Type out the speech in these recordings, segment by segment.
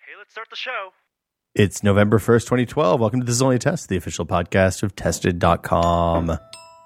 Hey, let's start the show. It's November 1st, 2012. Welcome to This Is Only a Test, the official podcast of Tested.com.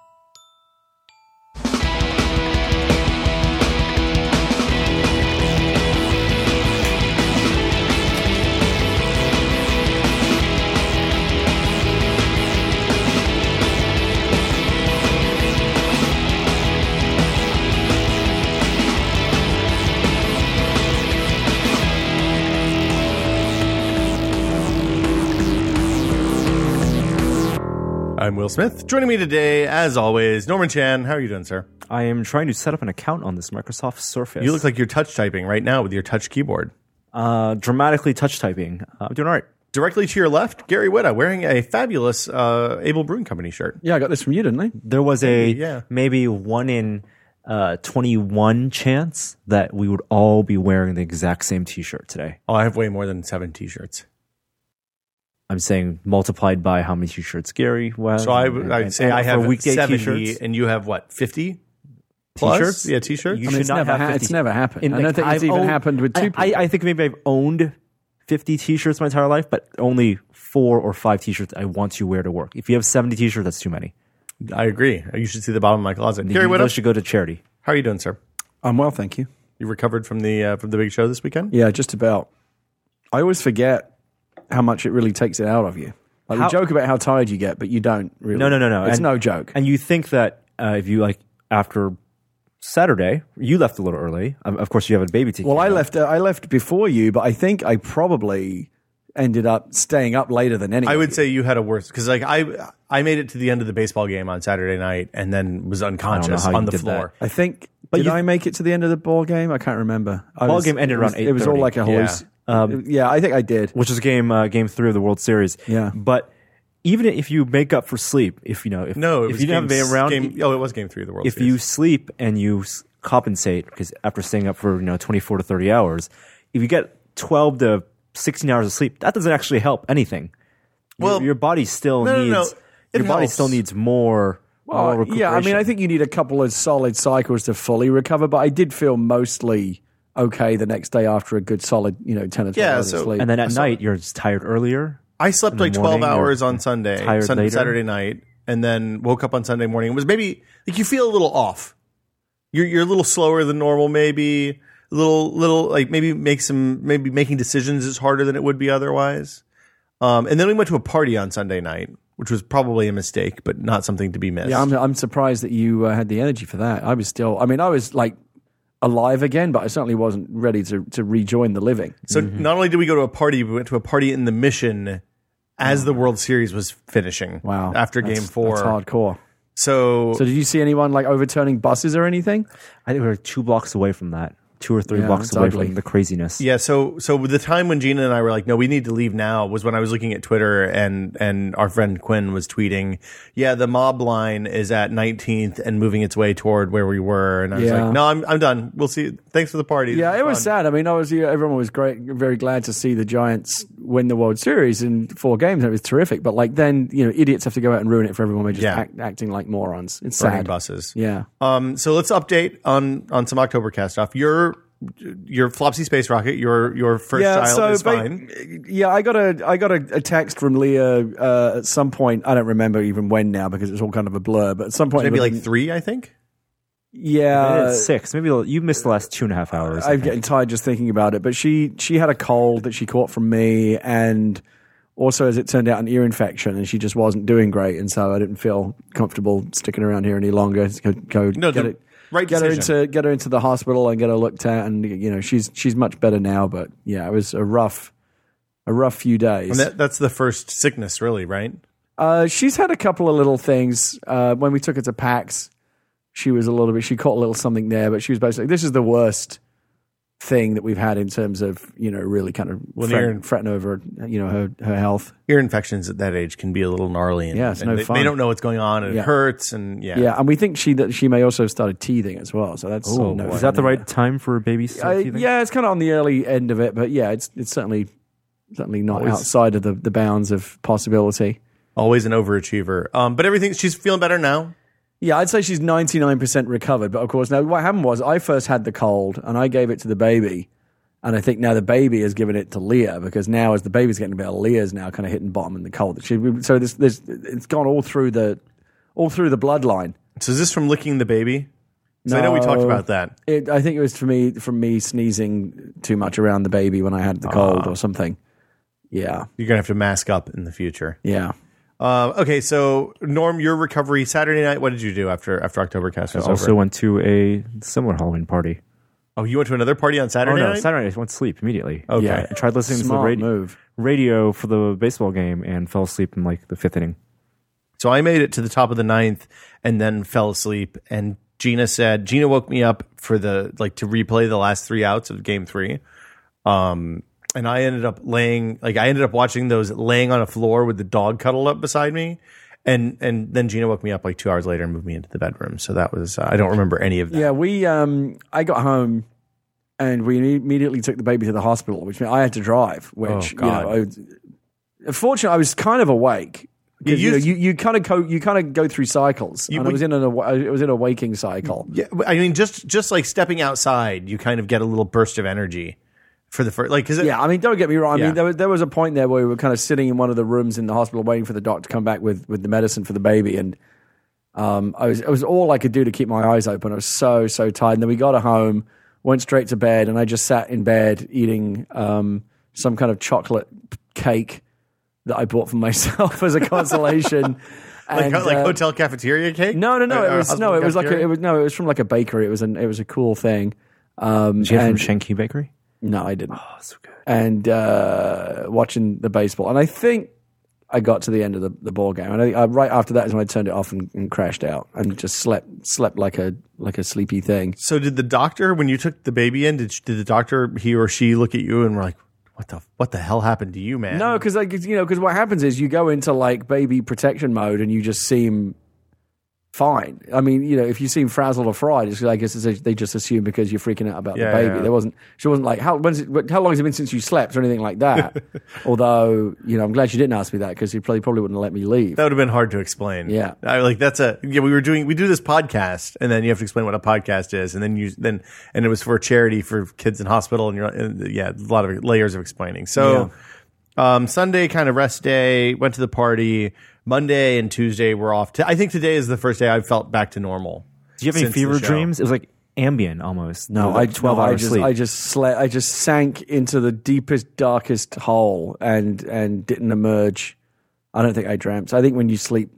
I'm Will Smith. Joining me today, as always, Norman Chan. How are you doing, sir? I am trying to set up an account on this Microsoft Surface. You look like you're touch typing right now with your touch keyboard. Dramatically touch typing. I'm doing all right. Directly to your left, Gary Whitta, wearing a fabulous Able Brewing Company shirt. Yeah, I got this from you, didn't I? There was maybe 1 in 21 chance that we would all be wearing the exact same T-shirt today. Oh, I have way more than 7 T-shirts. I'm saying multiplied by how many T-shirts Gary was. So I'd say I have weekday 70, T-shirts. and you have what, 50 plus? T-shirts? Yeah, T-shirts. You I mean, should not have 50. it's never happened. I don't think I've it's even owned- happened with two people. I think maybe I've owned 50 T-shirts my entire life, but only 4 or 5 T-shirts I want to wear to work. If you have 70 T-shirts, that's too many. I agree. You should see the bottom of my closet. Gary Whitta, Those should go to charity. how are you doing, sir? I'm well, thank you. You recovered from the big show this weekend? Yeah, just about. I always forget how much it really takes it out of you. Like, we joke about how tired you get, but you don't really. No. It's no joke. And you think that if you after Saturday, you left a little early. Of course, you have a baby to Well, care I left before you, but I think I probably ended up staying up later than anyone. I would say you had a worse, because I made it to the end of the baseball game on Saturday night and then was unconscious how on you the did that. floor. I think. Did I make it to the end of the ball game? I can't remember. Ball game ended around It was all 8:30. like a hallucination. Yeah, I think I did. which is game 3 of the World Series. Yeah. But even if you make up for sleep, if you It if was you didn't have a baby around, it was game 3 of the World if Series. you sleep and you compensate, because after staying up for 24 to 30 hours, if you get 12 to 16 hours of sleep, that doesn't actually help anything. Well, your body still needs It your body helps. still needs more. Well, recuperation. yeah, I mean, I think you need a couple of solid cycles to fully recover, but I did feel mostly okay the next day after a good solid, 10 or 12 hours of sleep. And then at night you're just tired earlier. I slept like 12 morning, hours you're on Sunday, tired later. Saturday night, and then woke up on Sunday morning. It was maybe like you feel a little off. You're a little slower than normal, maybe a little like maybe making decisions is harder than it would be otherwise. And then we went to a party on Sunday night, which was probably a mistake, but not something to be missed. Yeah, I'm surprised that you had the energy for that. I was like alive again, but I certainly wasn't ready to rejoin the living. So not only did we go to a party, we went to a party in the Mission as the World Series was finishing. Wow. After That's- Game 4. That's hardcore. So So did you see anyone like overturning buses or anything? I think we were 2 blocks away from that. 2 or 3 Yeah, blocks it's away ugly. from the craziness. yeah, so the time when Gina and I were like, no, we need to leave now, was when I was looking at Twitter and our friend Quinn was tweeting, yeah, the mob line is at 19th and moving its way toward where we were. And I was Yeah. like, no, I'm done. We'll see. Thanks for the party. Yeah, it was fun. sad. I mean, obviously, everyone was very glad to see the Giants win the World Series in 4 games. It was terrific. But like then, idiots have to go out and ruin it for everyone by just acting like morons. It's Burning sad. buses. Yeah. So let's update on some Oktobercast stuff. Your Flopsy Space Rocket, your first child is fine. Yeah, I got a text from Leah at some point. I don't remember even when now because it's all kind of a blur. But at some point, Maybe like 3, I think. Yeah, It's 6. Maybe you missed the last 2.5 hours. I I'm think. getting tired just thinking about it. But she had a cold that she caught from me, and also, as it turned out, an ear infection, and she just wasn't doing great. And so I didn't feel comfortable sticking around here any longer. Go No, get the it. right Get decision. her into the hospital and get her looked at, and she's much better now. But yeah, it was a rough few days. And that's the first sickness, really, right? She's had a couple of little things. When we took her to PAX, she caught a little something there, but she was basically, this is the worst thing that we've had in terms of, really kind of fretting over, her health. Ear infections at that age can be a little gnarly. And, Yeah, it's no they, fun. They don't know what's going on, and it hurts, and Yeah, and we think she may also have started teething as well. So that's Is that the right time for a baby? Yeah, it's kind of on the early end of it, but yeah, it's certainly not outside of the bounds of possibility. Always an overachiever. But she's feeling better now. Yeah, I'd say she's 99% recovered. But of course, now what happened was I first had the cold and I gave it to the baby. And I think now the baby has given it to Leah, because now as the baby's getting better, Leah's now kind of hitting bottom in the cold. So it's gone all through the bloodline. So is this from licking the baby? So I know we talked about that. I think it was from me sneezing too much around the baby when I had the cold or something. Yeah. You're going to have to mask up in the future. Yeah. Okay, so Norm, your recovery Saturday night, what did you do after Oktoberfest was I also over? went to a similar Halloween party. Oh, you went to another party on Saturday night? Saturday night I went to sleep immediately. Okay. Yeah. I tried listening Smart to the move. radio for the baseball game and fell asleep in like the 5th inning. So I made it to the top of the 9th and then fell asleep. And Gina woke me up for to replay the last 3 outs of game 3. And I ended up watching those laying on a floor with the dog cuddled up beside me. And then Gina woke me up like 2 hours later and moved me into the bedroom. So that was, I don't remember any of that. Yeah, I got home and we immediately took the baby to the hospital, which meant I had to drive, which, fortunately I was kind of awake. You kind of go through cycles. And I was in a waking cycle. Yeah, I mean, just like stepping outside, you kind of get a little burst of energy for the first, I mean, don't get me wrong. Yeah. I mean, there was a point there where we were kind of sitting in one of the rooms in the hospital waiting for the doctor to come back with the medicine for the baby, and it was all I could do to keep my eyes open. I was so tired. And then we got home, went straight to bed, and I just sat in bed eating some kind of chocolate cake that I bought for myself as a consolation. like hotel cafeteria cake? No. It was from like a bakery. It was a cool thing. Did you have from Shanky Bakery? No, I didn't. Oh, so good. And watching the baseball, and I think I got to the end of the ball game, and I right after that is when I turned it off and crashed out and just slept like a sleepy thing. So did the doctor, when you took the baby in, did the doctor, he or she, look at you and were like, what the hell happened to you, man? No, because what happens is you go into like baby protection mode and you just seem fine. I mean, if you seem frazzled or fried, it's I guess they just assume because you're freaking out about the baby. Yeah. She wasn't like, how long has it been since you slept or anything like that? Although, I'm glad you didn't ask me that, because you probably wouldn't have let me leave. That would have been hard to explain. Yeah. we do this podcast, and then you have to explain what a podcast is, and and it was for a charity for kids in hospital, and a lot of layers of explaining. So, Sunday kind of rest day, went to the party. Monday and Tuesday were off. I think today is the first day I felt back to normal. Do you have any fever dreams? It was like Ambien almost. No, like 12 hours sleep. I just slept. I just sank into the deepest, darkest hole and didn't emerge. I don't think I dreamt. So I think when you sleep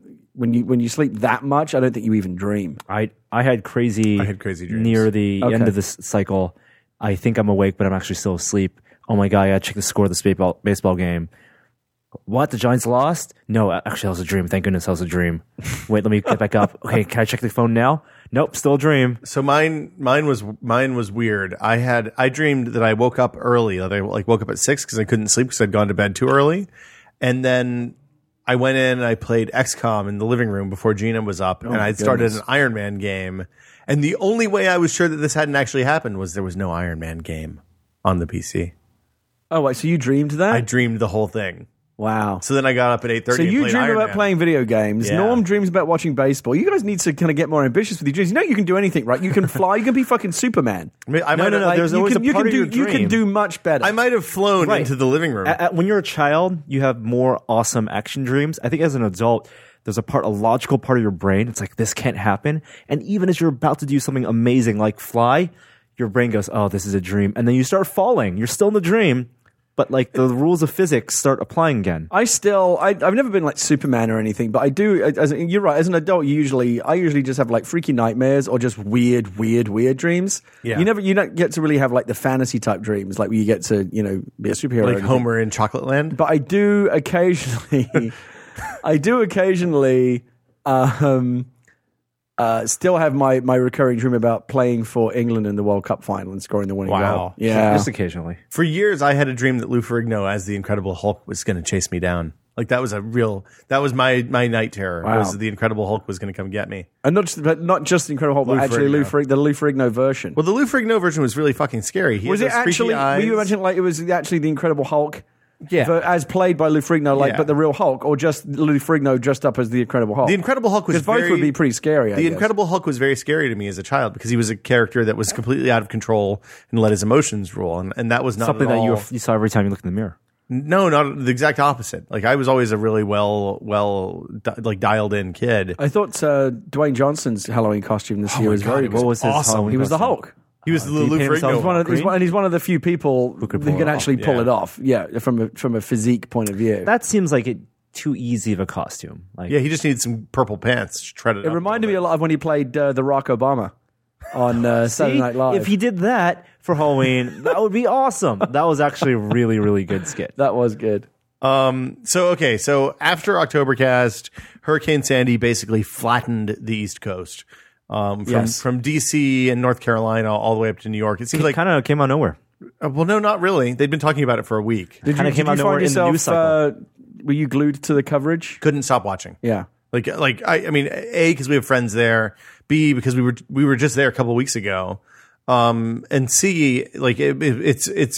that much, I don't think you even dream. I had crazy dreams near the end of this cycle. I think I'm awake, but I'm actually still asleep. Oh my God, I gotta check the score of this baseball game. What? The Giants lost? No, actually, that was a dream. Thank goodness that was a dream. Wait, let me get back up. Okay, can I check the phone now? Nope, still a dream. So mine was weird. I dreamed that I woke up early. That I woke up at 6 because I couldn't sleep because I'd gone to bed too early, and then I went in and I played XCOM in the living room before Gina was up, and I'd started an Iron Man game. And the only way I was sure that this hadn't actually happened was there was no Iron Man game on the PC. Oh, wait, so you dreamed that? I dreamed the whole thing. Wow. So then I got up at 8:30. So you dream about Man. playing video games. Yeah. Norm dreams about watching baseball. You guys need to kind of get more ambitious with your dreams. You can do anything, right? You can fly. You can be fucking Superman. No. There's always a part of your dream. You can do much better. I might have flown into the living room. When you're a child, you have more awesome action dreams. I think as an adult, there's a logical part of your brain. It's like, this can't happen. And even as you're about to do something amazing like fly, your brain goes, oh, this is a dream. And then you start falling. You're still in the dream. But like the rules of physics start applying again. I've never been like Superman or anything, but I do. You're right. As an adult, I usually just have like freaky nightmares or just weird dreams. Yeah. You don't get to really have like the fantasy type dreams, like where you get to be a superhero, like Homer in Chocolate Land. But I do occasionally. Still have my recurring dream about playing for England in the World Cup final and scoring the winning goal. Yeah. Just occasionally. For years, I had a dream that Lou Ferrigno as the Incredible Hulk was going to chase me down. Like that was my night terror. Wow. Was the Incredible Hulk was going to come get me. And not just the Incredible Hulk, but actually the Lou Ferrigno version. Well, the Lou Ferrigno version was really fucking scary. Was it actually? Were you imagining like it was actually the Incredible Hulk? as played by Lou Ferrigno, Yeah. but the real Hulk, or just Lou Ferrigno dressed up as the Incredible Hulk. The Incredible Hulk was because both would be pretty scary. The Incredible Hulk was very scary to me as a child because he was a character that was completely out of control and let his emotions rule, and that was not Something at that all, you saw every time you looked in the mirror. No, not the exact opposite. Like I was always a really dialed in kid. I thought Dwayne Johnson's Halloween costume this year was very good. What was his awesome. Halloween He was the costume? Hulk. He was the Did he Lou paint himself Ferrigno. green? And he's one of the few people who could pull can it actually off. pull Yeah. it off. Yeah, from a physique point of view. That seems like too easy of a costume. Like, Yeah, he just needs some purple pants shredded. It reminded me a lot of when he played the Rock Obama on Saturday see, Night Live. if he did that for Halloween, that would be awesome. That was actually a really, really good skit. That was good. So after Oktobercast, Hurricane Sandy basically flattened the East Coast. From DC and North Carolina all the way up to New York. It seems It like kind of came out of nowhere. well, no, not really. They'd been talking about it for a week. Did Kinda you, came did out you nowhere find in the news yourself? cycle. Were you glued to the coverage? Couldn't stop watching. Yeah. I mean, A, because we have friends there. B, because we were just there a couple of weeks ago. And C, like it's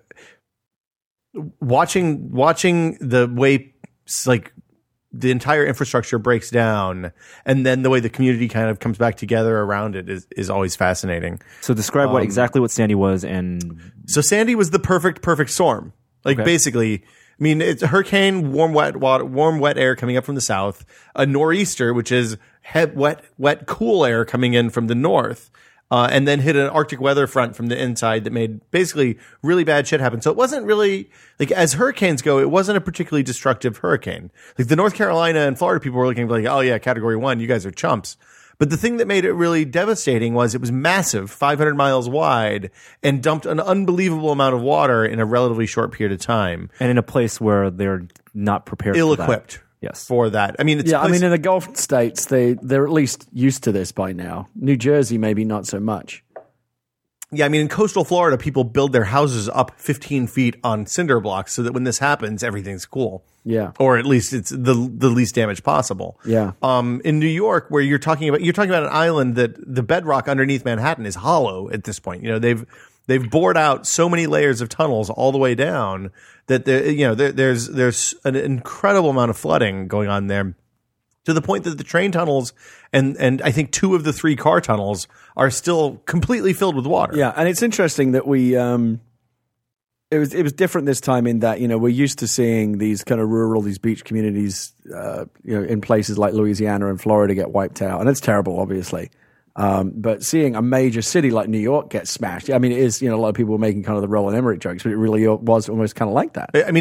watching the way like the entire infrastructure breaks down, and then the way the community kind of comes back together around it is always fascinating. So describe exactly what Sandy was and So Sandy was the perfect storm. Like basically, I mean, it's a hurricane, warm, wet air coming up from the south, a nor'easter, which is wet, cool air coming in from the north, and then hit an Arctic weather front from the inside that made basically really bad shit happen. So it wasn't really like, as hurricanes go, it wasn't a particularly destructive hurricane. Like the North Carolina and Florida people were looking like, oh yeah, Category 1, you guys are chumps. But the thing that made it really devastating was it was massive, 500 miles wide, and dumped an unbelievable amount of water in a relatively short period of time. in a place where they're not prepared Ill-equipped for that. Yes. for that. I mean, it's a Yeah, I place- mean, in the Gulf states, they're at least used to this by now. New Jersey, maybe not so much. yeah, I mean, in coastal Florida, people build their houses up 15 feet on cinder blocks so that when this happens, everything's cool. Yeah. Or at least it's the least damage possible. Yeah. In New York, where you're talking about an island that the bedrock underneath Manhattan is hollow at this point. You know, they've bored out so many layers of tunnels all the way down that there's an incredible amount of flooding going on there, to the point that the train tunnels and I think 2 of the 3 car tunnels are still completely filled with water. Yeah, and it's interesting that we it was different this time in that, you know, we're used to seeing these kind of these beach communities, in places like Louisiana and Florida get wiped out, and it's terrible, obviously. But seeing a major city like New York get smashed, I mean, it is, you know, a lot of people were making kind of the Roland Emmerich jokes, but it really was almost kind of like that. I mean,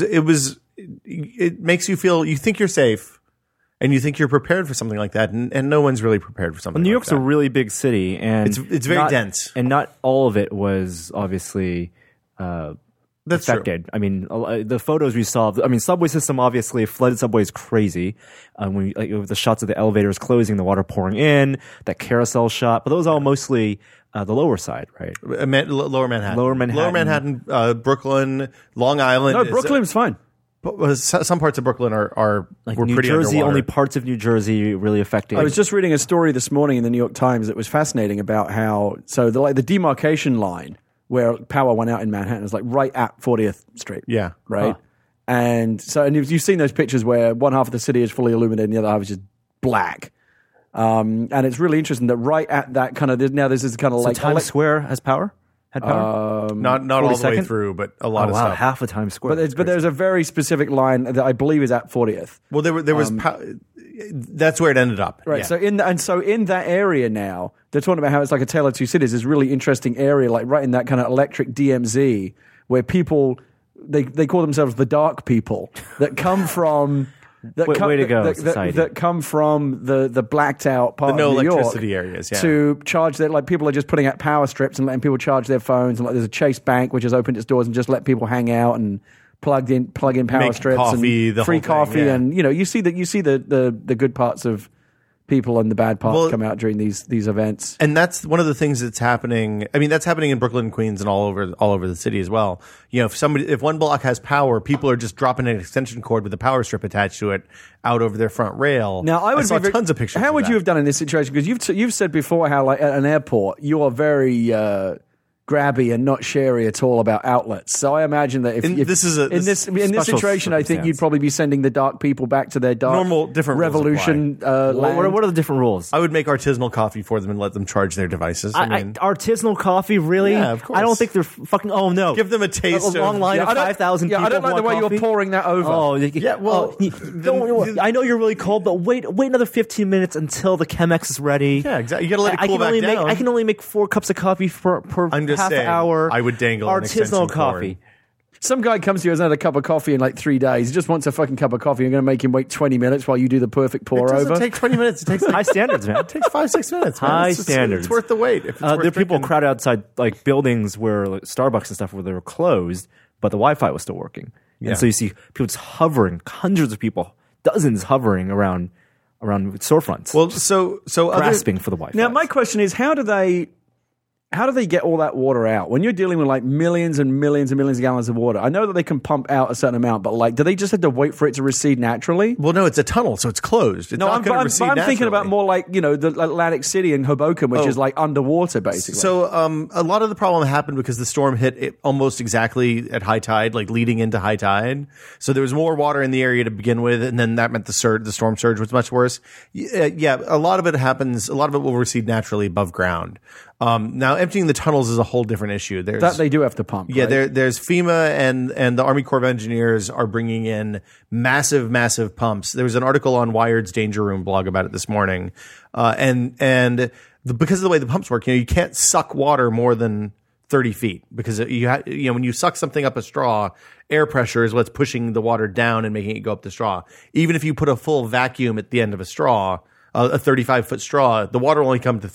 it makes you feel, you think you're safe and you think you're prepared for something like that, and no one's really prepared for something New like York's that. a really big city, and It's very dense. and not all of it was obviously That's true. affected. I mean, the photos we saw. I mean, subway system obviously, flooded subway is crazy. When the shots of the elevators closing, the water pouring in, that carousel shot, but those all mostly the lower side, right? Lower Manhattan. Lower Manhattan. Brooklyn, Long Island. No, Brooklyn's fine. Some parts of Brooklyn were New pretty Jersey, underwater. only parts of New Jersey really affected. I was just reading a story this morning in the New York Times that was fascinating about how the demarcation line where power went out in Manhattan is like right at 40th Street. Yeah. Right. And you've seen those pictures where one half of the city is fully illuminated and the other half is just black. And it's really interesting that right at that kind of now this is kind of so like Times Square had power. Not all the way 42nd? through, but a lot Oh of wow, stuff. half of Times Square. but there's a very specific line that I believe is at 40th. Well, there was that's where it ended up. Right. Yeah. So in that area now, they're talking about how it's like a tale of two cities. This really interesting area, like right in that kind of electric DMZ, where people they call themselves the dark people that come from. Way to go, society. That come from the blacked out part no of New York electricity areas, yeah. to charge their, like, people are just putting out power strips and letting people charge their phones, and like there's a Chase Bank which has opened its doors and just let people hang out and plug in power Make strips coffee, and the free whole thing, coffee, yeah. and you see the good parts of people and the bad parts come out during these events. And that's one of the things that's happening. I mean, that's happening in Brooklyn, Queens, and all over the city as well. You know, if one block has power, people are just dropping an extension cord with a power strip attached to it out over their front rail. Now, I saw tons of pictures. How of would that. you have done in this situation? Because you've said before how, like, at an airport, you are very grabby and not sharey at all about outlets. So I imagine that if this is a- in this special situation, I think circumstance. you'd probably be sending the dark people back to their dark Normal, different rules revolution. Land. What are the different rules? I would make artisanal coffee for them and let them charge their devices. I mean, Artisanal coffee, really? Yeah, of course. I don't think they're fucking. Oh no! give them a taste a long of- line Yeah, of I don't- 5,000 people. I don't like the way coffee. you're pouring that over. Oh, Yeah, well, I know you're really cold, but wait another 15 minutes until the Chemex is ready. Yeah, exactly. You got to let it cool back down. I can only make 4 cups of coffee per I'm just half saying, hour. I would dangle an extension artisanal cord. coffee. Some guy comes to you and has had a cup of coffee in like 3 days. He just wants a fucking cup of coffee. You're going to make him wait 20 minutes while you do the perfect pour It doesn't over. take 20 minutes. It takes High standards, man. It takes 5-6 minutes. Man. High It's standards. It's worth the wait. If it's There are worth people drinking. crowded outside like buildings where like, Starbucks and stuff where they were closed, but the Wi-Fi was still working. Yeah. And so you see people just hovering, hundreds of people, dozens hovering around storefronts, Well, so other, grasping for the Wi-Fi. Now, my question is, how do they get all that water out when you're dealing with like millions and millions and millions of gallons of water? I know that they can pump out a certain amount, but like, do they just have to wait for it to recede naturally? well, no, it's a tunnel, so it's closed. It's No, not I'm going to recede thinking naturally. about more like, you know, the Atlantic City and Hoboken, which Oh. is like underwater basically. So a lot of the problem happened because the storm hit it almost exactly at high tide, like leading into high tide. So there was more water in the area to begin with, and then that meant the storm surge was much worse. Yeah, a lot of it happens. A lot of it will recede naturally above ground. Now, emptying the tunnels is a whole different issue. There's that they do have to pump. Yeah, right? there's FEMA and the Army Corps of Engineers are bringing in massive pumps. There was an article on Wired's Danger Room blog about it this morning, because of the way the pumps work, you can't suck water more than 30 feet because when you suck something up a straw, air pressure is what's pushing the water down and making it go up the straw. Even if you put a full vacuum at the end of a straw, a 35-foot straw, the water will only come to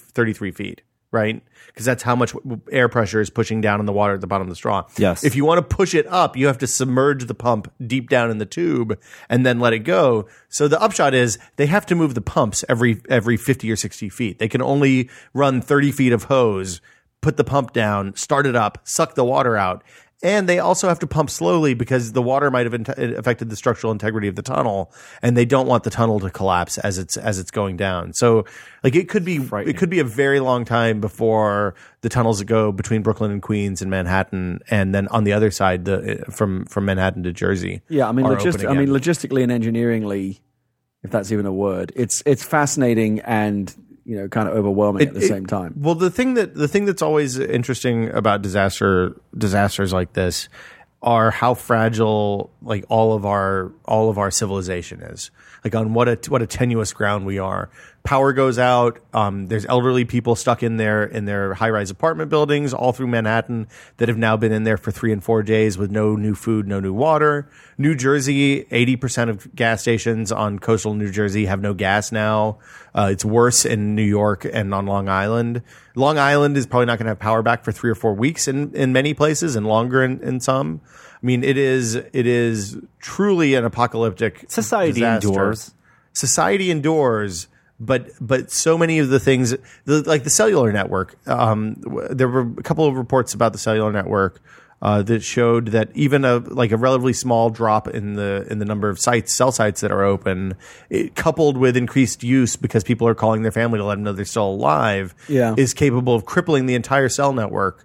33 feet. Right? Because that's how much air pressure is pushing down in the water at the bottom of the straw. Yes. If you want to push it up, you have to submerge the pump deep down in the tube and then let it go. So the upshot is they have to move the pumps every 50 or 60 feet. They can only run 30 feet of hose, put the pump down, start it up, suck the water out. And they also have to pump slowly because the water might have affected the structural integrity of the tunnel, and they don't want the tunnel to collapse as it's going down. So, like, it could be a very long time before the tunnels that go between Brooklyn and Queens and Manhattan, and then on the other side, from Manhattan to Jersey. Yeah, I mean, are open again. logistically and engineeringly, if that's even a word, it's fascinating and kind of overwhelming at the same time. Well, the thing that's always interesting about disasters like this are how fragile like all of our civilization is. Like on what a tenuous ground we are. Power goes out. There's elderly people stuck in their high-rise apartment buildings all through Manhattan that have now been in there for 3 and 4 days with no new food, no new water. New Jersey, 80% of gas stations on coastal New Jersey have no gas now. It's worse in New York and on Long Island. Long Island is probably not going to have power back for 3 or 4 weeks in many places and longer in some. I mean, it is truly an apocalyptic Society disaster. endures. Society endures, but so many of the things, like the cellular network, there were a couple of reports about the cellular network that showed that even a relatively small drop in the number of cell sites that are open, coupled with increased use because people are calling their family to let them know they're still alive, is capable of crippling the entire cell network.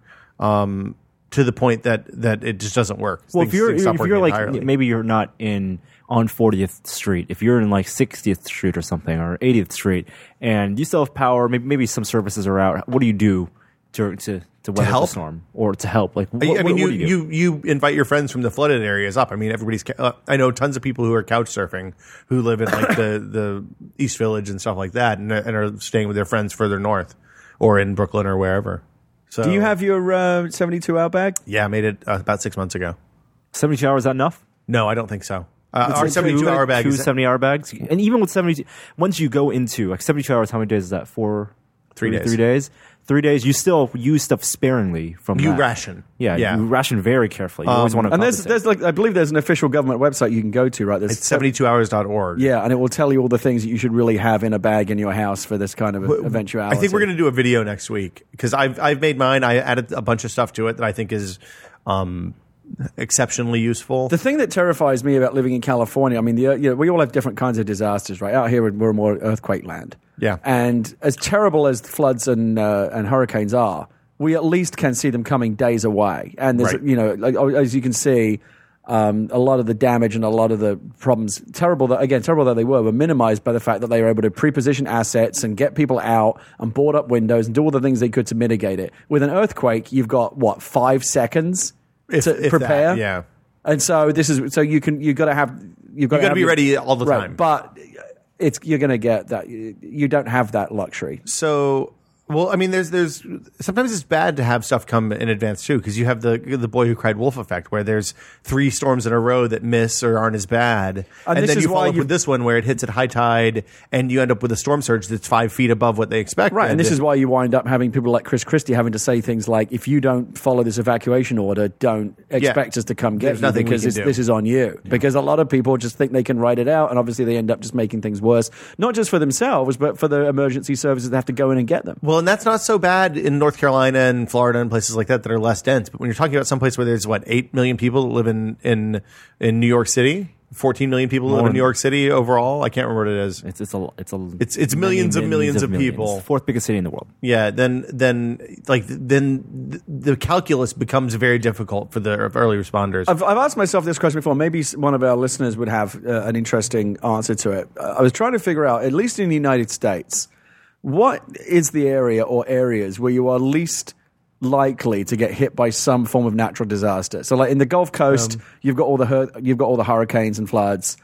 To the point that it just doesn't work. Well, Things if you're stop working like entirely. maybe you're not on 40th Street. If you're in like 60th Street or something or 80th Street, and you still have power, maybe some services are out. What do you do to weather help? the storm or to help? Like, what do you do? you invite your friends from the flooded areas up. I mean, I know tons of people who are couch surfing who live in like the East Village and stuff like that, and are staying with their friends further north or in Brooklyn or wherever. So, Do you have your 72-hour bag? Yeah, I made it about 6 months ago. 72 hours, is that enough? No, I don't think so. Our 72-hour bag two is 70-hour bags, and even with 72, once you go into like 72 hours, how many days is that? 3 days. 3 days. 3 days. You still use stuff sparingly from you that. ration. Yeah, you ration very carefully. You always want to. And there's like, I believe there's an official government website you can go to, right? It's 72hours.org. Yeah, and it will tell you all the things that you should really have in a bag in your house for this kind of eventuality. I think we're going to do a video next week because I've made mine. I added a bunch of stuff to it that I think is exceptionally useful. The thing that terrifies me about living in California, I mean, we all have different kinds of disasters, right? Out here, we're more earthquake land. Yeah. And as terrible as floods and hurricanes are, we at least can see them coming days away. And there's, Right. like, as you can see, a lot of the damage and a lot of the problems, terrible though they were minimized by the fact that they were able to pre-position assets and get people out and board up windows and do all the things they could to mitigate it. With an earthquake, you've got 5 seconds to prepare. That, yeah. And so you've got to be ready all the time. But you're going to get that. You don't have that luxury. So, well, I mean, there's sometimes it's bad to have stuff come in advance too, because you have the Boy Who Cried Wolf effect, where there's 3 storms in a row that miss or aren't as bad, and then you follow up with this one where it hits at high tide, and you end up with a storm surge that's 5 feet above what they expect. Right, and this is why you wind up having people like Chris Christie having to say things like, "If you don't follow this evacuation order, don't expect us to come get you because this is on you." Yeah. Because a lot of people just think they can write it out, and obviously they end up just making things worse, not just for themselves, but for the emergency services that have to go in and get them. Well, and that's not so bad in North Carolina and Florida and places like that are less dense. But when you're talking about some place where there's 8 million people that live in New York City, 14 million people live in New York City overall. I can't remember what it is. It's millions of millions of people. 4th biggest city in the world. Yeah. Then the calculus becomes very difficult for the early responders. I've asked myself this question before. Maybe one of our listeners would have an interesting answer to it. I was trying to figure out, at least in the United States, what is the area or areas where you are least likely to get hit by some form of natural disaster? So, like in the Gulf Coast, you've got all the hurricanes and floods.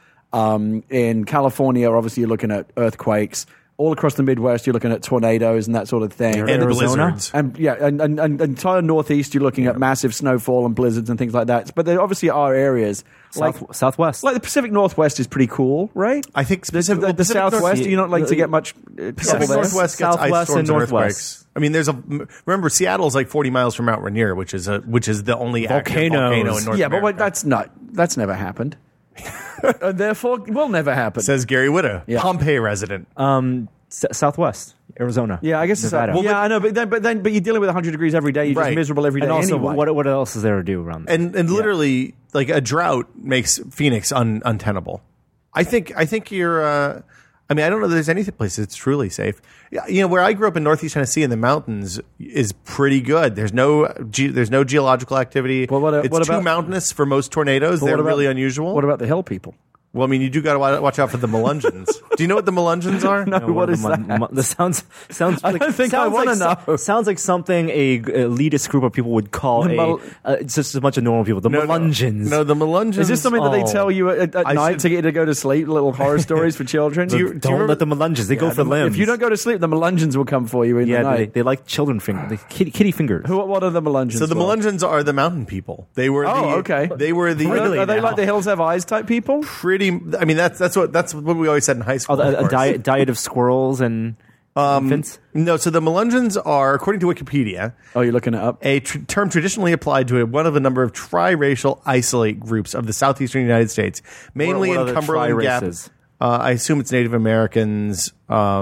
In California, obviously, you're looking at earthquakes. All across the Midwest, you're looking at tornadoes and that sort of thing. And blizzards. And entire Northeast, you're looking at massive snowfall and blizzards and things like that. But there obviously are areas Southwest. Like the Pacific Northwest is pretty cool, right? I think the Southwest, you don't like to get much Pacific Northwest gets ice storms and earthquakes. I mean, remember Seattle's 40 miles from Mount Rainier, which is the only active volcano in North America. But that's never happened. And therefore will never happen. Says Gary Whitta, Pompeii resident. Southwest Arizona. Yeah, I guess Nevada. I know, but you're dealing with 100 degrees every day. You're just miserable every day. And also, anyway. what else is there to do around there? And literally, a drought makes Phoenix untenable. I think you're. I don't know that there's any place that's truly safe. Where I grew up in Northeast Tennessee in the mountains is pretty good. There's no geological activity. Well, it's too mountainous for most tornadoes. They're really unusual. What about the hill people? Well, you do got to watch out for the Melungeons. Do you know what the Melungeons are? No, what is that? This sounds. I don't think I want to know. Sounds like something a elitist group of people would call it's just a bunch of normal people. The Melungeons. No, the Melungeons. Is this something that they tell you at night to get you to go to sleep? Little horror stories for children. Don't let the Melungeons. They go for limbs. If you don't go to sleep, the Melungeons will come for you in the night. They like children fingers. kitty fingers. What are the Melungeons? So the Melungeons are the mountain people. They were. Okay. They were the. Are they like the hills have eyes type people? Pretty. That's what we always said in high school. A diet of squirrels and infants? No, so the Melungeons are, according to Wikipedia, you're looking it up, a term traditionally applied to one of a number of triracial isolate groups of the southeastern United States, mainly in Cumberland Gap. I assume it's Native Americans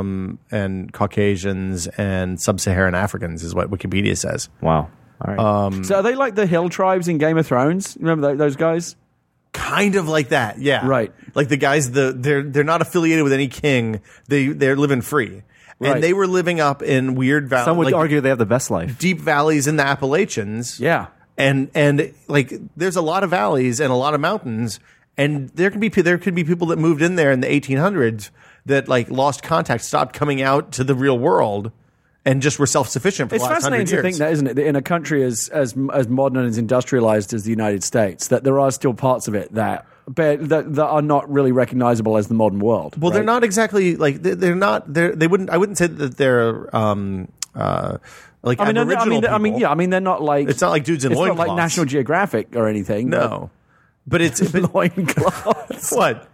and Caucasians and Sub-Saharan Africans is what Wikipedia says. Wow. All right. So are they like the hill tribes in Game of Thrones? Remember those guys? Kind of like that, yeah. Right. Like the guys, they're not affiliated with any king. They're living free. Right. And they were living up in weird valleys. Some would argue they have the best life. Deep valleys in the Appalachians. Yeah. And there's a lot of valleys and a lot of mountains. And there could be people that moved in there in the 1800s that lost contact, stopped coming out to the real world, and just were self-sufficient for the last 100 years. It's fascinating to think that, isn't it? That in a country as modern and as industrialized as the United States, that there are still parts of it that are not really recognizable as the modern world. Well, they're not exactly they're not. They wouldn't. I wouldn't say that they're Aboriginal people. They're not like. It's not like dudes in loincloths. It's not like National Geographic or anything. No, but it's loincloths. What?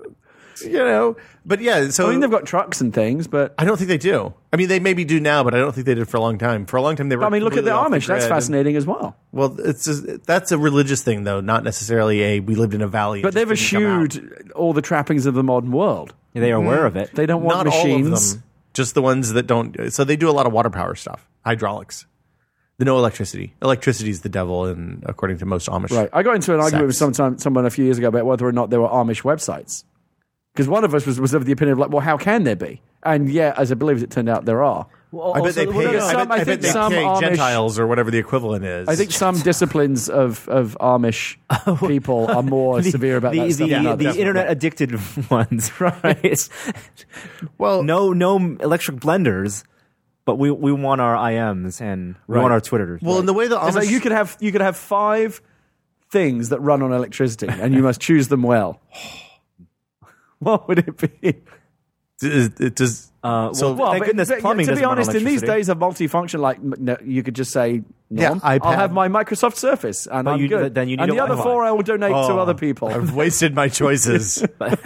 But yeah, so they've got trucks and things, but I don't think they do. They maybe do now, but I don't think they did for a long time. For a long time, they were. Look at the Amish. That's fascinating as well. Well, that's a religious thing, though, not necessarily we lived in a valley. But they've eschewed all the trappings of the modern world. Yeah, they are aware of it. They don't want not machines. All of them, just the ones that don't. So they do a lot of water power stuff, hydraulics. No electricity. Electricity is the devil, and according to most Amish. Right. I got into an argument with someone a few years ago about whether or not there were Amish websites. Because one of us was of the opinion of how can there be? And as I believe it turned out, there are. I bet they pay. I bet they some pay Amish- Gentiles or whatever the equivalent is. I think some disciplines of Amish people are more severe about that stuff. than others. The internet addicted ones, right? Well, no electric blenders, but we want our IMs and we want our Twitters. well, in the way the It's Amish, like you could have 5 things that run on electricity, and you must choose them well. What would it be? it does. So thank goodness plumbing to be doesn't run honest, in these electricity. days of multifunction, like you could just say, Yeah, I'll iPad. have my Microsoft Surface, and I'm good. then you need and a the other Wi-Fi. 4 I will donate to other people. I've wasted my choices.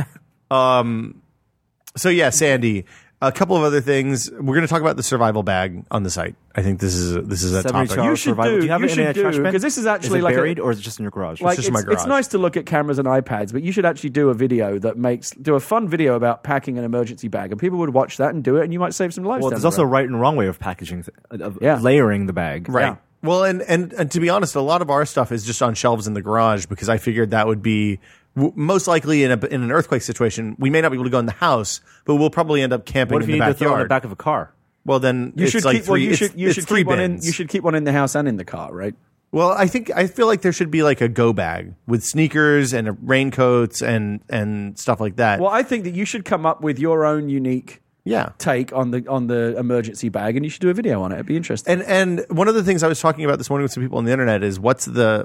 So yeah, Sandy. A couple of other things. We're going to talk about the survival bag on the site. I think this is a 72 topic. hours You should survival. do- you have you it in should a trash do, bin? because this is actually it like a- buried or is it just in your garage? Like just in my it's garage. nice to look at cameras and iPads, but you should actually do a video that do a fun video about packing an emergency bag, and people would watch that and do it, and you might save some lives. Well, down there's the also a road. right and wrong way of packaging, of Yeah. layering the bag. Right. Yeah. Well, and to be honest, a lot of our stuff is just on shelves in the garage because I figured that would be most likely in an earthquake situation. We may not be able to go in the house, but we'll probably end up camping What if in you the need to throw it in the backyard. back of a car? Well, then You it's should like keep. Well, three. you should. You it's should three keep one in. bins. You should keep one in the house and in the car, right? Well, I feel like there should be like a go bag with sneakers and raincoats and stuff like that. Well, I think that you should come up with your own unique yeah. take on the emergency bag, and you should do a video on it. It'd be interesting. And one of the things I was talking about this morning with some people on the internet is what's the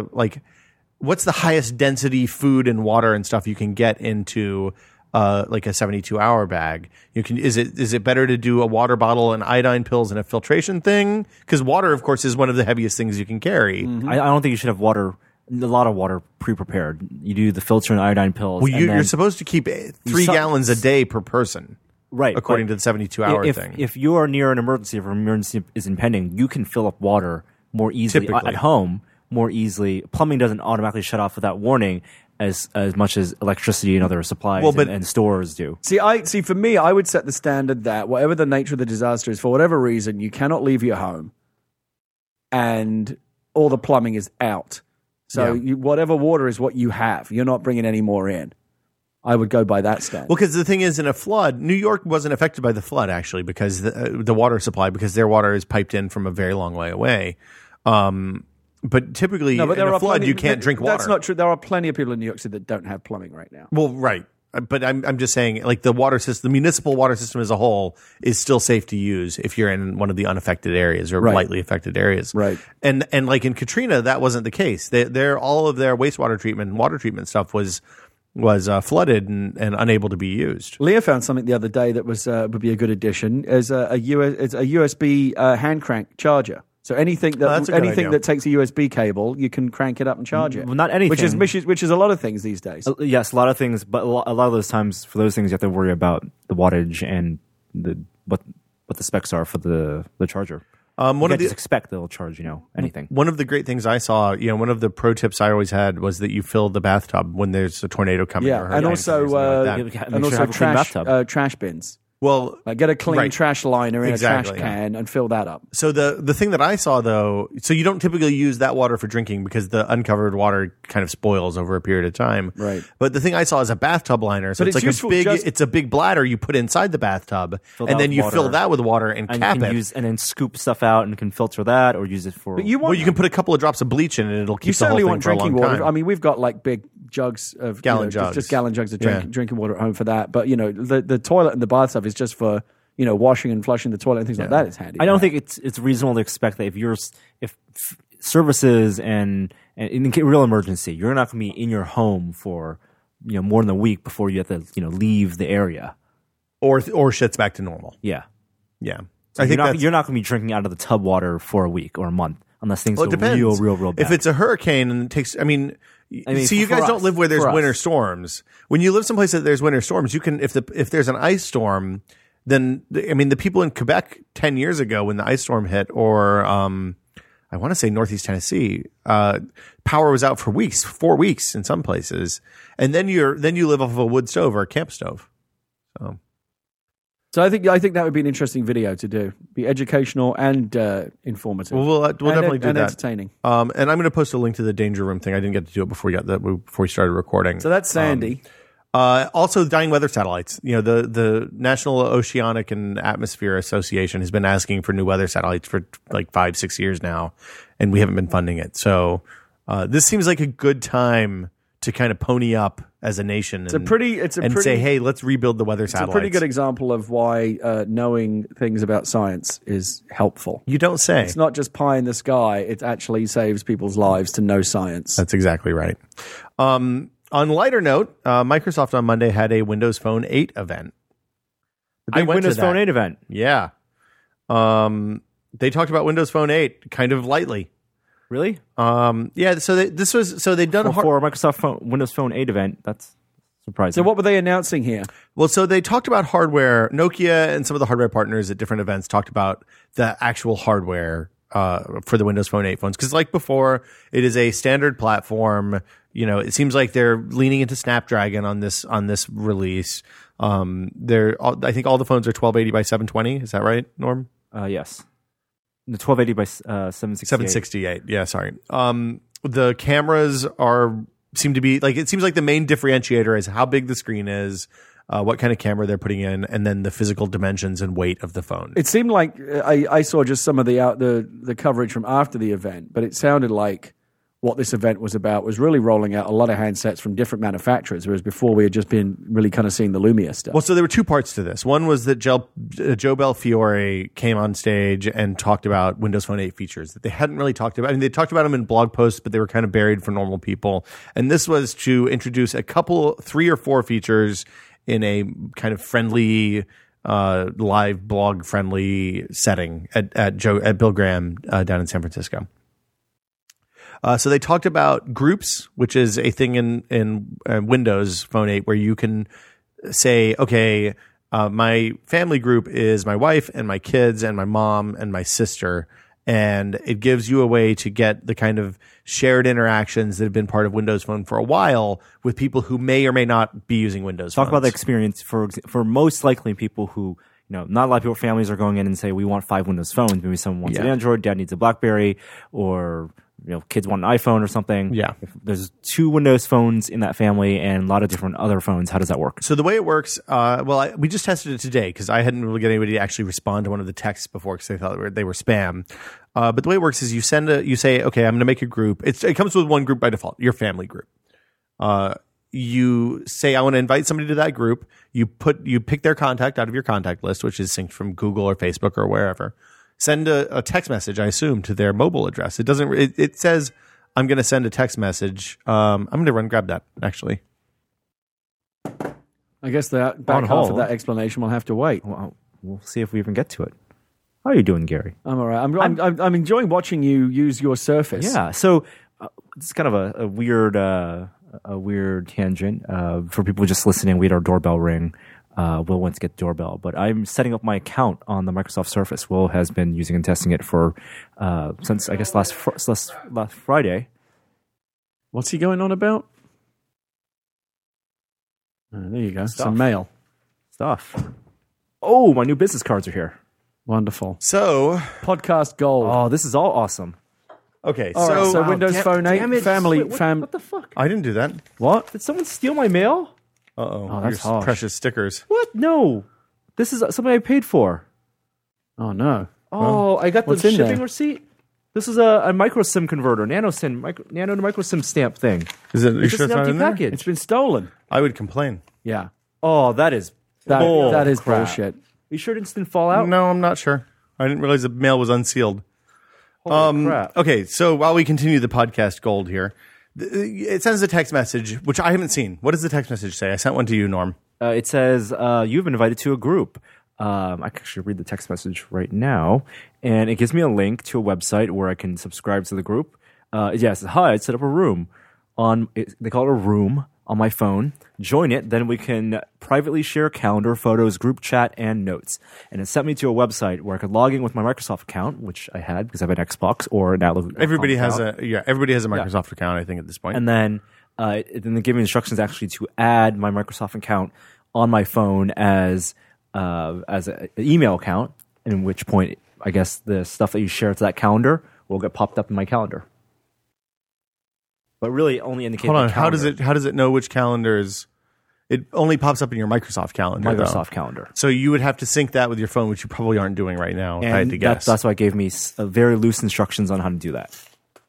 highest density food and water and stuff you can get into like a 72-hour bag. Is it better to do a water bottle and iodine pills and a filtration thing? Because water, of course, is one of the heaviest things you can carry. Mm-hmm. I don't think you should have a lot of water pre-prepared. You do the filter and iodine pills. Well, and then- you're supposed to keep 3 gallons a day per person, right, according but to the 72-hour thing. If you are near an emergency, if an emergency is impending, you can fill up water more easily Typically. at home, more easily. Plumbing doesn't automatically shut off without warning as much as electricity and other supplies and stores do. See, for me, I would set the standard that whatever the nature of the disaster is, for whatever reason, you cannot leave your home, and all the plumbing is out. So whatever water is what you have. You're not bringing any more in. I would go by that standard. Well, because the thing is, in a flood, New York wasn't affected by the flood, actually, because the water supply, because their water is piped in from a very long way away. But typically, in a flood, you can't drink water. That's not true. There are plenty of people in New York City that don't have plumbing right now. Well, right. But I'm just saying, like the water system, the municipal water system as a whole is still safe to use if you're in one of the unaffected areas or lightly affected areas. Right. And like in Katrina, that wasn't the case. All of their wastewater treatment and water treatment stuff was flooded and unable to be used. Leah found something the other day that would be a good addition as it's a USB hand crank charger. So anything that's a good idea. that takes a USB cable, you can crank it up and charge it. Well, not anything. Which is a lot of things these days. Yes, a lot of things, but a lot of those times, for those things, you have to worry about the wattage and what the specs are for the charger. You can't just expect they'll charge anything. One of the great things I saw, one of the pro tips I always had was that you fill the bathtub when there's a tornado coming. Yeah, or and hurricane also or something like that. Make sure you have a clean bathtub. trash bins. Well, Like get a clean trash liner in Exactly, a trash can and fill that up. so the thing that I saw though, so you don't typically use that water for drinking because the uncovered water kind of spoils over a period of time. Right. But the thing I saw is a bathtub liner. So But it's it's like useful it's a big bladder you put inside the bathtub, Fill that and then with you water. fill that with water and And cap you can it. use and then scoop stuff out and can filter that or use it for. But you want Well, you can put a couple of drops of bleach in it, and it'll keep you the whole certainly thing want for a drinking long water. time. I mean, we've got like big jugs of Gallon just jugs. gallon jugs of Yeah. drinking water at home for that. But the toilet and the bathtub is just for washing and flushing the toilet and things like that. It's handy. I don't think it's reasonable to expect that if services and in a real emergency, you're not going to be in your home for more than a week before you have to leave the area. or shit's back to normal. Yeah, Yeah, so I think you're not going to be drinking out of the tub water for a week or a month unless things Well, it go depends. real bad. If it's a hurricane and it takes, I mean, see, you for guys us, don't live where there's for us. winter storms. When you live someplace that there's winter storms, you can, if there's an ice storm, then the people in Quebec 10 years ago when the ice storm hit, or I want to say Northeast Tennessee, power was out for weeks, 4 weeks in some places, and then you live off of a wood stove or a camp stove. So I think that would be an interesting video to do. Be educational and informative. Well, we'll definitely do and that. entertaining. And I'm going to post a link to the Danger Room thing. I didn't get to do it before we started recording. So that's Sandy. Also, dying weather satellites. The National Oceanic and Atmosphere Association has been asking for new weather satellites for like 5-6 years now, and we haven't been funding it. So this seems like a good time to kind of pony up as a nation and say, hey, let's rebuild the weather satellites. It's a pretty good example of why knowing things about science is helpful. You don't say. It's not just pie in the sky. It actually saves people's lives to know science. That's exactly right. On a lighter note, Microsoft on Monday had a Windows Phone 8 event. The big Windows Phone 8 event. Yeah. They talked about Windows Phone 8 kind of lightly. Really? Yeah. So they'd done for a Microsoft Windows Phone 8 event. That's surprising. So what were they announcing here? Well, so they talked about hardware. Nokia and some of the hardware partners at different events talked about the actual hardware for the Windows Phone 8 phones. Because like before, it is a standard platform. It seems like they're leaning into Snapdragon on this release. I think all the phones are 1280 by 720. Is that right, Norm? Yes. The 1280 by 768. 768. Yeah, sorry. The cameras seem to be like, it seems like the main differentiator is how big the screen is, what kind of camera they're putting in, and then the physical dimensions and weight of the phone. It seemed like I saw just some of the coverage from after the event, but it sounded like what this event was about was really rolling out a lot of handsets from different manufacturers, whereas before we had just been really kind of seeing the Lumia stuff. Well, so there were two parts to this. One was that Joe Belfiore came on stage and talked about Windows Phone 8 features that they hadn't really talked about. I mean, they talked about them in blog posts, but they were kind of buried for normal people. And this was to introduce 3 or 4 features in a kind of friendly, live blog friendly setting at Bill Graham down in San Francisco. So they talked about groups, which is a thing in Windows Phone 8 where you can say, okay, my family group is my wife and my kids and my mom and my sister. And it gives you a way to get the kind of shared interactions that have been part of Windows Phone for a while with people who may or may not be using Windows Talk phones. about the experience for most likely people who, not a lot of people, families are going in and say, we want 5 Windows phones. Maybe someone wants an Android, dad needs a BlackBerry, or kids want an iPhone or something. Yeah. If there's 2 Windows phones in that family and a lot of different other phones, how does that work? So the way it works, we just tested it today because I hadn't really got anybody to actually respond to one of the texts before because they thought they were spam. But the way it works is you say, okay, I'm going to make a group. It comes with one group by default, your family group. You say, I want to invite somebody to that group. You pick their contact out of your contact list, which is synced from Google or Facebook or wherever. Send a text message, I assume, to their mobile address. It doesn't. It says, I'm going to send a text message. I'm going to run grab that, actually. I guess that back half of that explanation will have to wait. Well, we'll see if we even get to it. How are you doing, Gary? I'm all right. I'm enjoying watching you use your Surface. Yeah. So it's kind of a weird tangent. For people just listening, we had our doorbell ring. Will went to get the doorbell, but I'm setting up my account on the Microsoft Surface. Will has been using and testing it for since I guess last Friday. What's he going on about? There you go. Some mail stuff. Oh, my new business cards are here. Wonderful. So podcast gold. Oh, this is all awesome. Okay, so Windows Phone 8 family. What the fuck? I didn't do that. What? Did someone steal my mail? Oh, that's your harsh. Precious stickers. What? No. This is something I paid for. Oh, no. Oh, I got the what's in shipping there? receipt. This is a micro SIM converter, nano to micro SIM stamp thing. Is it? It's just an empty package. It's been stolen. I would complain. Yeah. Oh, that is That is crap. bullshit. You sure it didn't fall out? No, I'm not sure. I didn't realize the mail was unsealed. Holy crap. Okay, so while we continue the podcast gold here, it sends a text message, which I haven't seen. What does the text message say? I sent one to you, Norm. It says, you've been invited to a group. I can actually read the text message right now. And it gives me a link to a website where I can subscribe to the group. It says, hi, I set up a room. They call it a room on my phone. Join it. Then we can privately share calendar, photos, group chat, and notes. And it sent me to a website where I could log in with my Microsoft account, which I had because I have an Xbox or an Outlook. Everybody has a Microsoft account, I think, at this point. And then they give me instructions actually to add my Microsoft account on my phone as an email account, in which point I guess the stuff that you share to that calendar will get popped up in my calendar. But really only indicate. Hold on, how does it know which calendars It only pops up in your Microsoft calendar. Microsoft Calendar. So you would have to sync that with your phone, which you probably aren't doing right now. If I had to guess. That's why it gave me very loose instructions on how to do that.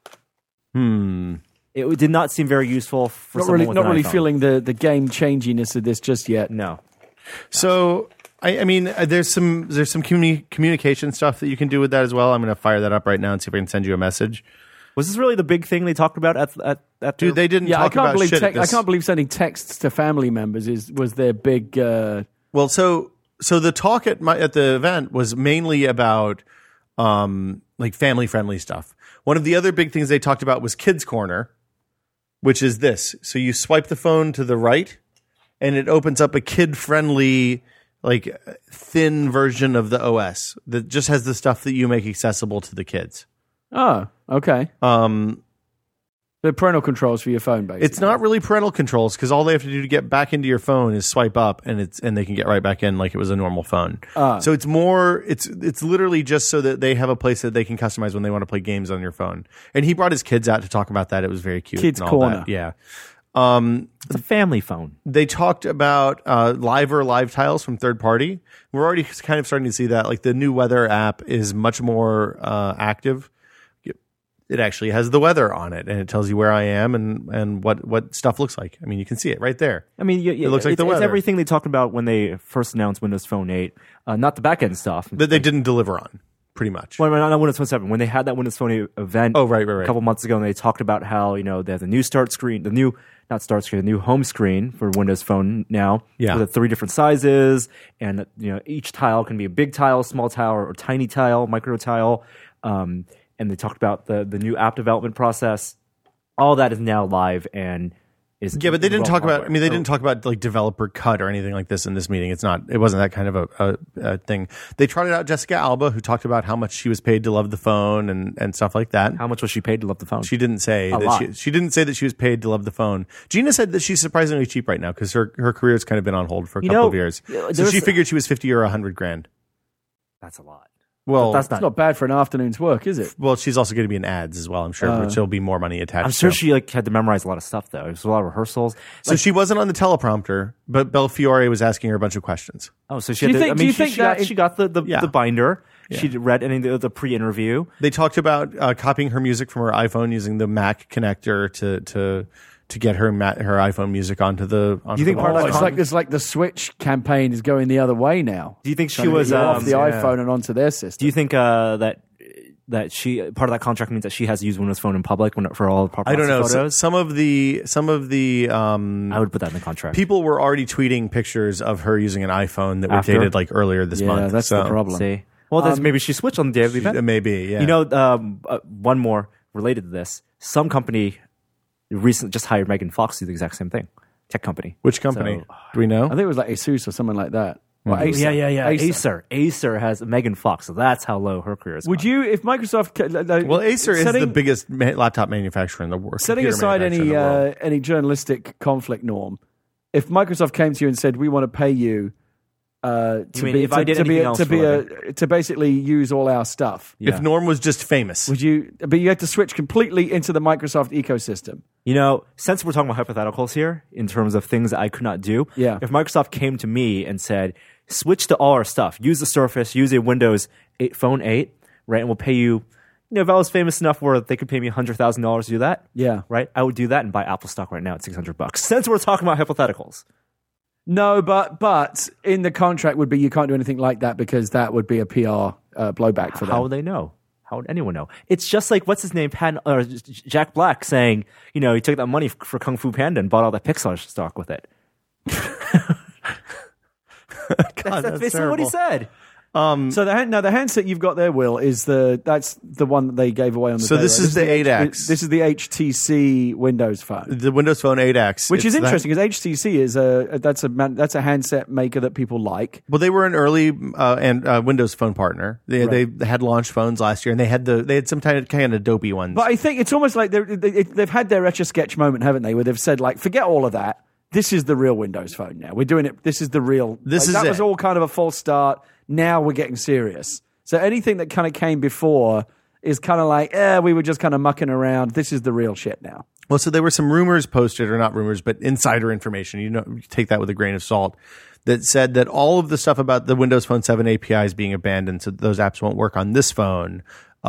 It did not seem very useful for someone with not an really iPhone. feeling the game changiness of this just yet. No. So I mean, there's some communication stuff that you can do with that as well. I'm going to fire that up right now and see if I can send you a message. Was this really the big thing they talked about at Dude, they didn't Yeah, talk about shit. I can't believe sending texts to family members was their big. Well, so the talk at the event was mainly about like family friendly stuff. One of the other big things they talked about was Kids Corner, which is this. So you swipe the phone to the right, and it opens up a kid friendly, like thin version of the OS that just has the stuff that you make accessible to the kids. Oh, okay. The parental controls for your phone, basically. It's not really parental controls because all they have to do to get back into your phone is swipe up, and they can get right back in like it was a normal phone. So it's more, it's literally just so that they have a place that they can customize when they want to play games on your phone. And he brought his kids out to talk about that. It was very cute. Kids and all Corner. that. Yeah. It's a family phone. They talked about live tiles from third party. We're already kind of starting to see that. Like the new weather app is much more active. It actually has the weather on it, and it tells you where I am and what stuff looks like. I mean, you can see it right there. I mean, It looks like the it's weather. everything they talked about when they first announced Windows Phone 8. Not the back end stuff. That they didn't deliver on, pretty much. Well, not Windows Phone 7. When they had that Windows Phone 8 event a couple months ago, and they talked about how, they have the new start screen, the new home screen for Windows Phone now. Yeah. With the 3 different sizes, and each tile can be a big tile, small tile, or tiny tile, micro tile. And they talked about the new app development process. All that is now live and is Yeah, but they didn't talk about. I mean, they Oh. didn't talk about like developer cut or anything like this in this meeting. It wasn't that kind of a thing. They trotted out Jessica Alba, who talked about how much she was paid to love the phone and stuff like that. How much was she paid to love the phone? She didn't say that. lot. She didn't say that she was paid to love the phone. Gina said that she's surprisingly cheap right now because her career has kind of been on hold for a couple of years. So there's- she figured she was 50 or 100 grand. That's a lot. Well, That's It's not bad for an afternoon's work, is it? well, she's also going to be in ads as well. I'm sure, which there'll be more money attached. I'm sure to. she had to memorize a lot of stuff though. There's a lot of rehearsals. So she wasn't on the teleprompter, but Belfiore was asking her a bunch of questions. Oh, so she Do had you to, think- I do mean, you she, think she got, that she got the Yeah. binder. She read any of the pre-interview. They talked about copying her music from her iPhone using the Mac connector to get her iPhone music onto the. Do you think part of that It's like the Switch campaign is going the other way now. Do you think she Trying to was get you off the yeah. iPhone and onto their system? Do you think that she part of that contract means that she has to use Windows Phone in public for all paparazzi I don't know. photos? Some of the I would put that in the contract. people were already tweeting pictures of her using an iPhone that were After? dated like earlier this month. Yeah, that's the problem. See, well, that's maybe she switched on the day of the event. Maybe, yeah. One more related to this. Some company recently just hired Megan Fox to do the exact same thing. Tech company. Which company? So- Do we know? I think it was like Asus or something like that. Or Acer. Yeah. Acer. Acer has Megan Fox, so that's how low her career is. Would you, if Microsoft, Well, Acer is the biggest laptop manufacturer in the world. setting computer aside manufacturer in the world. any journalistic conflict norm, if Microsoft came to you and said, "We want to pay you to mean if I did anything else for a to basically use all our stuff," If Norm was just famous, would you? But you had to switch completely into the Microsoft ecosystem. Since we're talking about hypotheticals here, in terms of things that I could not do, Yeah. if Microsoft came to me and said, switch to all our stuff, use the Surface, use a Windows 8, Phone 8, right, and we'll pay you, if I was famous enough where they could pay me $100,000 to do that, Yeah. right, I would do that and buy Apple stock right now at $600. Since we're talking about hypotheticals. No, but in the contract would be you can't do anything like that because that would be a PR blowback for them. How would they know? How would anyone know? It's just like, what's his name, Jack Black saying, he took that money for Kung Fu Panda and bought all that Pixar stock with it. That's basically what he said. So the handset you've got there, Will, is that's the one that they gave away on the So day, this right? is the 8X. This is the HTC Windows Phone, the Windows Phone 8X, which is it's interesting because HTC is that's a handset maker that people like. Well, they were an early Windows Phone partner. They had launched phones last year, and they had some kind of dopey ones. But I think it's almost like they've had their Etch-a-Sketch moment, haven't they? Where they've said like, forget all of that. This is the real Windows Phone now. We're doing it. This is the real. That was all kind of a false start. Now we're getting serious. So anything that kind of came before is kind of like, we were just kind of mucking around. This is the real shit now. Well, so there were some rumors posted, or not rumors, but insider information. You take that with a grain of salt. That said that all of the stuff about the Windows Phone 7 APIs being abandoned, so those apps won't work on this phone,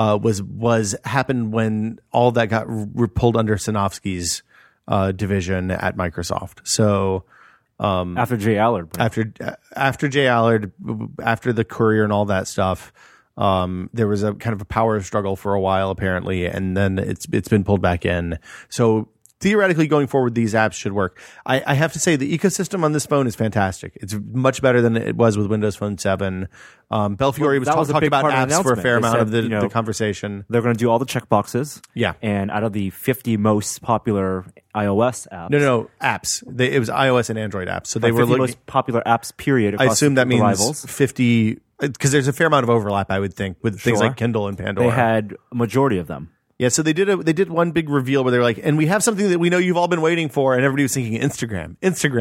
was happened when all of that got pulled under Sinofsky's division at Microsoft. So After Jay Allard. after Jay Allard, after the Courier and all that stuff, there was a kind of a power struggle for a while apparently, and then it's been pulled back in. So theoretically, going forward, these apps should work. I have to say the ecosystem on this phone is fantastic. It's much better than it was with Windows Phone 7. Belfiore that was a talked big about part of the apps for a announcement. fair They amount of said, the conversation. They're going to do all the checkboxes. Yeah. And out of the 50 most popular iOS apps. No, apps. It was iOS and Android apps. So they were 50 looking. most popular apps, period. I assume that the means rivals. 50, because there's a fair amount of overlap, I would think, with things Sure. like Kindle and Pandora. They had a majority of them. Yeah, so they did one big reveal where they're like, and we have something that we know you've all been waiting for, and everybody was thinking Instagram,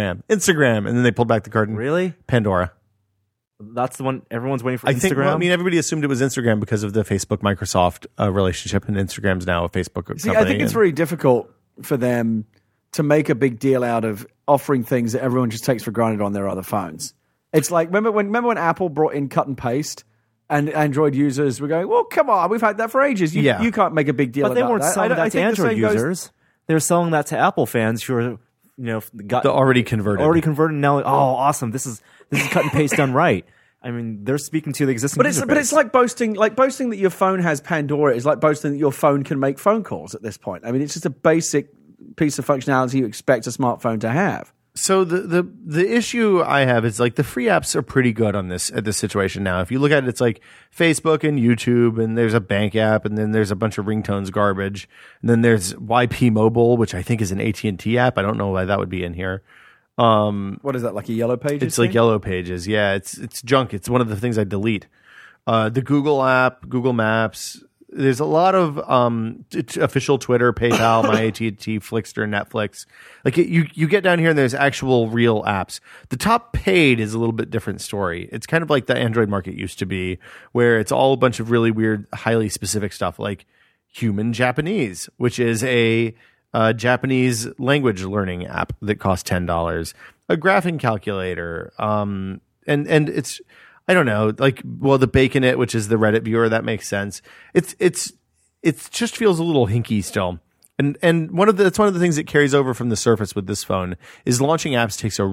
and then they pulled back the curtain. Really? Pandora. That's the one everyone's waiting for. I Instagram. think. Well, I mean, everybody assumed it was Instagram because of the Facebook Microsoft relationship, and Instagram's now a Facebook company. I think it's very difficult for them to make a big deal out of offering things that everyone just takes for granted on their other phones. It's like remember when Apple brought in cut and paste, and Android users were going, "Well, come on, we've had that for ages. You can't make a big deal." But they about weren't that. selling that to think the Android same goes- users. They were selling that to Apple fans who are, got the already converted. Now, like, oh, awesome! This is cut and paste done right. I mean, they're speaking to the existing. But user it's base. like boasting that your phone has Pandora is like boasting that your phone can make phone calls at this point. I mean, it's just a basic piece of functionality you expect a smartphone to have. So the issue I have is like the free apps are pretty good on this situation now. If you look at it, it's like Facebook and YouTube, and there's a bank app, and then there's a bunch of ringtones garbage, and then there's YP Mobile, which I think is an AT&T app. I don't know why that would be in here. What is that, like a Yellow Pages? It's like Yellow Pages. Yeah, it's junk. It's one of the things I delete. The Google app, Google Maps. There's a lot of official Twitter, PayPal, My AT&T, Flickster, Netflix. Like you get down here and there's actual real apps. The top paid is a little bit different story. It's kind of like the Android market used to be, where it's all a bunch of really weird, highly specific stuff like Human Japanese, which is a Japanese language learning app that costs $10. A graphing calculator, and it's. I don't know, like, well, the Baconet, which is the Reddit viewer, that makes sense. It just feels a little hinky still. And that's one of the things that carries over from the Surface with this phone is launching apps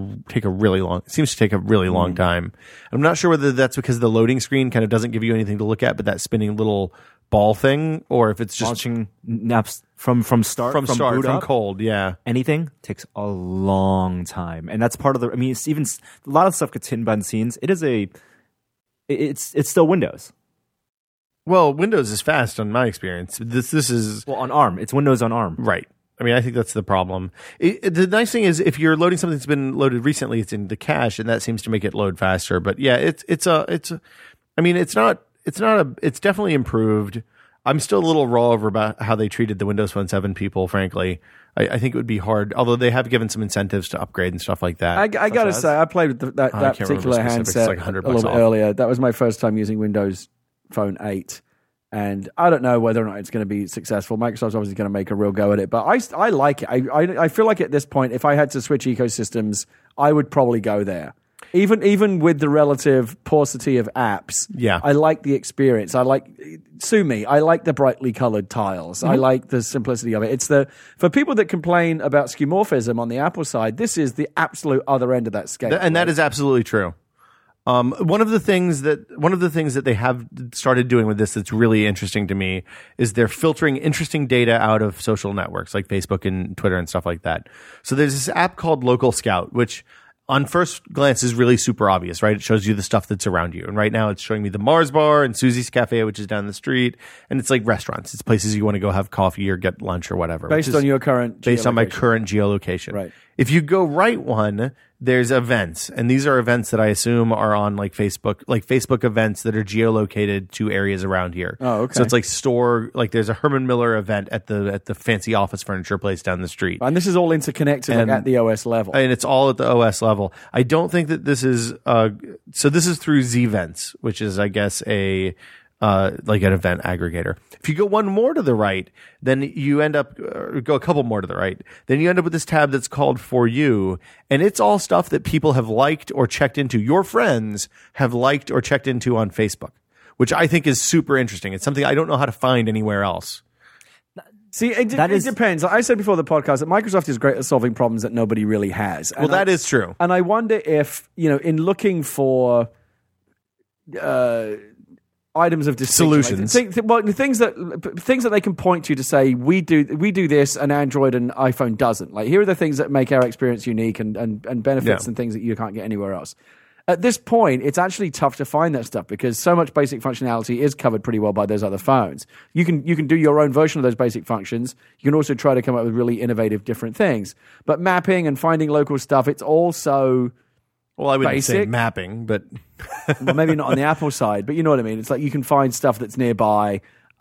seems to take a really long time. I'm not sure whether that's because the loading screen kind of doesn't give you anything to look at, but that spinning little ball thing, or if it's just launching apps from cold, yeah. Anything takes a long time, and that's part of the. I mean, it's even a lot of stuff gets hidden behind the scenes. It's still Windows. Well, Windows is fast on my experience. This is on ARM. It's Windows on ARM, right? I mean, I think that's the problem. The nice thing is if you're loading something that's been loaded recently, it's in the cache, and that seems to make it load faster. But yeah, it's definitely improved. I'm still a little raw over about how they treated the Windows Phone 7 people, frankly. I think it would be hard, although they have given some incentives to upgrade and stuff like that. I got to say, I played with that particular handset like a little bit earlier. That was my first time using Windows Phone 8. And I don't know whether or not it's going to be successful. Microsoft's obviously going to make a real go at it. But I like it. I feel like at this point, if I had to switch ecosystems, I would probably go there. Even with the relative paucity of apps, yeah. I like the experience. Sue me, I like the brightly colored tiles. Mm-hmm. I like the simplicity of it. For people that complain about skeuomorphism on the Apple side, this is the absolute other end of that scale. And that is absolutely true. One of the things that they have started doing with this that's really interesting to me is they're filtering interesting data out of social networks like Facebook and Twitter and stuff like that. So there's this app called Local Scout, which on first glance is really super obvious, right? It shows you the stuff that's around you. And right now it's showing me the Mars Bar and Susie's Cafe, which is down the street. And it's like restaurants. It's places you want to go have coffee or get lunch or whatever. Based on my current geolocation. Right. If you go right one, there's events. And these are events that I assume are on like Facebook events that are geolocated to areas around here. Oh, okay. So it's like there's a Herman Miller event at the fancy office furniture place down the street. And this is all interconnected at the OS level. And it's all at the OS level. I don't think that this is so this is through Zvents, which is I guess a like an event aggregator. If you go one more to the right, then you end up go a couple more to the right. Then you end up with this tab that's called For You, and it's all stuff that people have liked or checked into. Your friends have liked or checked into on Facebook, which I think is super interesting. It's something I don't know how to find anywhere else. See, it depends. Like I said before the podcast that Microsoft is great at solving problems that nobody really has. Well, that is true. And I wonder if, in looking for items of distinction, solutions, things that they can point to say we do this and Android and iPhone doesn't. Like here are the things that make our experience unique and benefits and things that you can't get anywhere else. At this point, it's actually tough to find that stuff because so much basic functionality is covered pretty well by those other phones. You can do your own version of those basic functions. You can also try to come up with really innovative different things. But mapping and finding local stuff, it's also well, I wouldn't basic. say mapping, but well, maybe not on the Apple side, but you know what I mean. It's like you can find stuff that's nearby.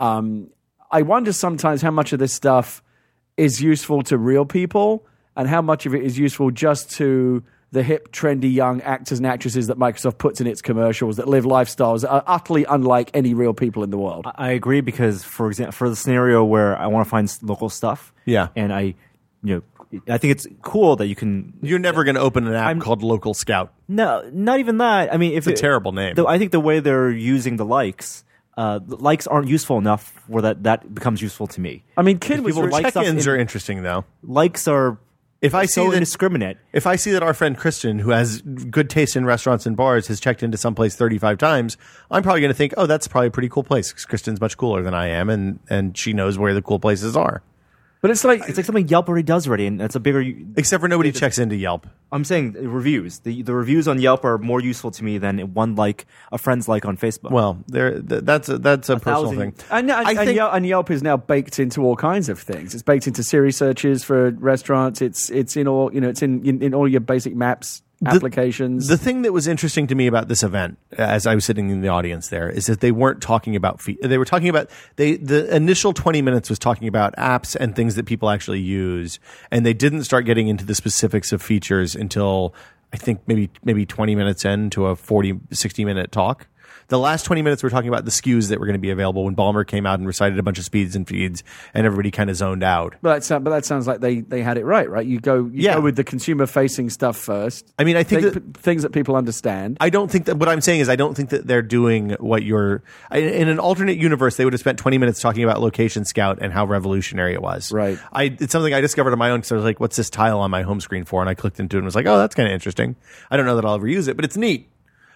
I wonder sometimes how much of this stuff is useful to real people and how much of it is useful just to the hip, trendy young actors and actresses that Microsoft puts in its commercials that live lifestyles that are utterly unlike any real people in the world. I agree because, for example, for the scenario where I want to find local stuff, and I think it's cool that you can. You're never going to open an app called Local Scout. No, not even that. I mean, it's a terrible name. I think the way they're using the likes aren't useful enough where that becomes useful to me. I mean, check-ins are interesting though. Likes are. If I see indiscriminate. If I see that our friend Kristen, who has good taste in restaurants and bars, has checked into someplace 35 times, I'm probably going to think, oh, that's probably a pretty cool place because Kristen's much cooler than I am, and she knows where the cool places are. But it's like something Yelp already does already, and that's a bigger. Except for nobody checks into Yelp. I'm saying reviews. The reviews on Yelp are more useful to me than a friend's like on Facebook. Well, that's a personal thing. And Yelp is now baked into all kinds of things. It's baked into Siri searches for restaurants. It's in all it's in all your basic maps. Applications. The thing that was interesting to me about this event, as I was sitting in the audience there, is that they weren't talking about they were talking about the initial 20 minutes was talking about apps and things that people actually use, and they didn't start getting into the specifics of features until I think maybe 20 minutes into a 60 minute talk. The last 20 minutes, we're talking about the SKUs that were going to be available when Ballmer came out and recited a bunch of speeds and feeds, and everybody kind of zoned out. But that sounds like they had it right? You go with the consumer-facing stuff first. I mean, I think things that people understand. I don't think that what I'm saying is I don't think that they're doing what you're. In an alternate universe, they would have spent 20 minutes talking about Location Scout and how revolutionary it was. Right. It's something I discovered on my own because I was like, "What's this tile on my home screen for?" And I clicked into it and was like, "Oh, that's kind of interesting." I don't know that I'll ever use it, but it's neat.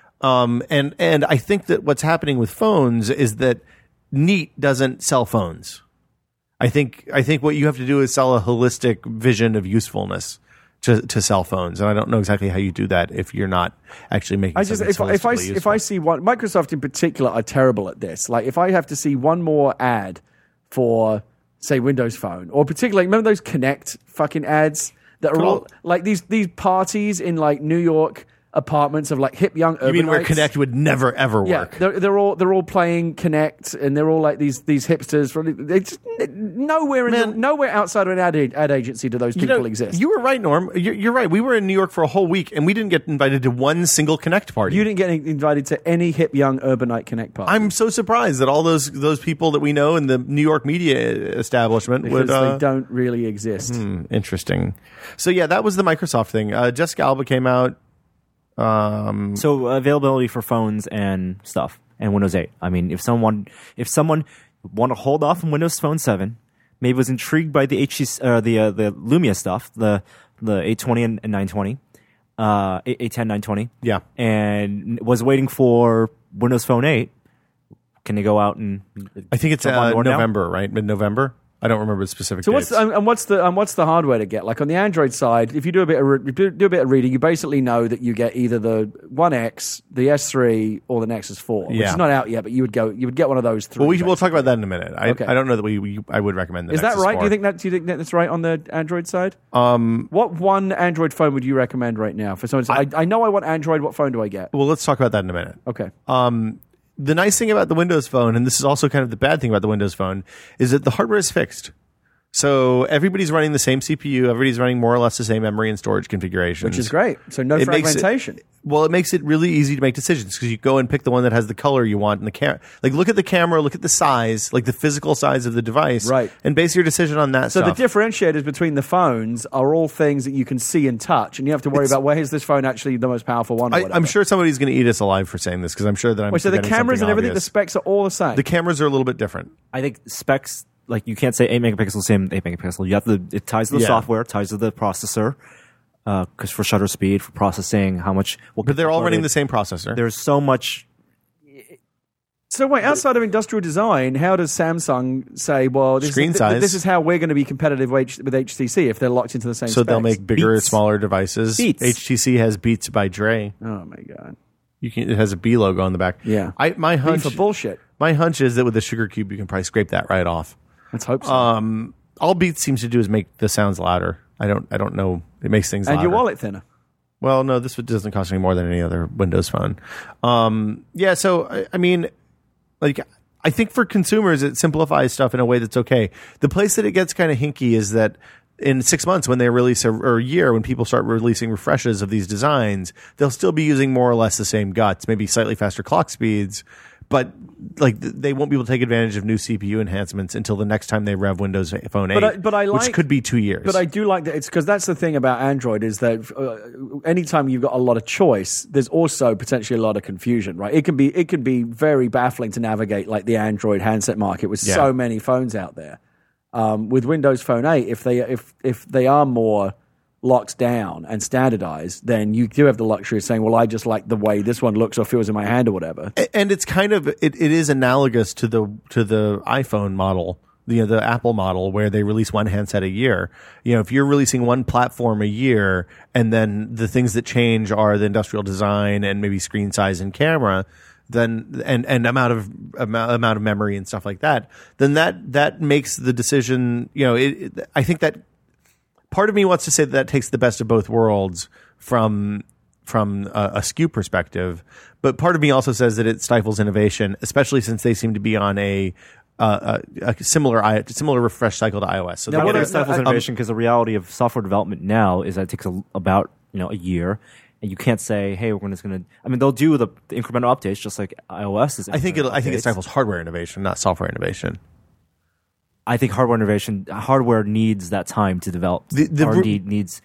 And I think that what's happening with phones is that Neat doesn't sell phones. I think what you have to do is sell a holistic vision of usefulness to sell phones, and I don't know exactly how you do that if you're not actually making. If I see one, Microsoft in particular are terrible at this. Like if I have to see one more ad for say Windows Phone, or particularly remember those Connect fucking ads that are all like these parties in like New York. Apartments of like hip young urbanites. You mean where Connect would never ever work? Yeah, they're all playing Connect, and they're all like these hipsters. They just, nowhere outside of an ad agency do those people exist. You were right, Norm. You're right. We were in New York for a whole week, and we didn't get invited to one single Connect party. You didn't get invited to any hip young urbanite Connect party. I'm so surprised that all those people that we know in the New York media establishment because they don't really exist. Interesting. So yeah, that was the Microsoft thing. Jessica Alba came out. So availability for phones and stuff and Windows 8. I mean, if someone want to hold off on Windows Phone 7, maybe was intrigued by the the Lumia stuff, the 820 and 920, 810, 920, yeah, and was waiting for Windows Phone 8. Can they go out and? I think it's November, right? Mid-November. I don't remember the specific dates. What's the hardware to get? Like on the Android side, if you do a bit of reading, you basically know that you get either the One X, the S3, or the Nexus 4, which is not out yet. But you would get one of those three. Well, we'll talk about that in a minute. I don't know that I would recommend that. Is that right? 4. Do you think that's right on the Android side? What one Android phone would you recommend right now for someone? I know I want Android. What phone do I get? Well, let's talk about that in a minute. Okay. The nice thing about the Windows Phone, and this is also kind of the bad thing about the Windows Phone, is that the hardware is fixed. So everybody's running the same CPU. Everybody's running more or less the same memory and storage configurations. Which is great. So no fragmentation. It makes it really easy to make decisions because you go and pick the one that has the color you want and the camera. Like, look at the camera, look at the size, like the physical size of the device, right? And base your decision on that. So stuff. the differentiators between the phones are all things that you can see and touch, and you have to worry about where is this phone actually the most powerful one. Or I'm sure somebody's going to eat us alive for saying this because I'm sure that I'm. So the cameras and everything, the specs are all the same. The cameras are a little bit different. I think specs. Like, you can't say 8 megapixels, same 8 megapixel. You have to, it ties to the software, ties to the processor, because for shutter speed, for processing, how much. But they're all running the same processor. There's so much. So wait, outside of industrial design, how does Samsung say, well, this is how we're going to be competitive with HTC if they're locked into the same So specs? they'll make bigger, Beats. smaller devices. Beats. HTC has Beats by Dre. Oh my god! It has a B logo on the back. Yeah. My hunch for bullshit. My hunch is that with the Sugar Cube, you can probably scrape that right off. Let's hope so. All Beats seems to do is make the sounds louder. I don't know. It makes things louder. And your wallet thinner. Well, no, this doesn't cost any more than any other Windows phone. So I mean, like, I think for consumers, it simplifies stuff in a way that's okay. The place that it gets kind of hinky is that in 6 months, when they release or a year, when people start releasing refreshes of these designs, they'll still be using more or less the same guts, maybe slightly faster clock speeds. But like, they won't be able to take advantage of new CPU enhancements until the next time they rev Windows Phone 8, which could be 2 years. But I do like that. It's because that's the thing about Android is that anytime you've got a lot of choice, there's also potentially a lot of confusion, right? It can be very baffling to navigate like the Android handset market with so many phones out there. With Windows Phone 8, if they are more locked down and standardized, then you do have the luxury of saying, well, I just like the way this one looks or feels in my hand or whatever. And it's kind of it is analogous to the iPhone model, the Apple model, where they release one handset a year. If you're releasing one platform a year, and then the things that change are the industrial design and maybe screen size and camera, then and amount of memory and stuff like that, then that makes the decision. I think that. Part of me wants to say that takes the best of both worlds from a SKU perspective, but part of me also says that it stifles innovation, especially since they seem to be on a similar refresh cycle to iOS. So it stifles innovation because the reality of software development now is that it takes about a year. And you can't say, "Hey, we're just going to." I mean, they'll do the incremental updates just like iOS is. I think it stifles hardware innovation, not software innovation. I think hardware needs that time to develop. R&D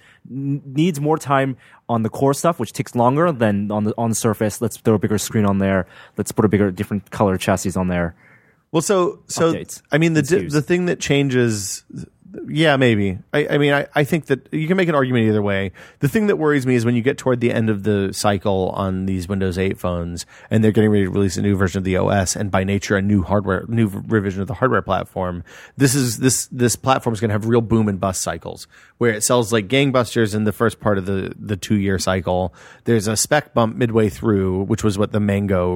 needs more time on the core stuff, which takes longer than on the Surface. Let's throw a bigger screen on there. Let's put different color chassis on there. Well, so updates. I mean, the thing that changes. Yeah, maybe. I think that you can make an argument either way. The thing that worries me is when you get toward the end of the cycle on these Windows 8 phones and they're getting ready to release a new version of the OS and by nature a new revision of the hardware platform. This platform is going to have real boom and bust cycles where it sells like gangbusters in the first part of the 2-year cycle. There's a spec bump midway through, which was what the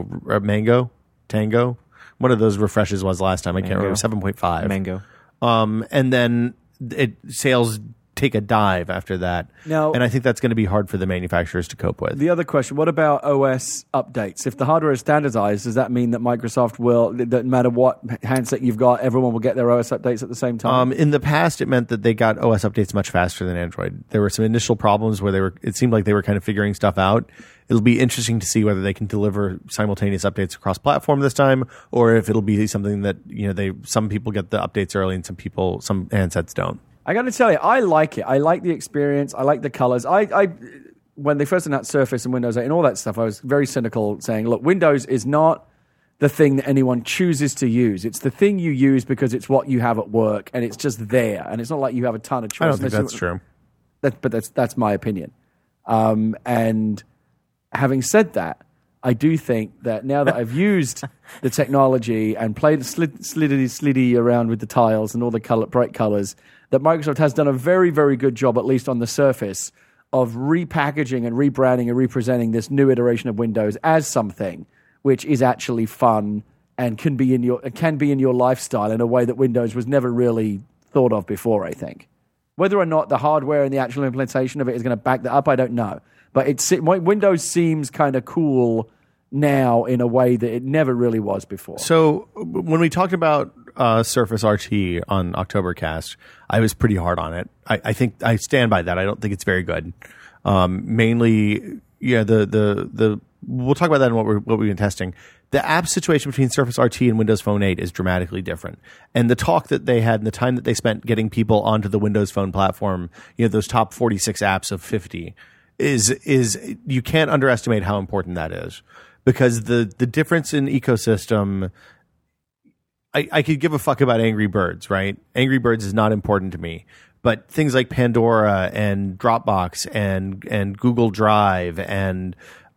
Tango, one of those refreshes was last time. I can't remember, 7.5. Mango. And then sales take a dive after that. Now, and I think that's going to be hard for the manufacturers to cope with. The other question, what about OS updates? If the hardware is standardized, does that mean that Microsoft will, no matter what handset you've got, everyone will get their OS updates at the same time? In the past, it meant that they got OS updates much faster than Android. There were some initial problems where it seemed like they were kind of figuring stuff out. It'll be interesting to see whether they can deliver simultaneous updates across platform this time, or if it'll be something that some people get the updates early and some handsets don't. I got to tell you, I like it. I like the experience. I like the colors. When they first announced Surface and Windows 8 and all that stuff, I was very cynical, saying, "Look, Windows is not the thing that anyone chooses to use. It's the thing you use because it's what you have at work, and it's just there. And it's not like you have a ton of choice." I don't think that's true. But that's my opinion. And having said that, I do think that now that I've used the technology and played sliddy around with the tiles and all the bright colors, that Microsoft has done a very, very good job, at least on the surface, of repackaging and rebranding and representing this new iteration of Windows as something which is actually fun and can be in your lifestyle in a way that Windows was never really thought of before, I think. Whether or not the hardware and the actual implementation of it is going to back that up, I don't know. But Windows seems kind of cool now in a way that it never really was before. So when we talked about Surface RT on Octobercast, I was pretty hard on it. I think I stand by that. I don't think it's very good. Mainly, yeah, the we'll talk about that in what we've been testing. The app situation between Surface RT and Windows Phone 8 is dramatically different. And the talk that they had and the time that they spent getting people onto the Windows Phone platform, those top 46 apps of 50 is you can't underestimate how important that is. Because the difference in ecosystem, I could give a fuck about Angry Birds, right? Angry Birds is not important to me. But things like Pandora and Dropbox and Google Drive and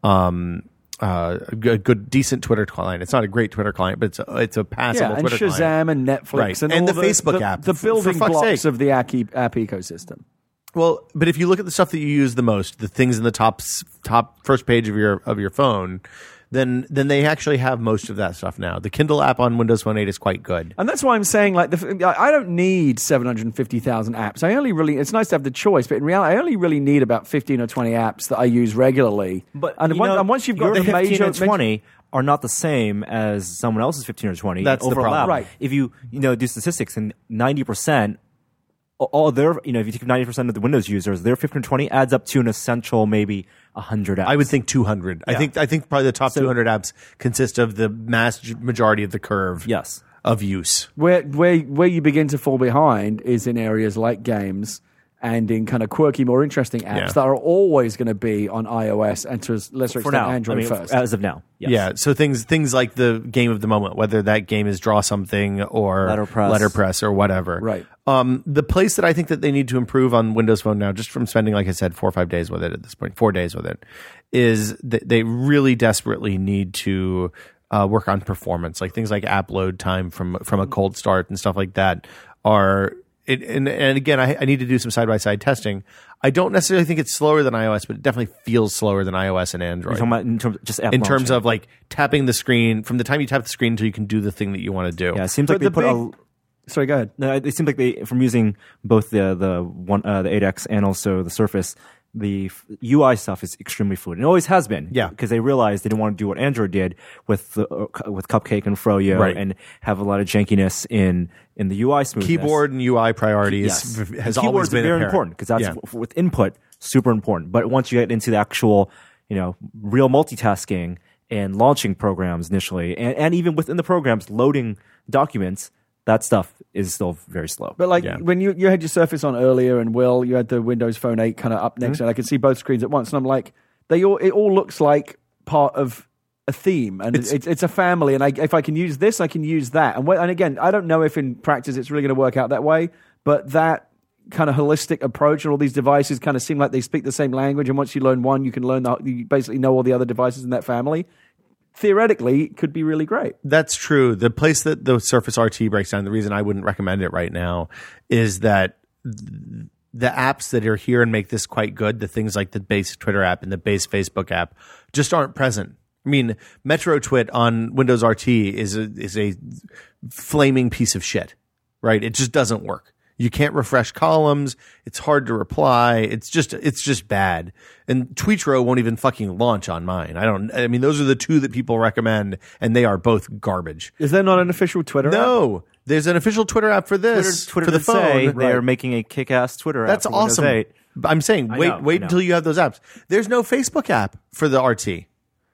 a good decent Twitter client. It's not a great Twitter client, but it's a passable and Twitter Shazam client. and Netflix Right. and And all the Facebook app, the building for fuck's blocks sake. of the app ecosystem. Well, but if you look at the stuff that you use the most, the things in the top first page of your phone, then they actually have most of that stuff now. The Kindle app on Windows Phone 8 is quite good. And that's why I'm saying, like, I don't need 750,000 apps. It's nice to have the choice, but in reality, I only really need about 15 or 20 apps that I use regularly. And once you've got your the 15 major and 20 are not the same as someone else's 15 or 20. That's the overlap. problem. Right. If you do statistics and 90%, all their, if you take 90% of the Windows users, their 15 or 20 adds up to an essential maybe 100 apps. I would think 200. Yeah. I think probably the top 200 apps consist of the majority of the curve. Yes. Of use. Where you begin to fall behind is in areas like games and in kind of quirky, more interesting apps that are always going to be on iOS and to a lesser For extent now. Android first. As of now. Yes. Yeah, so things like the game of the moment, whether that game is Draw Something or Letterpress or whatever. Right. The place that I think that they need to improve on Windows Phone now, just from spending, like I said, 4 or 5 days with it at this point, 4 days with it, is that they really desperately need to work on performance. Like things like app load time from a cold start and stuff like that are... And again, I need to do some side-by-side testing. I don't necessarily think it's slower than iOS, but it definitely feels slower than iOS and Android. You're talking about in terms of like tapping the screen, from the time you tap the screen until you can do the thing that you want to do. Yeah, it seems like they put Sorry, go ahead. No, it seems like they, from using both the 8X and also the Surface, the UI stuff is extremely fluid. It always has been. Yeah. Because they realized they didn't want to do what Android did with Cupcake and Froyo and have a lot of jankiness in the UI smoothness. Keyboard and UI priorities has always been very apparent. important because that's with input super important. But once you get into the actual, real multitasking and launching programs initially, and even within the programs loading documents, that stuff is still very slow. But when you had your Surface on earlier, and Will, you had the Windows Phone 8 kind of up next, and I could see both screens at once, and I'm like, it all looks like part of a theme, and it's a family, and if I can use this, I can use that. And again, I don't know if in practice it's really going to work out that way, but that kind of holistic approach and all these devices kind of seem like they speak the same language, and once you learn one, you can learn you basically know all the other devices in that family. Theoretically, it could be really great. That's true. The place that the Surface RT breaks down, the reason I wouldn't recommend it right now is that the apps that are here and make this quite good, the things like the base Twitter app and the base Facebook app, just aren't present. I mean, MetroTwit on Windows RT is a flaming piece of shit, right? It just doesn't work. You can't refresh columns. It's hard to reply. It's just bad. And Tweetro won't even fucking launch on mine. I mean, those are the two that people recommend, and they are both garbage. Is there not an official Twitter app? No, there's an official Twitter app for this. Twitter for the did say phone. they're making a kick-ass Twitter That's app. That's awesome. 8. I'm saying, wait I know. until you have those apps. There's no Facebook app for the RT.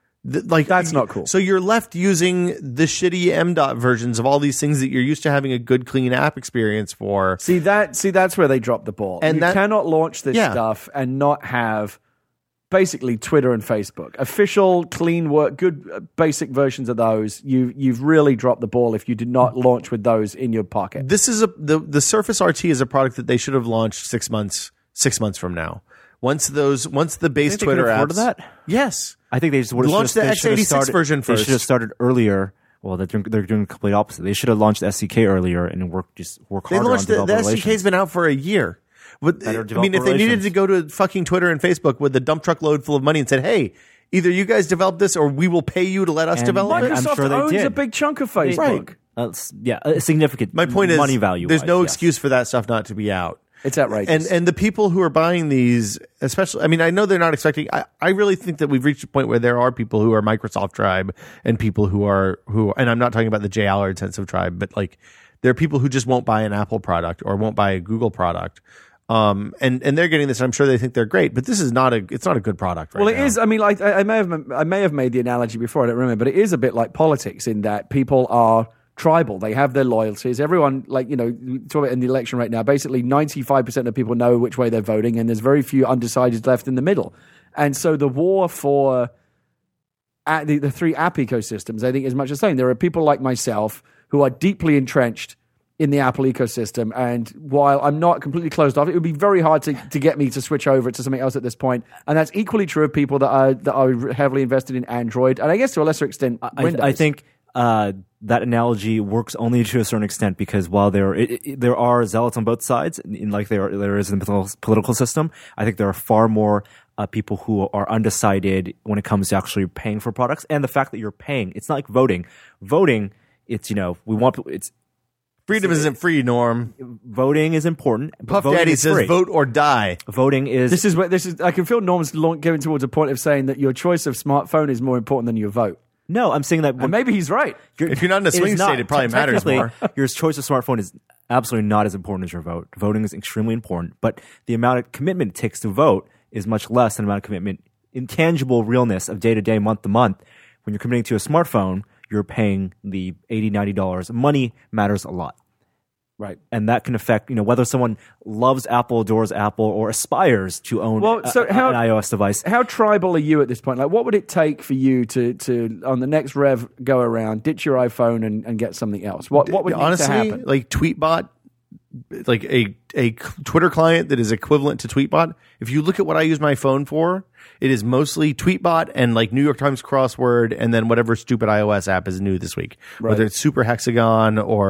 That's not cool. So you're left using the shitty M.dot versions of all these things that you're used to having a good, clean app experience for. See, that's where they dropped the ball. And you cannot launch this stuff and not have basically Twitter and Facebook. Official, clean work, good basic versions of those. You've really dropped the ball if you did not launch with those in your pocket. This is the Surface RT is a product that they should have launched 6 months from now. Once the base Twitter apps. That? Yes. I think they just would have launched the x86 version first. They should have started earlier. Well, they're doing the complete opposite. They should have launched the SDK earlier and work harder on developer the relations. SDK's been out for a year. I mean, if they needed to go to fucking Twitter and Facebook with a dump truck load full of money and said, "Hey, either you guys develop this or we will pay you to let us develop it," Microsoft I'm sure they owns did. a big chunk of Facebook. Right. A significant My point is, money value. there's no excuse for that stuff not to be out. It's outrageous. And the people who are buying these, especially, I mean, I know they're not expecting. I really think that we've reached a point where there are people who are Microsoft tribe and people who, and I'm not talking about the Jay Allard sense of tribe, but like there are people who just won't buy an Apple product or won't buy a Google product. And they're getting this. And I'm sure they think they're great, but this is it's not a good product. Right well, it now. is. I mean, like I may have made the analogy before. I don't remember, but it is a bit like politics in that people are tribal. They have their loyalties. Everyone, like, we talk about in the election right now, basically 95% of people know which way they're voting, and there's very few undecideds left in the middle. And so the war for the three app ecosystems, I think, is much the same. There are people like myself who are deeply entrenched in the Apple ecosystem, and while I'm not completely closed off, it would be very hard to get me to switch over to something else at this point. And that's equally true of people that are heavily invested in Android, and I guess to a lesser extent Windows. I think that analogy works only to a certain extent, because while there are zealots on both sides, like there is in the political system, I think there are far more people who are undecided when it comes to actually paying for products. And the fact that you're paying, it's not like voting. Voting, it's freedom isn't free, Norm. Voting is important. Puff voting Daddy is says free. vote or die. Voting is This is. I can feel Norm's going towards a point of saying that your choice of smartphone is more important than your vote. No, I'm saying that And maybe he's right. If you're not in a swing state, it probably matters more. Your choice of smartphone is absolutely not as important as your vote. Voting is extremely important, but the amount of commitment it takes to vote is much less than the amount of commitment, intangible realness of day to day, month to month. When you're committing to a smartphone, you're paying the $80, $90. Money matters a lot. Right. And that can affect, whether someone loves Apple, adores Apple, or aspires to own an iOS device. How tribal are you at this point? Like, what would it take for you to on the next rev go around, ditch your iPhone and get something else? What would honestly need to happen? like Tweetbot, like a Twitter client that is equivalent to Tweetbot? If you look at what I use my phone for, it is mostly Tweetbot and like New York Times crossword, and then whatever stupid iOS app is new this week, whether it's Super Hexagon or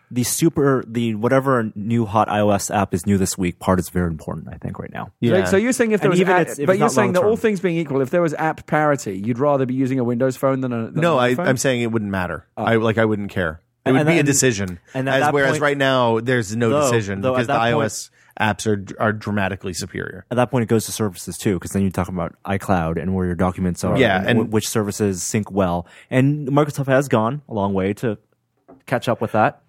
the whatever new hot iOS app is new this week part is very important, I think, right now. Yeah. So you're saying if there And was even app, if it's but you're not saying that all long-term. things being equal, if there was app parity, you'd rather be using a Windows phone than an iPhone? I'm saying it wouldn't matter. I wouldn't care. It would And- be a and- decision. and at that Whereas point- right now there's no decision though because the at that iOS apps are dramatically superior. At that point, it goes to services too, because then you talk about iCloud and where your documents are, Yeah, and which services sync well. And Microsoft has gone a long way to catch up with that.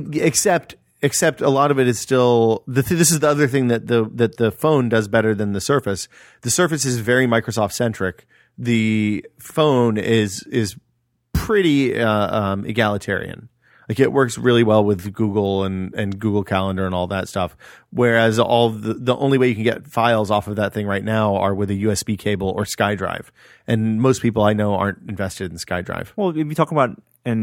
Except a lot of it is still this is the other thing that the phone does better than the Surface. The Surface is very Microsoft centric. The phone is pretty egalitarian. Like it works really well with Google and Google Calendar and all that stuff. Whereas all the only way you can get files off of that thing right now are with a USB cable or SkyDrive. And most people I know aren't invested in SkyDrive. Well, if you talk about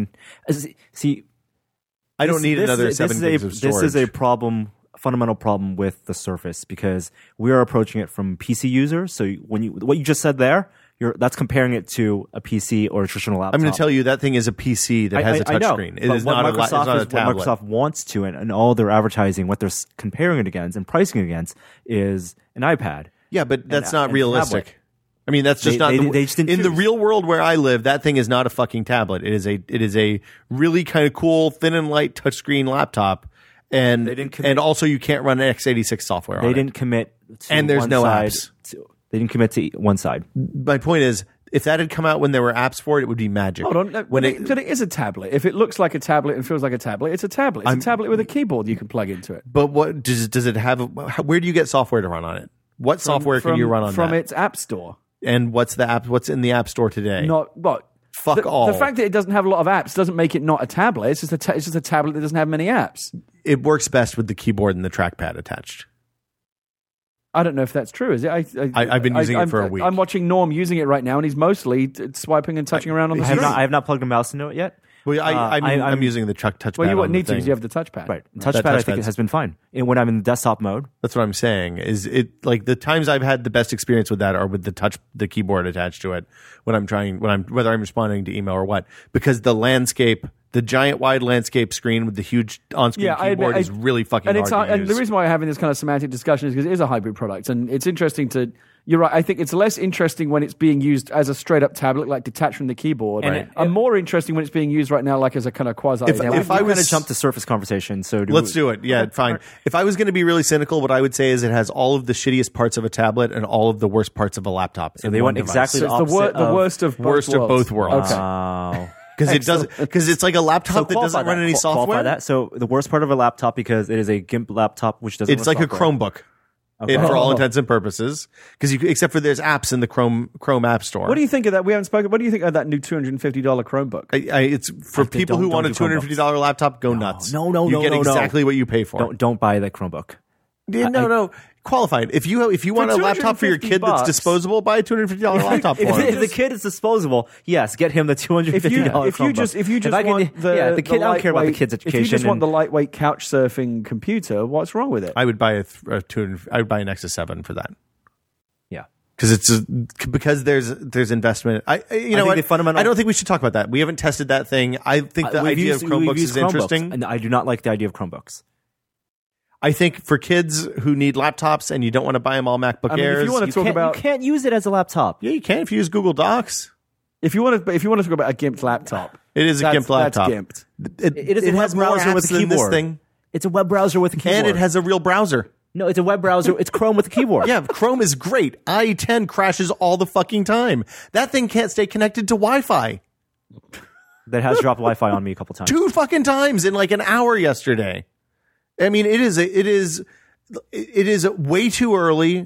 see. I don't need another 7 gigs of storage. This is a fundamental problem with the Surface, because we are approaching it from PC users. So what you just said there, that's comparing it to a PC or a traditional laptop. I'm going to tell you that thing is a PC that has a touchscreen. It is not a tablet. What Microsoft wants to, and all their advertising, what they're comparing it against and pricing it against is an iPad. Yeah, but that's not and realistic. tablet. I mean, that's just not they just didn't in the choose. real world where I live. That thing is not a fucking tablet. It is a really kind of cool, thin and light touchscreen laptop, and also you can't run x86 software on it. They didn't commit to And there's one no side. apps. They didn't commit to one side. My point is, if that had come out when there were apps for it, it would be magic. Hold on. But it is a tablet. If it looks like a tablet and feels like a tablet, it's a tablet. It's a tablet with a keyboard you can plug into it. But what does it have? Where do you get software to run on it? What software can you run on from that? its app store? And what's the app? What's in the app store today? Not what? Fuck all. The fact that it doesn't have a lot of apps doesn't make it not a tablet. It's just a tablet that doesn't have many apps. It works best with the keyboard and the trackpad attached. I don't know if that's true. Is it? I've been using it for a week. I'm watching Norm using it right now, and he's mostly swiping and touching around on the screen. I have not plugged a mouse into it yet. Well, I'm using the touchpad. Well, you on the need to thing. because you have the touchpad. Right. Touchpad, I think, has been fine. And when I'm in desktop mode. That's what I'm saying. Is it like the times I've had the best experience with that are with the keyboard attached to it whether I'm responding to email or what, because the giant wide landscape screen with the huge on-screen keyboard is really fucking hard to use. And the reason why I'm having this kind of semantic discussion is because it is a hybrid product, and it's interesting to You're right. I think it's less interesting when it's being used as a straight up tablet, like detached from the keyboard, and more interesting when it's being used right now, like as a kind of quasi. If I was going to jump to Surface conversation, so let's do it. Yeah, fine. If I was going to be really cynical, what I would say is it has all of the shittiest parts of a tablet and all of the worst parts of a laptop. So they want exactly the opposite. The worst of both worlds. Okay. Wow. Because it's like a laptop that doesn't run any software. That. So the worst part of a laptop, because it is a GIMP laptop, which doesn't. It's like software. a Chromebook. Okay. For all intents and purposes, because except for there's apps in the Chrome App Store. What do you think of that? We haven't spoken. What do you think of that new $250 Chromebook? It's for people who want a $250 laptop. Go nuts! No, you get exactly what you pay for. Don't buy that Chromebook. No. Qualified. If you want a laptop for your kid that's disposable, buy a $250 laptop for him. If the kid is disposable, yes, get him the $250 Chromebook. If you just want the kid, I don't care about the kid's education. If you just want the lightweight couch surfing computer, what's wrong with it? I would buy I would buy an Nexus 7 for that. Yeah. Because there's investment. I don't think we should talk about that. We haven't tested that thing. I think the idea of Chromebooks is interesting. And I do not like the idea of Chromebooks. I think for kids who need laptops and you don't want to buy them all MacBook Airs, if you want to talk about, you can't use it as a laptop. Yeah, you can if you use Google Docs. If you want to talk about a gimped laptop, it is a GIMP laptop. That's gimped. It is a web browser with a keyboard. Thing. It's a web browser with a keyboard, and it has a real browser. No, it's a web browser. It's Chrome with a keyboard. Yeah, Chrome is great. IE10 crashes all the fucking time. That thing can't stay connected to Wi-Fi. That has dropped Wi-Fi on me a couple times. 2 fucking times in like an hour yesterday. I mean, it is way too early.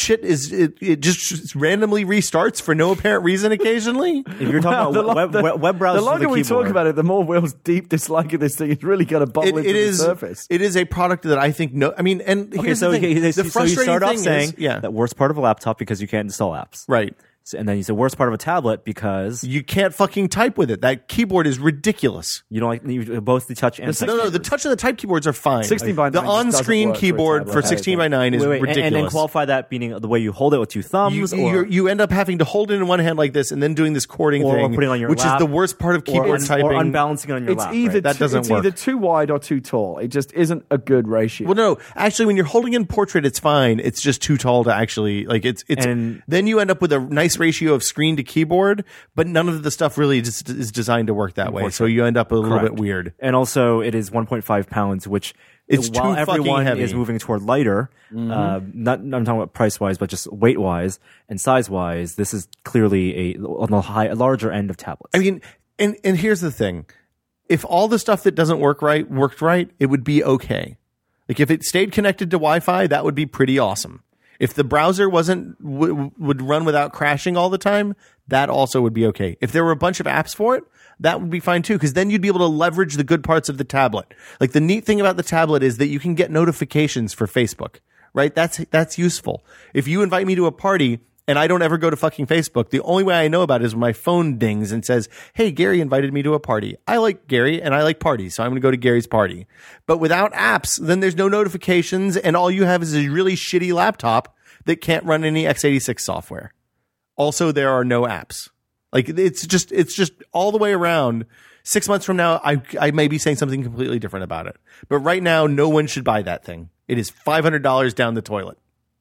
It just randomly restarts for no apparent reason occasionally. If you're talking about web browsers, the longer we talk about it, the more Will's deep dislike of this thing is really going to bubble into the surface. It is a product that I think here's the thing. The frustrating so you start off thing saying is, that worst part of a laptop because you can't install apps, right? And then you say worst part of a tablet because you can't fucking type with it. That keyboard is ridiculous. You don't like both the touch and no. The touch and the type keyboards are fine. 16:9. The on-screen keyboard for 16:9 is ridiculous. And then qualify that meaning the way you hold it with 2 thumbs. You end up having to hold it in one hand like this and then doing this cording thing, or putting it on your which lap, is the worst part of keyboard typing. Or unbalancing it on your lap. That doesn't work. It's either too wide or too tall. It just isn't a good ratio. Well, no. Actually, when you're holding in portrait, it's fine. It's just too tall to actually like it's. Then you end up with a nice ratio of screen to keyboard, but none of the stuff really is designed to work that way. So you end up a little bit weird. And also, it is 1.5 pounds, which while everyone is moving toward lighter, I'm talking about price wise, but just weight wise and size wise, this is clearly on the larger end of tablets. I mean, and here's the thing: if all the stuff that doesn't work right worked right, it would be okay. Like if it stayed connected to Wi-Fi, that would be pretty awesome. If the browser would run without crashing all the time, that also would be okay. If there were a bunch of apps for it, that would be fine too, because then you'd be able to leverage the good parts of the tablet. Like the neat thing about the tablet is that you can get notifications for Facebook, right? That's useful. If you invite me to a party and I don't ever go to fucking Facebook, the only way I know about it is when my phone dings and says, hey, Gary invited me to a party. I like Gary and I like parties, so I'm going to go to Gary's party. But without apps, then there's no notifications and all you have is a really shitty laptop that can't run any x86 software. Also, there are no apps. Like it's just all the way around. 6 months from now, I may be saying something completely different about it. But right now, no one should buy that thing. It is $500 down the toilet.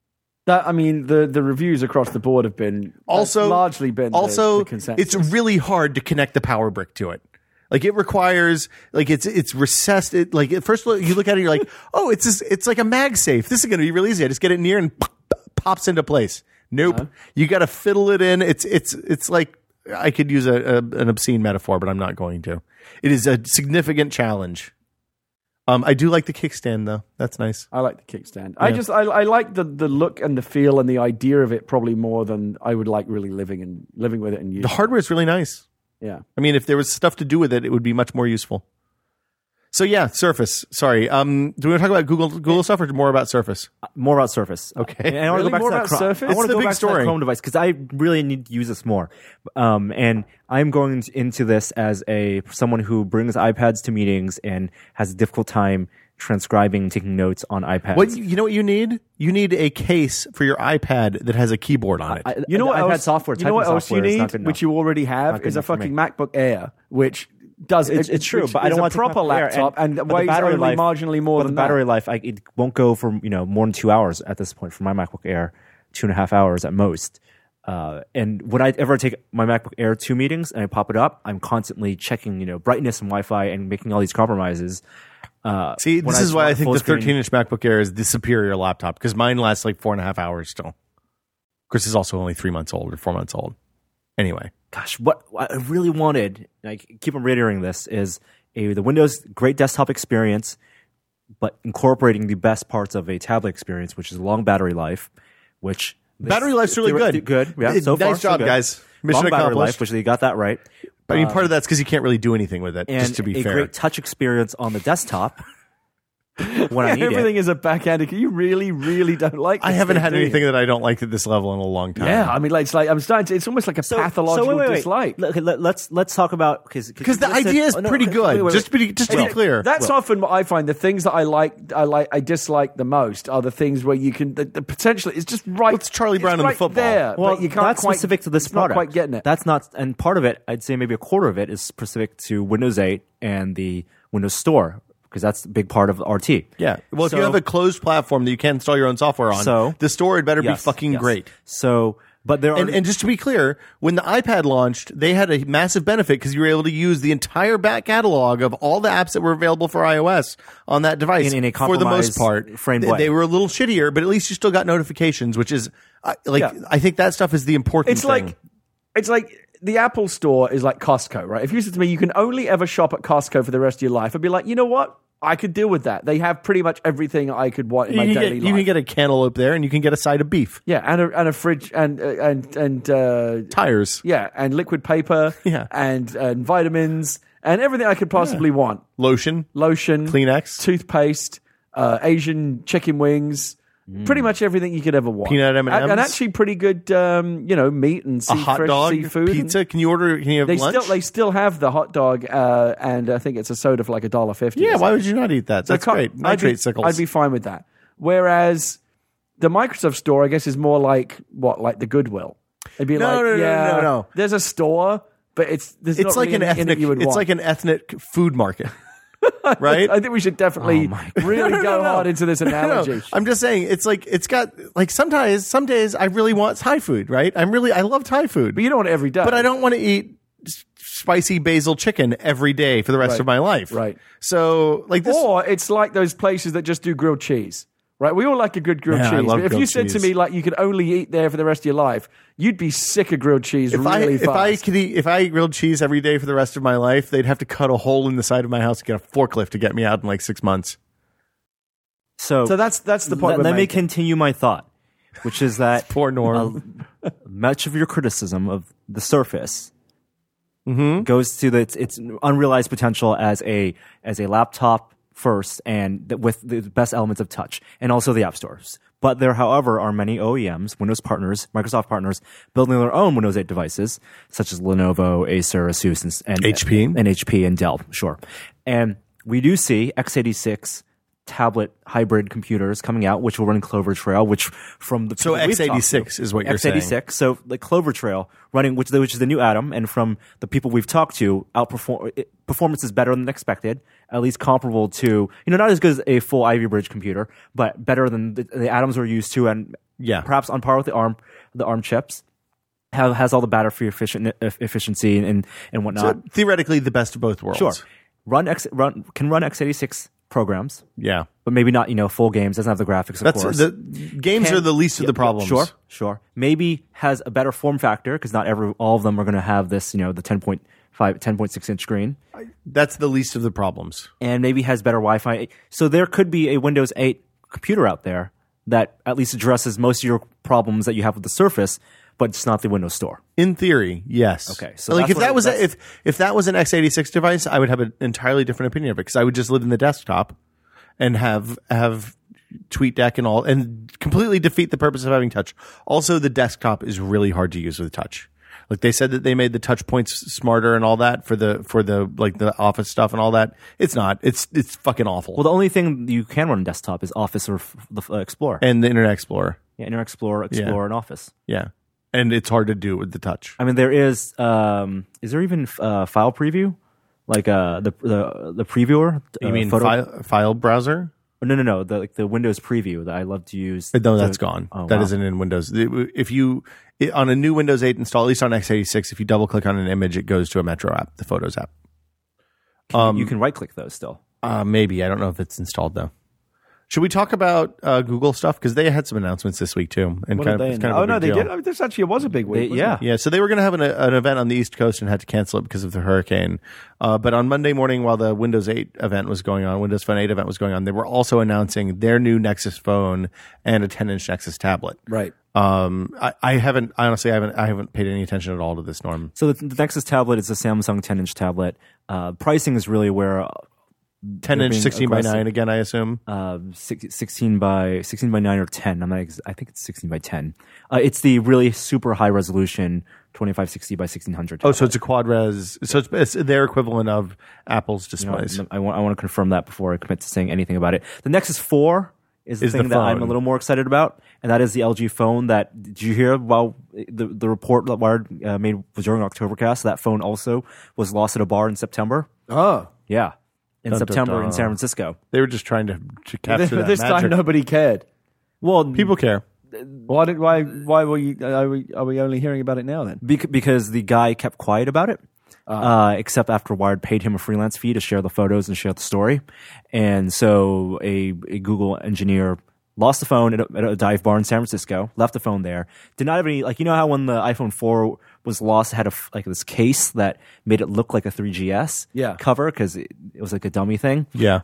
The reviews across the board have been largely been the consensus. It's really hard to connect the power brick to it. Like it requires, like it's recessed. Like at first you look at it, you're like, oh, it's like a MagSafe. This is going to be really easy. I just get it near and pops into place. Nope, you got to fiddle it in. It's like I could use an obscene metaphor, but I'm not going to. It is a significant challenge. I do like the kickstand though. That's nice. I like the kickstand. Yeah. I like the look and the feel and the idea of it probably more than I would like really living with it and using. The hardware is really nice. Yeah. I mean, if there was stuff to do with it, it would be much more useful. So yeah, Surface. Sorry. Do we want to talk about Google stuff or more about Surface? More about Surface. Okay. And I want to go back to that Surface. I want to go big back story. to that Chrome device because I really need to use this more. And I'm going into this as someone who brings iPads to meetings and has a difficult time transcribing, taking notes on iPads. You know what you need? You need a case for your iPad that has a keyboard on it. You know what else? Software, you know what else you need, which you already have, Not good is a enough for fucking me. MacBook Air, which does It's true, but I don't want a proper MacBook Air, laptop and but the weighs battery only marginally more But than the battery that. life, it won't go for more than 2 hours at this point for my MacBook Air 2.5 hours at most. And when I ever take my MacBook Air to meetings and I pop it up, I'm constantly checking, brightness and Wi-Fi and making all these compromises. See, when this is why I think full the screen- 13-inch MacBook Air is the superior laptop because mine lasts like 4.5 hours still. Of course, it's also only 3 months old or 4 months old. Anyway. Gosh, what I really wanted, I keep on reiterating this, is the Windows great desktop experience, but incorporating the best parts of a tablet experience, which is long battery life, which... Battery life's really good. Good, yeah. So nice far, so job, good. guys. Mission long battery accomplished. life, which they got that right. But I mean, part of that's because you can't really do anything with it, And just to be a fair. great touch experience on the desktop when I need Everything it. is a backhanded. You really, really don't like this I haven't thing, had do you? anything that I don't like at this level in a long time. Yeah, I mean, like, it's like I'm starting to. It's almost like a pathological wait. dislike. Okay, let's talk about because the idea is pretty good. Just to be clear, That's often what I find. The things that I dislike the most are the things where you can the potential is just right. Well, it's Charlie Brown it's in the right football. There, Well, but you can't that's quite, specific to this it's product. Not quite getting it. That's not, and part of it, I'd say maybe a quarter of it is specific to Windows 8 and the Windows Store because that's a big part of RT. yeah. Well, if So- you have a closed platform that you can't install your own software on, So- the store had better be Yes, fucking yes. great. So, but there are And just to be clear, when the iPad launched, they had a massive benefit because you were able to use the entire back catalog of all the apps that were available for iOS on that device. In a for the most compromised part, framed they, way. they were a little shittier, but at least you still got notifications, which is I think that stuff is the important thing. It's like the Apple Store is like Costco, right? If you said to me, you can only ever shop at Costco for the rest of your life, I'd be like, you know what? I could deal with that. They have pretty much everything I could want in my daily You life. can get a cantaloupe there, and you can get a side of beef, Yeah, and a fridge and tires, yeah, and liquid paper, Yeah. and vitamins and everything I could possibly want. lotion, Lotion, Kleenex. toothpaste, Asian chicken wings. Pretty much everything you could ever want. Peanut M&Ms. and actually pretty good, meat and a hot fresh dog, seafood. pizza. Can you order? Can you have They lunch? still have the hot dog, and I think it's a soda for like $1.50. yeah. Why would you not eat that? That's great. Nitrate sickles. I'd be fine with that. Whereas the Microsoft Store, I guess, is more like the Goodwill. It'd be No. There's a store, but there's It's not like really an anything ethnic. you would It's want. like an ethnic food market, right? I think we should definitely Oh my God. really No. go hard into this analogy. No, I'm just saying it's like it's got like some days I really want Thai food, right? I love Thai food, But you don't want it every day. but I don't want to eat spicy basil chicken every day for the rest Right. of my life. Right. So like this. Or it's like those places that just do grilled cheese. Right, we all like a good grilled Yeah, I cheese. love But if you grilled said to cheese. me like you could only eat there for the rest of your life, you'd be sick of grilled cheese If really fast. if I ate grilled cheese every day for the rest of my life, they'd have to cut a hole in the side of my house to get a forklift to get me out in like 6 months. so So that's the point. Let we're me making. continue my thought, which is that Poor Norm. much of your criticism of the Surface Mm-hmm. goes to its unrealized potential as a laptop first and with the best elements of touch and also the app stores. But there, however, are many OEMs, Windows partners, Microsoft partners, building their own Windows 8 devices, such as Lenovo, Acer, Asus, and HP. and HP and Dell, sure. And we do see x86 tablet hybrid computers coming out, which will run Clover Trail, which from the So people we've talked to- x86 is what you're saying. x86. So the Clover Trail running, which is the new Atom, and from the people we've talked to, performance is better than expected, at least comparable to, not as good as a full Ivy Bridge computer, but better than the Atoms we're used to, and Yeah. perhaps on par with the ARM chips. Has all the battery efficiency and whatnot. So theoretically, the best of both worlds. Sure, can run x86 programs, Yeah. but maybe not full games. Doesn't have the graphics, of That's course. the games are the least of the problems. Sure. Maybe has a better form factor because not all of them are going to have this, the 10.6 inch screen, That's the least of the problems. and maybe has better Wi-Fi. So there could be a Windows 8 computer out there that at least addresses most of your problems that you have with the Surface, but it's not the Windows Store. In theory, yes. Okay, so like that's if that was that's- if that was an x86 device, I would have an entirely different opinion of it because I would just live in the desktop and have TweetDeck and all, and completely defeat the purpose of having touch. Also, the desktop is really hard to use with touch. Like they said that they made the touch points smarter and all that for the like the Office stuff and all that. It's not. It's fucking awful. Well, the only thing you can run on desktop is Office or the Explorer. And the Internet Explorer. Yeah, Internet Explorer, and Office. Yeah. And it's hard to do with the touch. I mean, there is there even file preview? Like the previewer? You mean photo? file browser? No. The Windows preview that I love to use. No, that's gone. Oh, That wow. isn't in Windows. If you on a new Windows 8 install, at least on x86, if you double click on an image, it goes to a Metro app, the Photos app. You can right click those still. Maybe. I don't know if it's installed though. Should we talk about Google stuff? Because they had some announcements this week too. And What did they? it's kind of Oh a no, big they deal. did. I mean, this actually was a big week. wasn't Yeah. it? Yeah, so they were going to have an event on the East Coast and had to cancel it because of the hurricane. But on Monday morning, while the Windows 8 event was going on, Windows Phone 8 event was going on, they were also announcing their new Nexus phone and a 10-inch Nexus tablet. Right. I haven't paid any attention at all to this, Norm. So the Nexus tablet is a Samsung 10-inch tablet. Pricing is really where 10-inch, being 16 by aggressive. 9 again, I assume. 16 by 9 or 10. I think it's 16 by 10. It's the really super high resolution 2560 by 1600. Oh, so it's a quad res. So it's their equivalent of Apple's displays. I want to confirm that before I commit to saying anything about it. The Nexus 4 is the Is the thing that I'm a phone. little more excited about, and that is the LG phone. That did you hear? Well, the report that Wired made was during Octobercast. That phone also was lost at a bar in September. Oh. Yeah, in Dun, dun, September dun. in San Francisco. They were just trying to capture that This magic. time nobody cared. Well, People care. Why were you? Are we only hearing about it now then? because the guy kept quiet about it, except after Wired paid him a freelance fee to share the photos and share the story. And so a Google engineer lost the phone at a dive bar in San Francisco, left the phone there, did not have any, like, you know how when the iPhone 4 was lost, it had this case that made it look like a 3GS Yeah. cover because it was like a dummy thing. Yeah.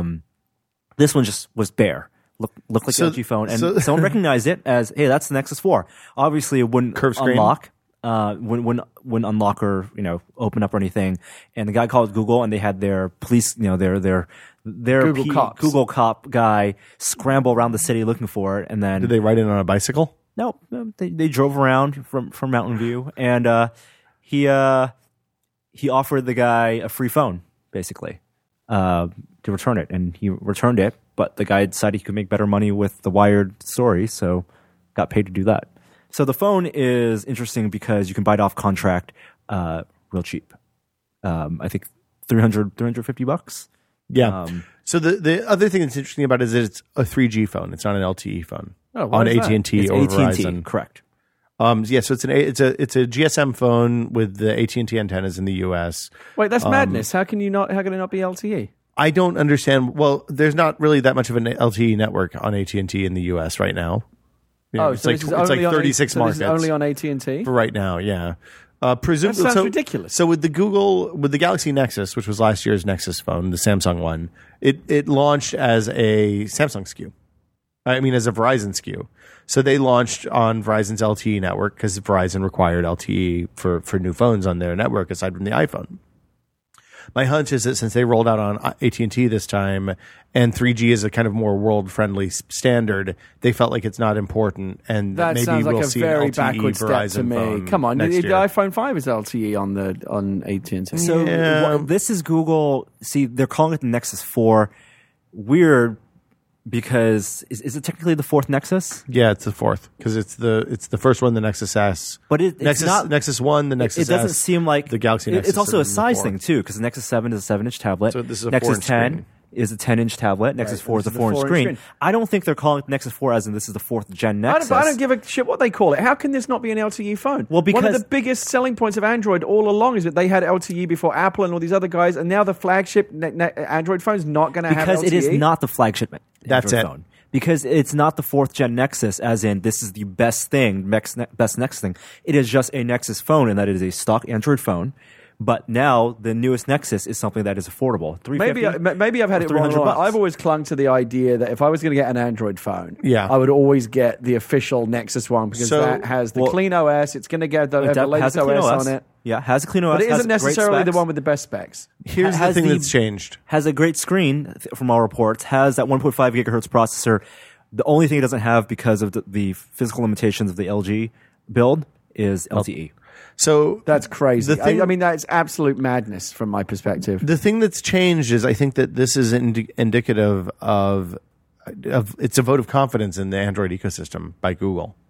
This one just was bare. Looked like So- the LG phone, and so- someone recognized it as, hey, that's the Nexus 4. Obviously, it wouldn't Curved screen? unlock, wouldn't unlock or open up or anything. And the guy called Google, and they had their police, their Google cops. Google cop guy scramble around the city looking for it, and then Did they ride in on a bicycle? no, they drove around from Mountain View, and he offered the guy a free phone, basically, to return it, and he returned it. But the guy decided he could make better money with the Wired story, so got paid to do that. So the phone is interesting because you can buy it off contract, real cheap. I think $350. Yeah. So the other thing that's interesting about it is that it's a 3G phone. It's not an LTE phone. Oh, why on is that? AT&T It's or AT&T, Verizon. correct? Yeah, so it's a GSM phone with the AT&T antennas in the US. Wait, that's madness. How can it not be LTE? I don't understand. Well, there's not really that much of an LTE network on AT&T in the US right now. You know, it's like this is it's like only on 36 so markets This is only on AT&T. for right now. Yeah. Presumably, That sounds ridiculous. So with the Galaxy Nexus, which was last year's Nexus phone, the Samsung one, it launched as a Samsung SKU. I mean, as a Verizon SKU. So they launched on Verizon's LTE network because Verizon required LTE for new phones on their network aside from the iPhone. My hunch is that since they rolled out on AT&T this time and 3G is a kind of more world-friendly standard, they felt like it's not important and That maybe sounds like we'll a see very an LTE backward step Verizon to me. phone Come on, the next year. iPhone 5 is LTE on AT&T. So Yeah. this is Google. See, they're calling it the Nexus 4. Weird because is it technically the fourth Nexus? Yeah, it's the fourth because it's the first one, the Nexus S. But it's Nexus not. Nexus 1, the Nexus It doesn't S, seem like the Galaxy Nexus. It's also a and the size 4. thing too, because the Nexus 7 is a 7-inch tablet. So this is a Nexus 4-inch 10 screen. is a 10-inch tablet. Nexus 4 is a this is the 4-inch 4-inch screen. screen. I don't think they're calling it Nexus 4 as in this is the fourth gen Nexus. I don't give a shit what they call it. How can this not be an LTE phone? Well, one because- of the biggest selling points of Android all along is that they had LTE before Apple and all these other guys, and now the flagship Android phone is not going to have LTE. Because it is not the flagship That's Android it. phone. Because it's not the fourth gen Nexus, as in this is the best thing, best Nexus thing. It is just a Nexus phone, and that it is a stock Android phone. But now the newest Nexus is something that is affordable. Maybe I've had it wrong. $300. I've always clung to the idea that if I was going to get an Android phone, Yeah. I would always get the official Nexus one because So- that has the well- clean OS. It's going to get the It latest has a clean OS on it. Yeah, has a clean OS. But it has isn't great necessarily the specs. one with the best specs. Here's the has thing the- that's changed. Has a great screen from all reports. Has that 1.5 gigahertz processor. The only thing it doesn't have because of the physical limitations of the LG build is LTE. So That's crazy. The thing- I mean, that's absolute madness from my perspective. the thing that's changed is I think that this is indicative of it's a vote of confidence in the Android ecosystem by Google.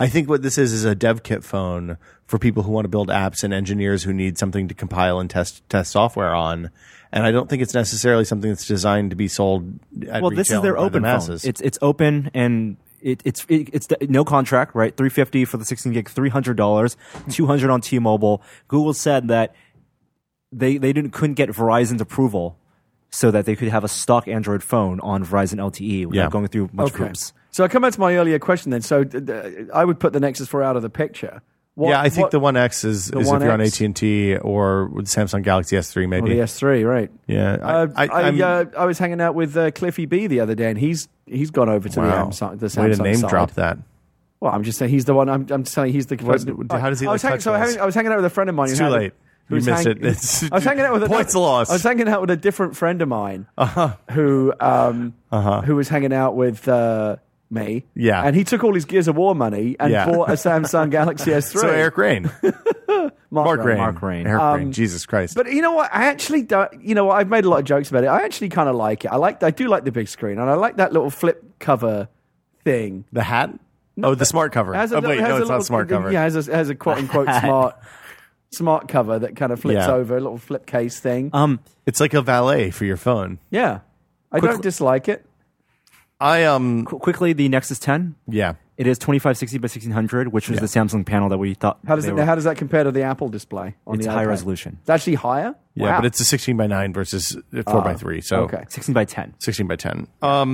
I think what this is a dev kit phone for people who want to build apps and engineers who need something to compile and test software on. And I don't think it's necessarily something that's designed to be sold at Well, retail this is their by the open phone. masses. It's open and it's no contract, right? $350 for the 16 gig, $300, $200 on T-Mobile. Google said that they couldn't get Verizon's approval so that they could have a stock Android phone on Verizon LTE without going through much groups. So I come back to my earlier question then. So I would put the Nexus 4 out of the picture. I think the One X is if One you're on X? AT&T or with Samsung Galaxy S3 Or maybe. the S3, right? Yeah. I was hanging out with Cliffy B the other day, and he's gone over to Wow. the Samsung Way to name side. drop that. Well, I'm just saying he's the one. I'm telling you, he's the person. How does he I was like hanging, so touch I was hanging out with a friend of mine. It's who too had- late. who You was missed hang- it. It's I was hanging out with points lost. I was hanging out with a different friend of mine who was hanging out with me. Yeah. And he took all his Gears of War money and Yeah. bought a Samsung Galaxy S3. So Eric Rain. Mark Rain. Mark Rain. Eric Rain. Jesus Christ. But you know what? I actually don't. You know what? I've made a lot of jokes about it. I actually kind of like it. I do like the big screen, and I like that little flip cover thing. The hat? The smart cover. Has a Oh, little- wait, has no, a it's not little- smart cover. Yeah, has a quote unquote smart cover that kind of flips Yeah. over, a little flip case thing. It's like a valet for your phone. Yeah, I don't dislike it. Quickly, the Nexus 10. Yeah. It is 2560 by 1600, which was the Samsung panel that we thought. How does that compare to the Apple display on It's the high iPad? resolution. It's actually higher. Yeah, Wow. but it's a 16 by 9 versus 4 by 3. So okay. 16 by 10. 16 by 10.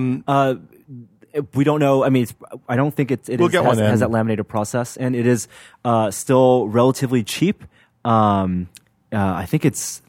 We don't know. I mean, I don't think it We'll get one has in. that laminated process, and it is still relatively cheap. I think it's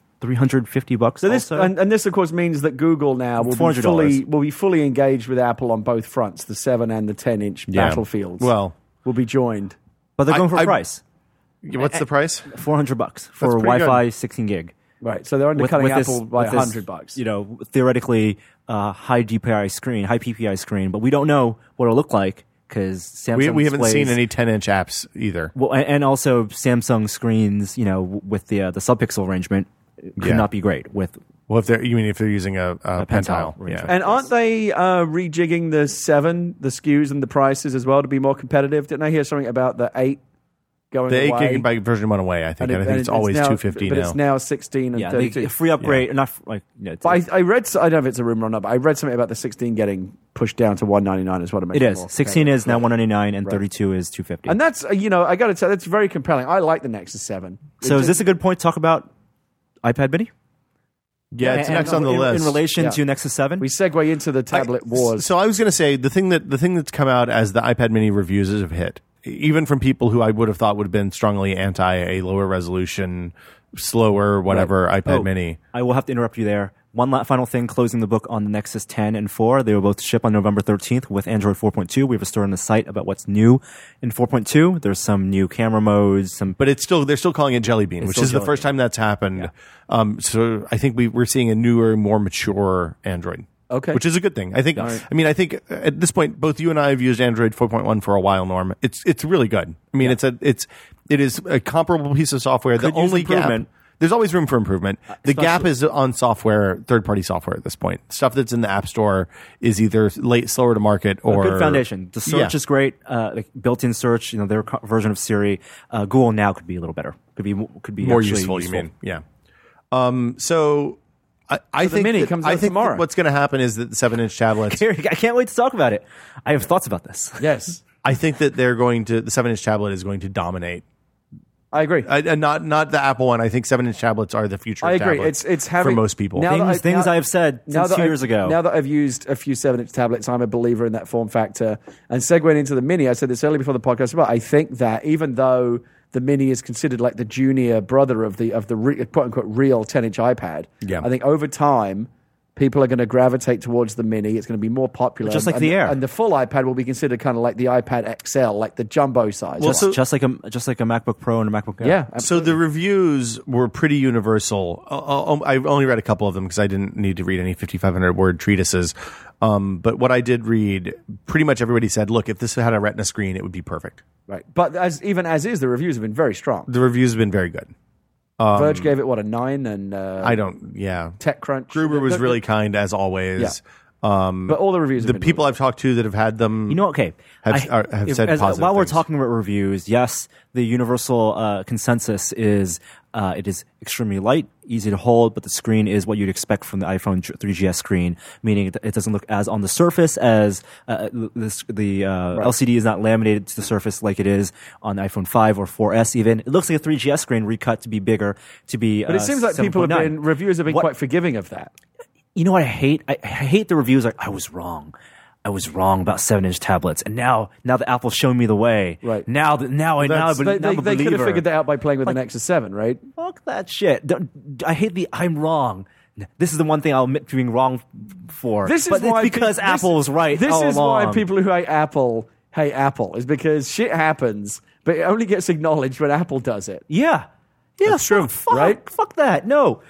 $350. So this also. and this of course means that Google now will $400. be fully engaged with Apple on both fronts, the 7 and the 10-inch Yeah. battlefields. Well, will be joined. But they're going for I- price. what's the price? $400 for pretty Wi-Fi 16 gig. Right. So they're undercutting this- Apple by with this, $100. You know, theoretically, high DPI screen, high PPI screen, but we don't know what it'll look like because Samsung We haven't seen displays- any 10-inch apps either. Well, and also Samsung screens, you know, with the subpixel arrangement, could Yeah. not be great with Well, if they're using a Pentile. Pentile, Yeah. And aren't they rejigging the 7, the SKUs and the prices as well to be more competitive? Didn't I hear something about the 8 going The 8 away? gigabyte version went away, I think. And I think it's always now, $250 but now. it's now 16 and yeah, 32. the free upgrade, not like you know, But I read, I don't know if it's a rumor or not, but I read something about the 16 getting pushed down to $199 is what it makes it it is. more 16 competitive. is now $199 and 32 is $250. And that's, I got to say, that's very compelling. I like the Nexus 7. So is this a good point to talk about iPad Mini? Yeah, it's And next on the list. in relation Yeah. to Nexus 7. We segue into the tablet wars. So I was going to say the thing that's come out as the iPad Mini reviews have hit, even from people who I would have thought would have been strongly anti a lower resolution, slower, whatever iPad Mini. I will have to interrupt you there. One final thing, closing the book on the Nexus 10 and 4. They will both ship on November 13th with Android 4.2. We have a story on the site about what's new in 4.2. There's some new camera modes, But they're still calling it Jelly Bean, which still is the Jelly first Bean. time that's happened. So I think we're seeing a newer, more mature Android. Okay. Which is a good thing. I think. right. I mean, I think at this point, both you and I have used Android 4.1 for a while. Norm, it's really good. I mean, it is a comparable piece of software. Could The use only gap. improvement. There's always room for improvement. The gap is on software, third-party software at this point. Stuff that's in the App Store is either slower to market, or a good foundation. The search Yeah. is great. Like built-in search, you know, their version of Siri. Google Now could be a little better. Could be more actually useful. You mean? Yeah. So I the think Mini that- comes I out think tomorrow. that what's going to happen is that the 7-inch tablets. I can't wait to talk about it. I have thoughts about this. Yes. I think that the 7-inch tablet is going to dominate. I agree. Not the Apple one. I think 7-inch tablets are the future. I of agree. tablets It's having for most people. Now Things I have said since 2 years ago. Now that I've used a few 7-inch tablets, I'm a believer in that form factor. And segueing into the Mini, I said this earlier before the podcast, but I think that even though the Mini is considered like the junior brother of the quote unquote real 10-inch iPad, Yeah. I think over time people are going to gravitate towards the Mini. It's going to be more popular, Just like and the Air. and the full iPad will be considered kind of like the iPad XL, like the jumbo size. Well, so- just like a MacBook Pro and a MacBook Air. yeah, So absolutely. the reviews were pretty universal. I only read a couple of them because I didn't need to read any 5,500 word treatises. But what I did read, pretty much everybody said, "Look, if this had a Retina screen, it would be perfect." right. But even as is, the reviews have been very strong. The reviews have been very good. Verge gave it a 9, and I don't. Yeah, TechCrunch. Gruber was really kind as always. But all the reviews, The people I've talked to that have had them, Okay. have said positive while we're things. talking about reviews, yes, the universal consensus is it is extremely light, easy to hold, but the screen is what you'd expect from the iPhone 3GS screen, meaning it doesn't look as on the surface as the LCD is not laminated to the surface like it is on the iPhone 5 or 4S even. It looks like a 3GS screen recut to be bigger, to be But it seems like reviewers have been quite forgiving of that. You know what I hate? I hate the reviews like, I was wrong about 7-inch tablets, and now the Apple's showing me the way. Right. Now I They could have figured that out by playing with the Nexus 7, right? Fuck that shit. I hate I'm wrong. This is the one thing I'll admit to being wrong for. This is but why it's because Apple was right. This all is along. why people who hate Apple is because shit happens, but it only gets acknowledged when Apple does it. Yeah. That's true, right? Fuck that. No.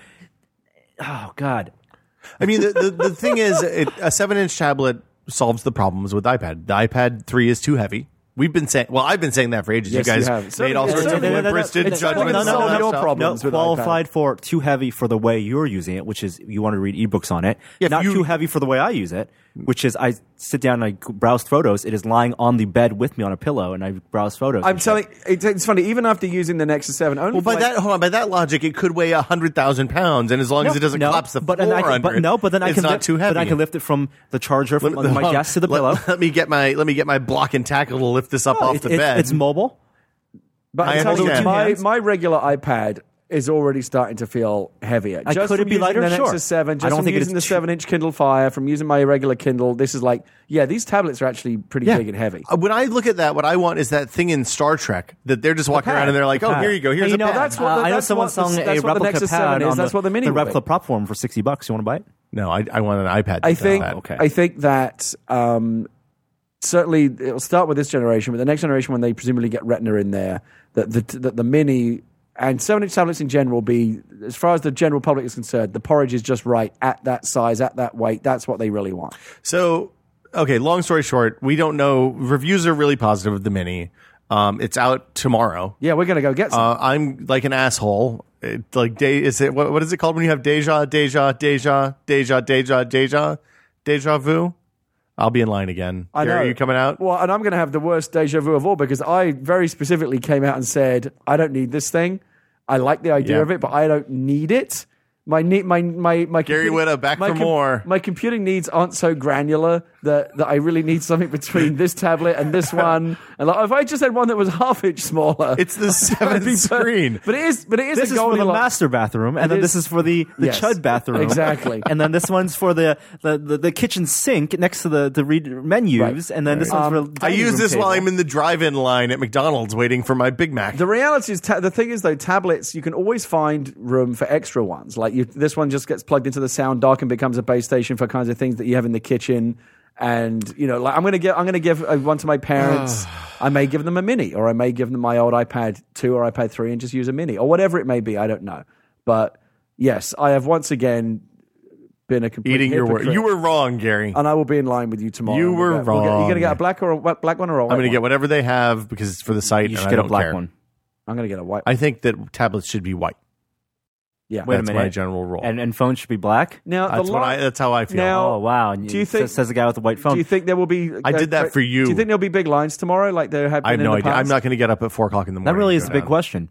Oh God. I mean, the thing is, a 7-inch tablet solves the problems with iPad. The iPad 3 is too heavy. I've been saying that for ages. Yes, you guys you have. made all sorts of limp-wristed judgments. Problems with qualified for too heavy for the way you're using it, which is you want to read ebooks on it. Yeah, not too heavy for the way I use it, which is I sit down and I browse photos. It is lying on the bed with me on a pillow, and I browse photos. I'm telling it's funny, even after using the Nexus 7, only Well, by that logic, it could weigh 100,000 pounds, and as long as it doesn't collapse the floor under it, it's not too heavy. But I can lift it from the charger from my desk to the pillow. Let me get my block and tackle to lift this up off the bed. It's mobile. But I I'm telling you, understand. my regular iPad is already starting to feel heavier. Could from it be using lighter? the Sure. Nexus 7, I just don't from think using the 7-inch Kindle Fire, from using my regular Kindle, this is like, these tablets are actually pretty big and heavy. When I look at that, what I want is that thing in Star Trek that they're just walking around and they're like, "Oh, here you go. Here's a pad." that's what I know someone's selling a that's what the replica Nexus pad 7 is. on That's what the Mini the will be. replica platform for $60. You want to buy it? No, I want an iPad. I think Okay. I think that certainly it'll start with this generation, but the next generation, when they presumably get Retina in there, that the Mini and 7-inch tablets in general will be, as far as the general public is concerned, the porridge is just right at that size, at that weight. That's what they really want. So, okay, long story short, we don't know. Reviews are really positive of the Mini. It's out tomorrow. Yeah, we're gonna go get some. I'm like an asshole. What is it called when you have deja vu? I'll be in line again. I know. Are you coming out? Well, and I'm going to have the worst deja vu of all because I very specifically came out and said, I don't need this thing. I like the idea of it, but I don't need it. My Gary Whitta, back for more. My computing needs aren't so granular that I really need something between this tablet and this one. And like, if I just had one that was half-inch smaller, It's the 7th screen. But it is. This a is for the master bathroom, and then this is for the Yes, chud bathroom. exactly. And then this one's for the kitchen sink next to the read menus, and then this one's for the I dining use room this while table. I'm in the drive-in line at McDonald's waiting for my Big Mac. The reality is, the thing is though, tablets, you can always find room for extra ones. Like this one just gets plugged into the sound dock and becomes a base station for kinds of things that you have in the kitchen. And like I'm gonna give one to my parents. I may give them a Mini, or I may give them my old iPad 2 or iPad 3 and just use a Mini, or whatever it may be. I don't know, but yes, I have once again been a complete Eating your hypocrite. word. You were wrong, Gary. And I will be in line with you tomorrow. You were wrong. You're going to get a black one or a white I'm going to get whatever they have because it's for the site. You and should I get a don't black care. one. I'm going to get a white. I think that tablets should be white. Yeah. Wait a That's minute. my general rule. And phones should be black. Now That's how I feel. Now- Oh wow! And Do you think- says the guy with the white phone? Do you think there will be? I did that for you. Do you think there'll be big lines tomorrow, like there have been I have in no the idea. past? I'm not going to get up at 4:00 in the morning. That really and is go the big down. question.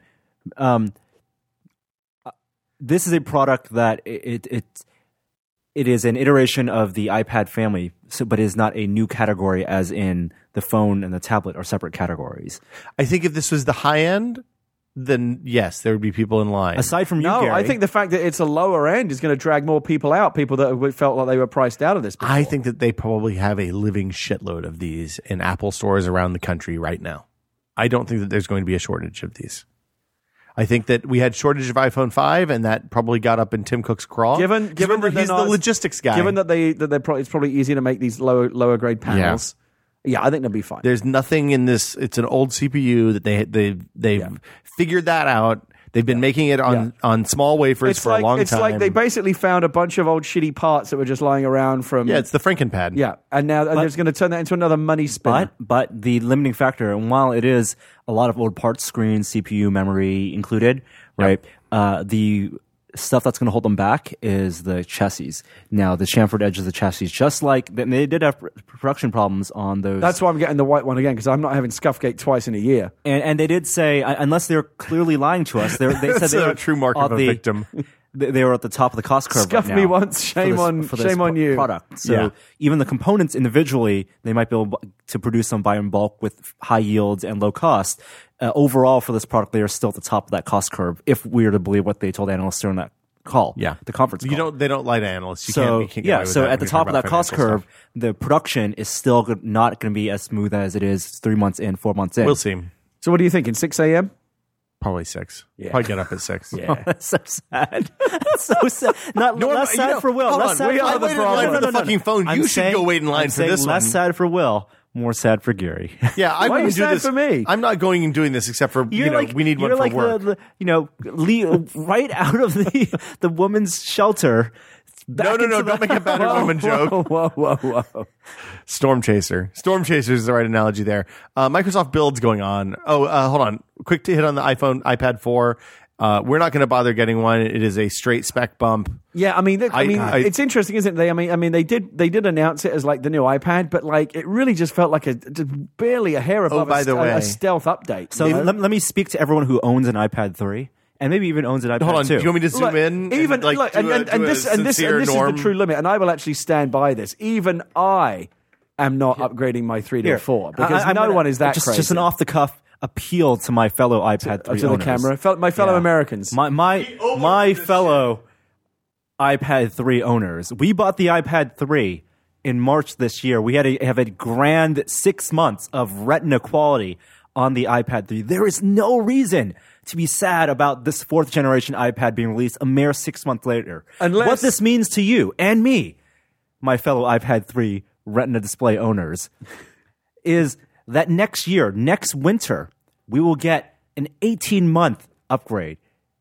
This is a product that it is an iteration of the iPad family, but is not a new category, as in the phone and the tablet are separate categories. I think if this was the high end, then yes, there would be people in line. Aside from you, No, Gary, I think the fact that it's a lower end is going to drag more people out. People that felt like they were priced out of this. Before. I think that they probably have a living shitload of these in Apple stores around the country right now. I don't think that there's going to be a shortage of these. I think that we had shortage of iPhone 5, and that probably got up in Tim Cook's craw. Given remember, that they're he's not- the logistics guy. Given that it's probably easier to make these lower grade panels. Yeah, I think they'll be fine. There's nothing in this. It's an old CPU that they've figured that out. They've been making it on small wafers for a long time. It's like they basically found a bunch of old shitty parts that were just lying around from. Yeah, it's the Frankenpad. Yeah, and now they're going to turn that into another money spinner. But the limiting factor, and while it is a lot of old parts, screen, CPU, memory included, right? The stuff that's going to hold them back is the chassis. Now, the chamfered edge of the chassis, just like they did have production problems on those. That's why I'm getting the white one again, because I'm not having Scuffgate twice in a year. And they did say, unless they're clearly lying to us, they said That's they were a true mark of a victim. They were at the top of the cost curve. Scuff right me now once, shame on you. Product. So Yeah. even the components individually, they might be able to produce them by in bulk with high yields and low cost. Overall, for this product, they are still at the top of that cost curve. If we are to believe what they told analysts during that call, the conference call. They don't lie to analysts. You So can't get away with that at the when you're top of talking that cost about financial curve, the production is still not going to be as smooth as it is 3 months in, 4 months in. stuff. We'll see. So what are you thinking, 6 a.m.? Probably 6. Yeah. Probably get up at 6. Yeah. That's so sad. That's so sad. Not less sad for Will. Hold Less on. sad We for are the problem. For the fucking phone. I'm You should saying- go wait in line I'm for saying this less one. sad for Will, more sad for Gary. Yeah, I Why are you wouldn't do sad this for me? I'm not going and doing this except for we need one you're for like work. right out of the woman's shelter. No, don't make a battered woman joke. Whoa. Storm Chaser. Storm Chaser is the right analogy there. Microsoft builds going on. Hold on. Quick to hit on the iPad 4. We're not going to bother getting one. It is a straight spec bump. Yeah, I mean, it's interesting, isn't it? I mean, they did announce it as like the new iPad, but like it really just felt like barely a hair above a stealth update. So let me speak to everyone who owns an iPad 3 and maybe even owns an iPad 2. Hold on. Do you want me to zoom in? This is the true limit, and I will actually stand by this. Even I am not upgrading my 3 to a 4 because no one is that crazy. Just an off the cuff appeal to my fellow iPad 3 to the owners. camera, my fellow Americans. My fellow iPad 3 owners. We bought the iPad 3 in March this year. We had to have a grand 6 months of Retina quality on the iPad 3. There is no reason to be sad about this 4th generation iPad being released a mere 6 months later. What this means to you and me, my fellow iPad 3 Retina display owners, is that next winter, we will get an 18-month upgrade.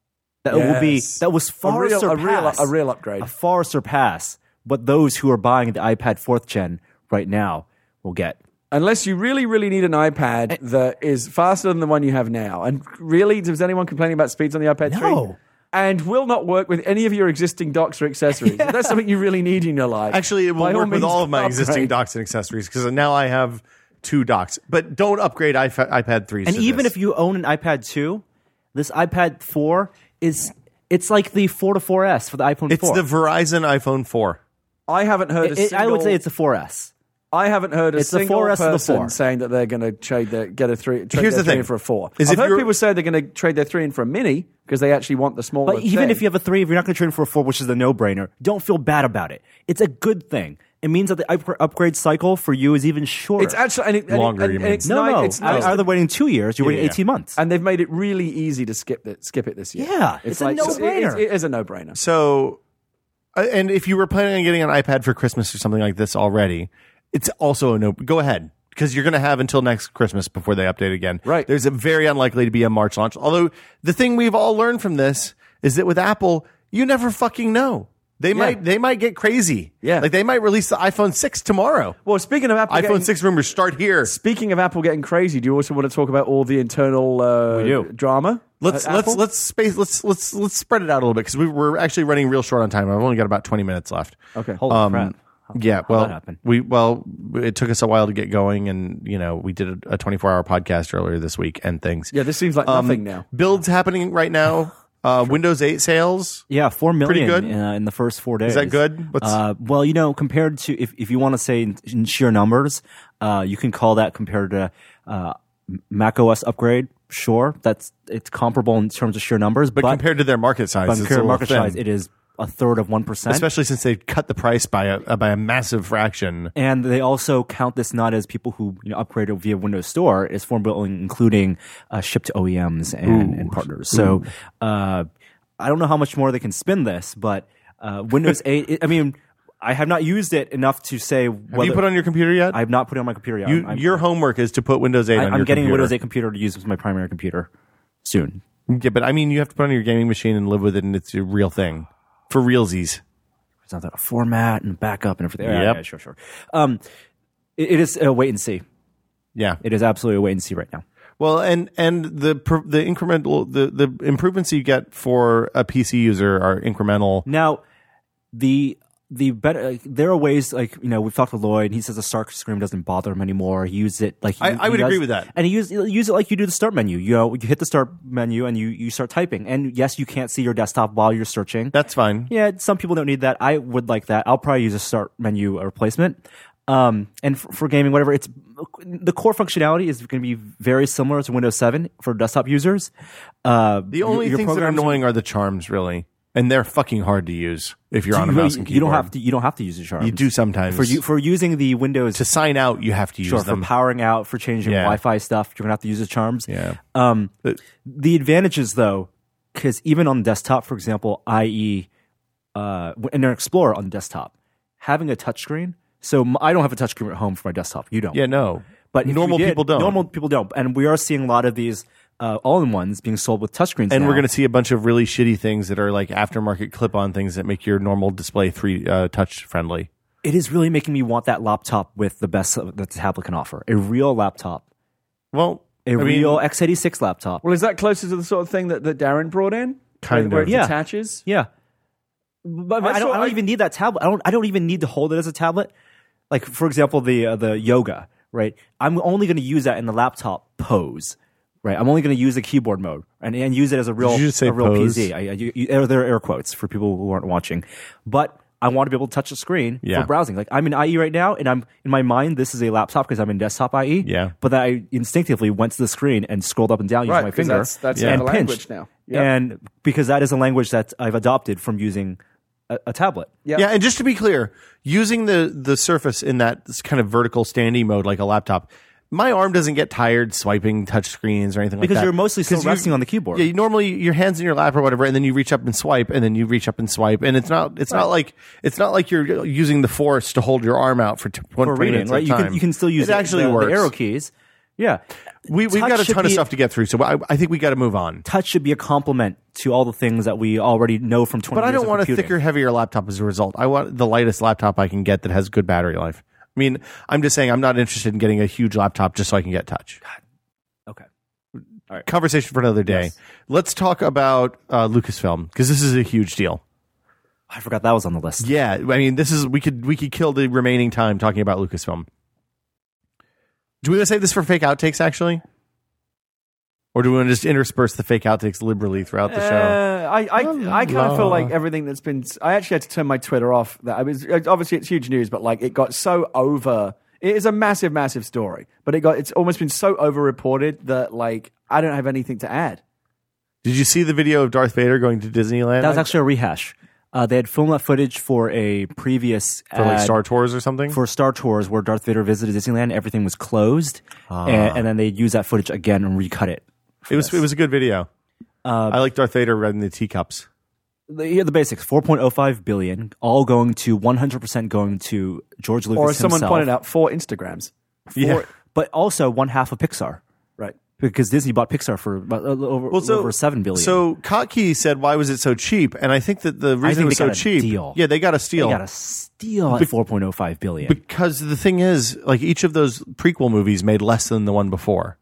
That was far surpass a real upgrade. A far surpass what those who are buying the iPad 4th gen right now will get. Unless you really, really need an iPad that is faster than the one you have now. And really, does anyone complaining about speeds on the iPad 3? No. And will not work with any of your existing docks or accessories. If that's something you really need in your life. Actually, it will work with all of my existing docks and accessories because now I have 2 docks. But don't upgrade iPad 3s. And even if you own an iPad 2, this iPad 4 it's like the 4 to 4S for the iPhone 4. It's the Verizon iPhone 4. I haven't heard a single... I would say it's a 4S. I haven't heard a single 4S person saying that they're going to trade their 3 in for a 4. I've heard people say they're going to trade their 3 in for a mini because they actually want the smaller But even if you have a 3, if you're not going to trade in for a 4, which is a no-brainer, don't feel bad about it. It's a good thing. It means that the upgrade cycle for you is even shorter. It's actually longer. It's no. It's Either waiting 2 years, you're waiting 18 months, and they've made it really easy to skip it this year. Yeah, it's a no-brainer. It is a no-brainer. So, and if you were planning on getting an iPad for Christmas or something like this already, it's also a no. Go ahead. Because you're going to have until next Christmas before they update again. Right. There's a very unlikely to be a March launch. Although the thing we've all learned from this is that with Apple, you never fucking know. They might get crazy. Yeah. Like they might release the iPhone 6 tomorrow. Well, speaking of Apple, iPhone 6 rumors start here. Speaking of Apple getting crazy, do you also want to talk about all the internal drama? Let's spread it out a little bit because we're actually running real short on time. I've only got about 20 minutes left. Okay. Holy crap. How'd that happen? It took us a while to get going, and we did a 24-hour podcast earlier this week and things. Yeah, this seems like nothing now. Builds happening right now. Windows 8 sales. Yeah, 4 million Pretty good. In the first 4 days. Is that good? Well, compared to if you want to say in sheer numbers, you can call that compared to Mac OS upgrade. Sure, it's comparable in terms of sheer numbers, but compared to their market size, compared to market size, it is a third of 1%. Especially since they cut the price by a massive fraction. And they also count this not as people who upgraded via Windows Store. It's for billing, including shipped to OEMs and partners. So I don't know how much more they can spin this, but Windows 8. I have not used it enough to say whether... Have you put it on your computer yet? I have not put it on my computer yet. Your homework is to put Windows 8 on your computer. I'm getting a Windows 8 computer to use as my primary computer soon. Yeah, but you have to put it on your gaming machine and live with it, and it's a real thing. For realsies. It's not a format and backup and everything. Yep. Yeah, sure. It is a wait and see. Yeah. It is absolutely a wait and see right now. Well, and the incremental the improvements you get for a PC user are incremental. Now, the better there are ways like we've talked to Lloyd. He says the start screen doesn't bother him anymore. He uses it like I would agree with that. and he use it like you do the start menu. You hit the start menu and you start typing. And yes, you can't see your desktop while you're searching. That's fine. Yeah, some people don't need that. I would like that. I'll probably use a start menu replacement. And for gaming, whatever, it's the core functionality is going to be very similar to Windows 7 for desktop users. The only your things that are programs- annoying are the charms, really, and they're fucking hard to use if you're on a mouse and keyboard. You don't have to use the charms. You do sometimes. For using the Windows to sign out, you have to use Sure, them. for powering out, for changing Yeah. Wi-Fi stuff, you're gonna have to use the charms. Yeah. The advantages, though, because even on desktop, for example, i.e., in an Explorer on desktop, having a touchscreen. So I don't have a touchscreen at home for my desktop. You don't. Yeah, no. But if normal you did, people don't. Normal people don't, and we are seeing a lot of these all-in-ones being sold with touchscreens. And now. we're going to see a bunch of really shitty things that are like aftermarket clip-on things that make your normal display touch friendly. It is really making me want that laptop with the best that the tablet can offer. A real laptop. Well, Real x86 laptop. Well, is that closer to the sort of thing that Darren brought in? Kind where of. it Yeah. attaches? Yeah. But I don't even need that tablet. I don't even need to hold it as a tablet. Like, for example, the yoga, right? I'm only going to use that in the laptop pose, right? I'm only going to use the keyboard mode and use it as a real, Did you just say a real pose? PC. There are air quotes for people who aren't watching. But I want to be able to touch the screen Yeah. for browsing. Like, I'm in IE right now, and I'm in my mind, this is a laptop because I'm in desktop IE. Yeah. But then I instinctively went to the screen and scrolled up and down using my 'cause finger. that's Yeah. the and language pinched. now. Yep. And because that is a language that I've adopted from using a tablet. Yep. Yeah, and just to be clear, using the Surface in that kind of vertical standing mode like a laptop, my arm doesn't get tired swiping touch screens or anything like that. Because you're mostly still 'Cause you- resting on the keyboard. Yeah, normally your hands in your lap or whatever, and then you reach up and swipe, and then you reach up and swipe, and it's not like you're using the force to hold your arm out for For reading, minutes right? at a time. You can still use it actually the works. arrow keys. Yeah, We've Touch got a should ton of be- stuff to get through, so I think we got to move on. Touch should be a complement to all the things that we already know from 20 But I years don't of want a computing. thicker, heavier laptop as a result. I want the lightest laptop I can get that has good battery life. I mean, I'm just saying I'm not interested in getting a huge laptop just so I can get touch. Okay. Conversation for another day. Yes. Let's talk about Lucasfilm because this is a huge deal. I forgot that was on the list. Yeah, I mean, we could kill the remaining time talking about Lucasfilm. Do we want to save this for fake outtakes, actually? Or do we want to just intersperse the fake outtakes liberally throughout the show? I kind of feel like everything that's been. I actually had to turn my Twitter off. That I was obviously it's huge news, but like it got so over. It is a massive, massive story, but it's almost been so over-reported that like I don't have anything to add. Did you see the video of Darth Vader going to Disneyland? That was actually a rehash. They had filmed that footage for a previous for like ad Star Tours or something? for Star Tours where Darth Vader visited Disneyland. Everything was closed, and then they used that footage again and recut it. It was a good video. I like Darth Vader riding the teacups. The basics: 4.05 billion, all going to 100% going to George Lucas Or as someone himself. pointed out, 4 Instagrams. Yeah. But also one half of Pixar, Right. because Disney bought Pixar for about over $7 billion. So Kottke said, "Why was it so cheap?" And I think that the reason it was they so got a cheap, deal. yeah, they got a they steal. got a steal at 4.05 billion. Because the thing is, like each of those prequel movies made less than the one before.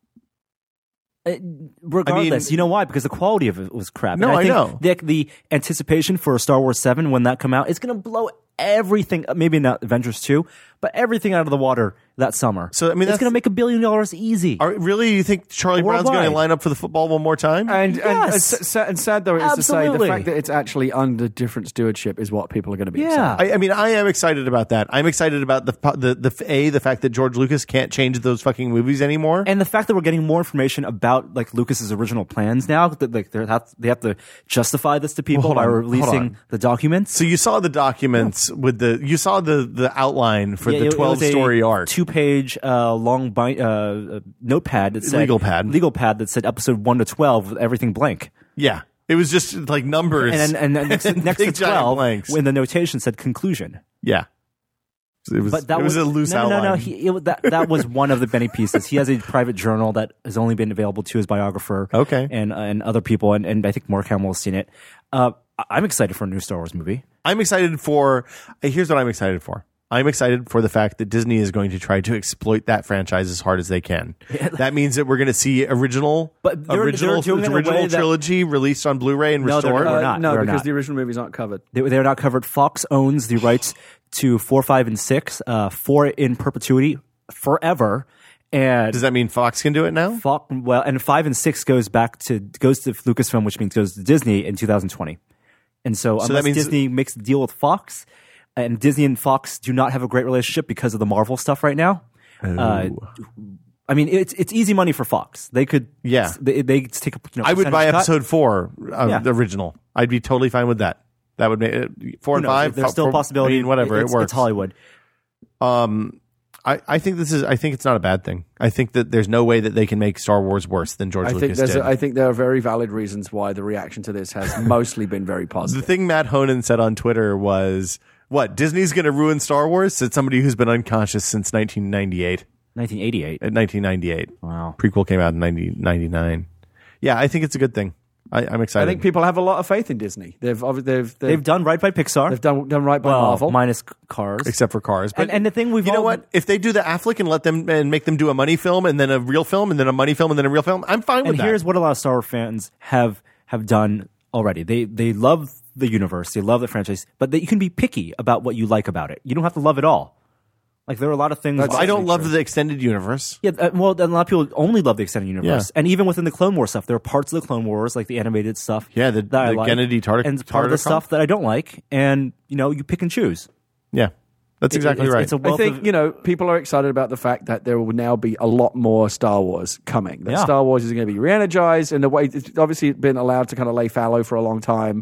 Regardless, you know why? Because the quality of it was crap. No, And I know. The anticipation for Star Wars 7 when that come out, it's going to blow everything. Maybe not Avengers 2, but everything out of the water that summer. So, I mean, it's that's- going to make $1 billion easy. Really, you think Charlie Brown's going to Worldwide. line up for the football one more time? And Yes. and sad though is to say the Absolutely. fact that it's actually under different stewardship is what people are going to be Yeah. excited. I mean, I am excited about that. I'm excited about the fact that George Lucas can't change those fucking movies anymore. And the fact that we're getting more information about like Lucas's original plans now, that like they have to justify this to people Well, hold by on, hold releasing on. the documents. So you saw the documents with you saw the outline for Yeah, the it was a 12-story arc. 2-page long notepad that said Legal pad that said episode 1 to 12 with everything blank. Yeah, it was just like numbers And then next to big giant 12 blanks. when the notation said conclusion. Yeah, it was. But that it was a loose outline. No. That was one of the many pieces. He has a private journal that has only been available to his biographer, Okay. and other people, and I think Mark Hamill has seen it. I'm excited for a new Star Wars movie. I'm excited for. Here's what I'm excited for. I'm excited for the fact that Disney is going to try to exploit that franchise as hard as they can. That means that we're going to see original doing it in a way that- trilogy released on Blu-ray and restored. We're not. No, We're because not. the original movies aren't covered. They're not covered. Fox owns the rights to 4, 5, and 6, 4 in perpetuity forever. And Does that mean Fox can do it now? and 5 and 6 goes to Lucasfilm, which means goes to Disney in 2020. And so unless that means- Disney makes the deal with Fox, and Disney and Fox do not have a great relationship because of the Marvel stuff right now. I mean, it's easy money for Fox. They could, Yeah. they take a. I would buy percentage cut. episode 4 of Yeah. the original. I'd be totally fine with that. That would make it 4 Who and knows? 5. There's still a possibility. I mean, whatever, It's, it works. It's Hollywood. I think it's not a bad thing. I think that there's no way that they can make Star Wars worse than George Lucas did. I think there are very valid reasons why the reaction to this has mostly been very The positive. thing Matt Honan said on Twitter was, "What, Disney's going to ruin Star Wars?" Said somebody who's been unconscious since 1998. 1988. 1998. Wow. Prequel came out in 1999. Yeah, I think it's a good thing. I'm excited. I think people have a lot of faith in Disney. They've Done right by Pixar. they've done right by well, Marvel. minus Cars. except for Cars. But And the thing we've you know all- what? If they do the Affleck and let them and make them do a money film and then a real film and then a money film and then a real film, I'm fine with And that. here's what a lot of Star Wars fans have done already. They love the universe, they love the franchise, but you can be picky about what you like about it. You don't have to love it all. Like there are a lot of things. I don't love the extended universe. Yeah, well, a lot of people only love the extended universe, Yeah. and even within the Clone Wars stuff, there are parts of the Clone Wars, like the animated stuff. Yeah, the that I like, Gennady and part of the stuff that I don't like, and you pick and choose. Yeah, that's exactly It's- right. it's a I wealth think of- people are excited about the fact that there will now be a lot more Star Wars coming. That Yeah. Star Wars is going to be re-energized in a way. It's obviously been allowed to kind of lay fallow for a long time,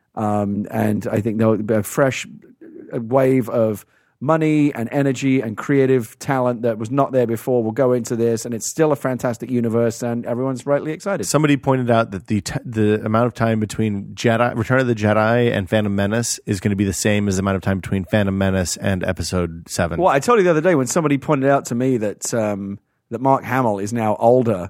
and I think there'll be a fresh wave of money and energy and creative talent that was not there before will go into this, and it's still a fantastic universe, and everyone's rightly excited. Somebody pointed out that the amount of time between Return of the Jedi and Phantom Menace is going to be the same as the amount of time between Phantom Menace and Episode 7. Well, I told you the other day when somebody pointed out to me that that Mark Hamill is now older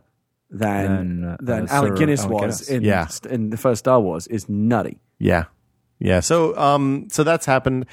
than Sir Alec Guinness Alec was Guinness. in the first Star Wars is nutty. Yeah. Yeah. So that's happened.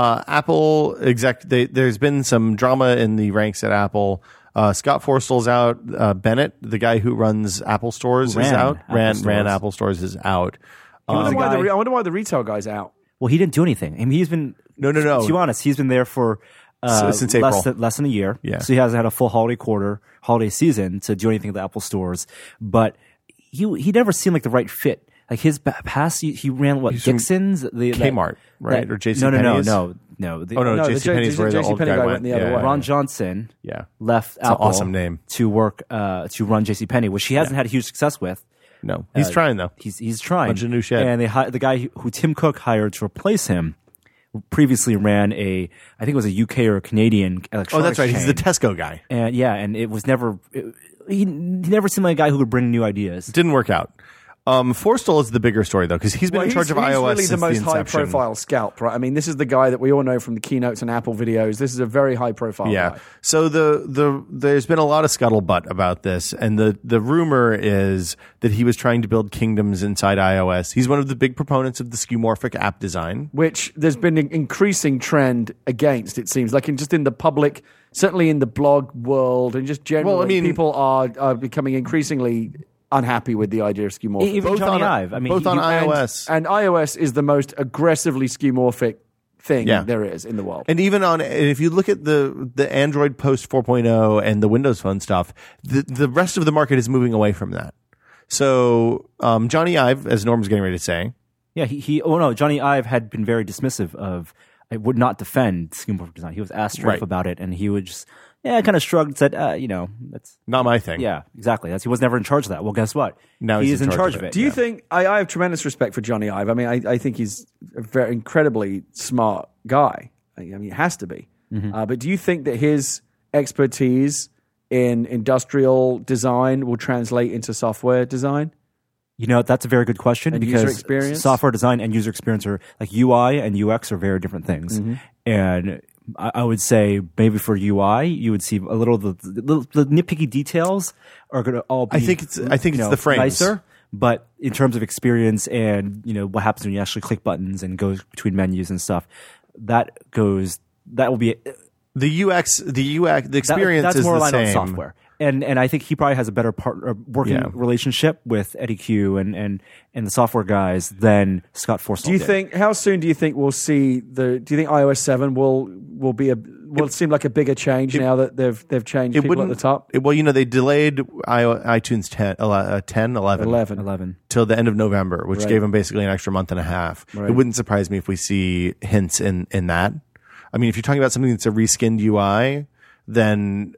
Apple there's been some drama in the ranks at Apple. Scott Forstall's out. Bennett, the guy who runs Apple stores, is Ran out. Apple Ran stores. Apple stores is out. I wonder, why guy- I wonder why the retail guy's out. Well, he didn't do anything. I mean, he's been No. To be honest, he's been there for Since April. less than a year. Yeah. So he hasn't had a full holiday season to do anything at the Apple stores. But he never seemed like the right fit. Like his past, he ran what from Dixon's, Kmart, right? Or JCPenney's? No. Oh, no, No, the JCPenney's where the JCPenney old guy guy went. went the other way. Ron Johnson Yeah. left an Apple awesome name. to work to run JCPenney, which he hasn't had huge success with. No. He's trying, though. He's trying. Bunch of new shit. And the guy who Tim Cook hired to replace him previously ran I think it was a UK or a Canadian electronics Oh, that's right. He's the chain. Tesco guy. And it was never. He never seemed like a guy who could bring new ideas. Didn't work out. Forstall is the bigger story, though, because he's been in charge of he's iOS really since the most inception. high-profile scalp, right? I mean, this is the guy that we all know from the keynotes and Apple videos. This is a very high-profile Yeah. guy. So there's been a lot of scuttlebutt about this, and the rumor is that he was trying to build kingdoms inside iOS. He's one of the big proponents of the skeuomorphic app design. Which there's been an increasing trend against, it seems, like in the public, certainly in the blog world, and just generally, Well, I mean- people are becoming increasingly unhappy with the idea of skeuomorphic. Even Both Johnny on- Ive. I mean, both on And- iOS. And iOS is the most aggressively skeuomorphic thing Yeah. there is in the world. And even and if you look at the Android post 4.0 and the Windows Phone stuff, the rest of the market is moving away from that. So Johnny Ive, as Norm was getting ready to say, yeah, Johnny Ive had been very dismissive of. I would not defend skeuomorphic design. He was asked straight Right. about it, and he would just kind of shrugged and said, that's not my thing. yeah, exactly. He was never in charge of that. Well, guess what? Now he he's is in in charge charge of of it. it. Do you think I have tremendous respect for Johnny Ive? I mean, I think he's a very incredibly smart guy. I mean, he has to be. But do you think that his expertise in industrial design will translate into software design? That's a very good question And because user experience? software design and user experience are like UI and UX are very different things. And I would say maybe for UI, you would see a little the nitpicky details are going to all be. I think it's the frames. nicer. But in terms of experience and what happens when you actually click buttons and go between menus and stuff, that goes that will be The UX, the experience that's is more the aligned on same. software. And I think he probably has a better working relationship with Eddie Q and the software guys than Scott Forstall. Do you did. think? How soon do you think we'll see the? Do you think iOS 7 will seem like a bigger change now that they've changed people at the top? They delayed iTunes 10, 11 11 till the end of November, which Right. gave them basically an extra month and a half. Right. It wouldn't surprise me if we see hints in that. I mean, if you're talking about something that's a reskinned UI, then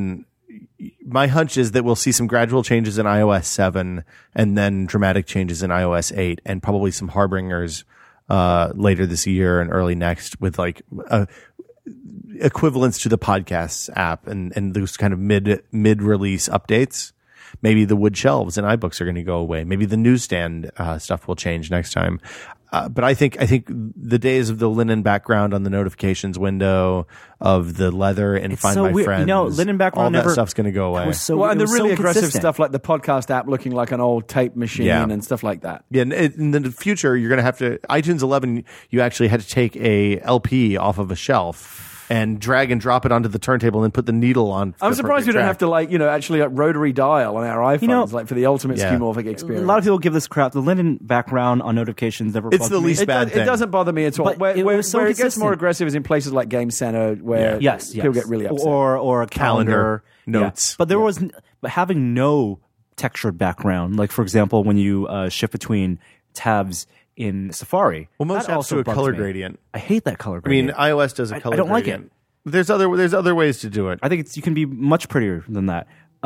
my hunch is that we'll see some gradual changes in iOS 7 and then dramatic changes in iOS 8 and probably some harbingers later this year and early next with like equivalents to the podcasts app and those kind of mid-release updates. Maybe the wood shelves and iBooks are going to go away. Maybe the newsstand stuff will change next time. But I think the days of the linen background on the notifications window, of the leather and Find so My weird. Friends, linen background all that never- stuff's going to go away. was so And it the was really so aggressive consistent. stuff like the podcast app looking like an old tape machine Yeah. and stuff like that. Yeah, and in the future, you're going to have to iTunes 11. You actually had to take a LP off of a shelf and drag and drop it onto the turntable and then put the needle on. I'm the surprised we perfect don't have track. to actually rotary dial on our iPhones, know- for the ultimate Yeah. skeuomorphic A experience. lot of people give this crap. The linen background on notifications never. It's bugged the me. least bad It thing. doesn't bother me at all. But Where it was so it gets consistent. more aggressive is in places like Game Center, where Yes, people yes. get really upset. or a calendar, notes. Yeah. But there was but having no textured background, like for example, when you shift between tabs in Safari. Well, most that apps also do a bugs color me. gradient. I hate that color I mean, gradient. iOS does a I color don't like gradient. it. There's other ways to do it. I think you can be much prettier than that.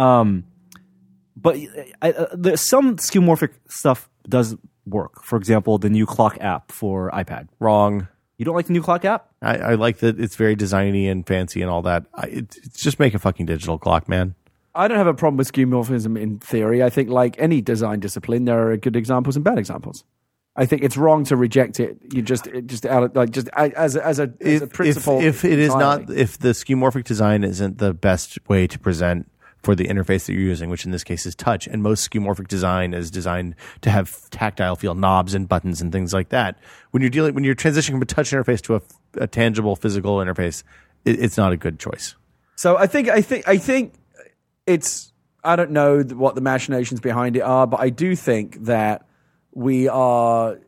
But there's some skeuomorphic stuff does work. For example, the new clock app for iPad. Wrong. You don't like the new clock app? I like that it's very designy and fancy and all that. It's just make a fucking digital clock, man. I don't have a problem with skeuomorphism in theory. I think, like any design discipline, there are good examples and bad examples. I think it's wrong to reject it. You just as a principle. If it is entirely. not, if the skeuomorphic design isn't the best way to present for the interface that you're using, which in this case is touch, and most skeuomorphic design is designed to have tactile feel, knobs and buttons and things like that. When you're transitioning from a touch interface to a tangible physical interface, it's not a good choice. So I think it's. I don't know what the machinations behind it are, but I do think that we are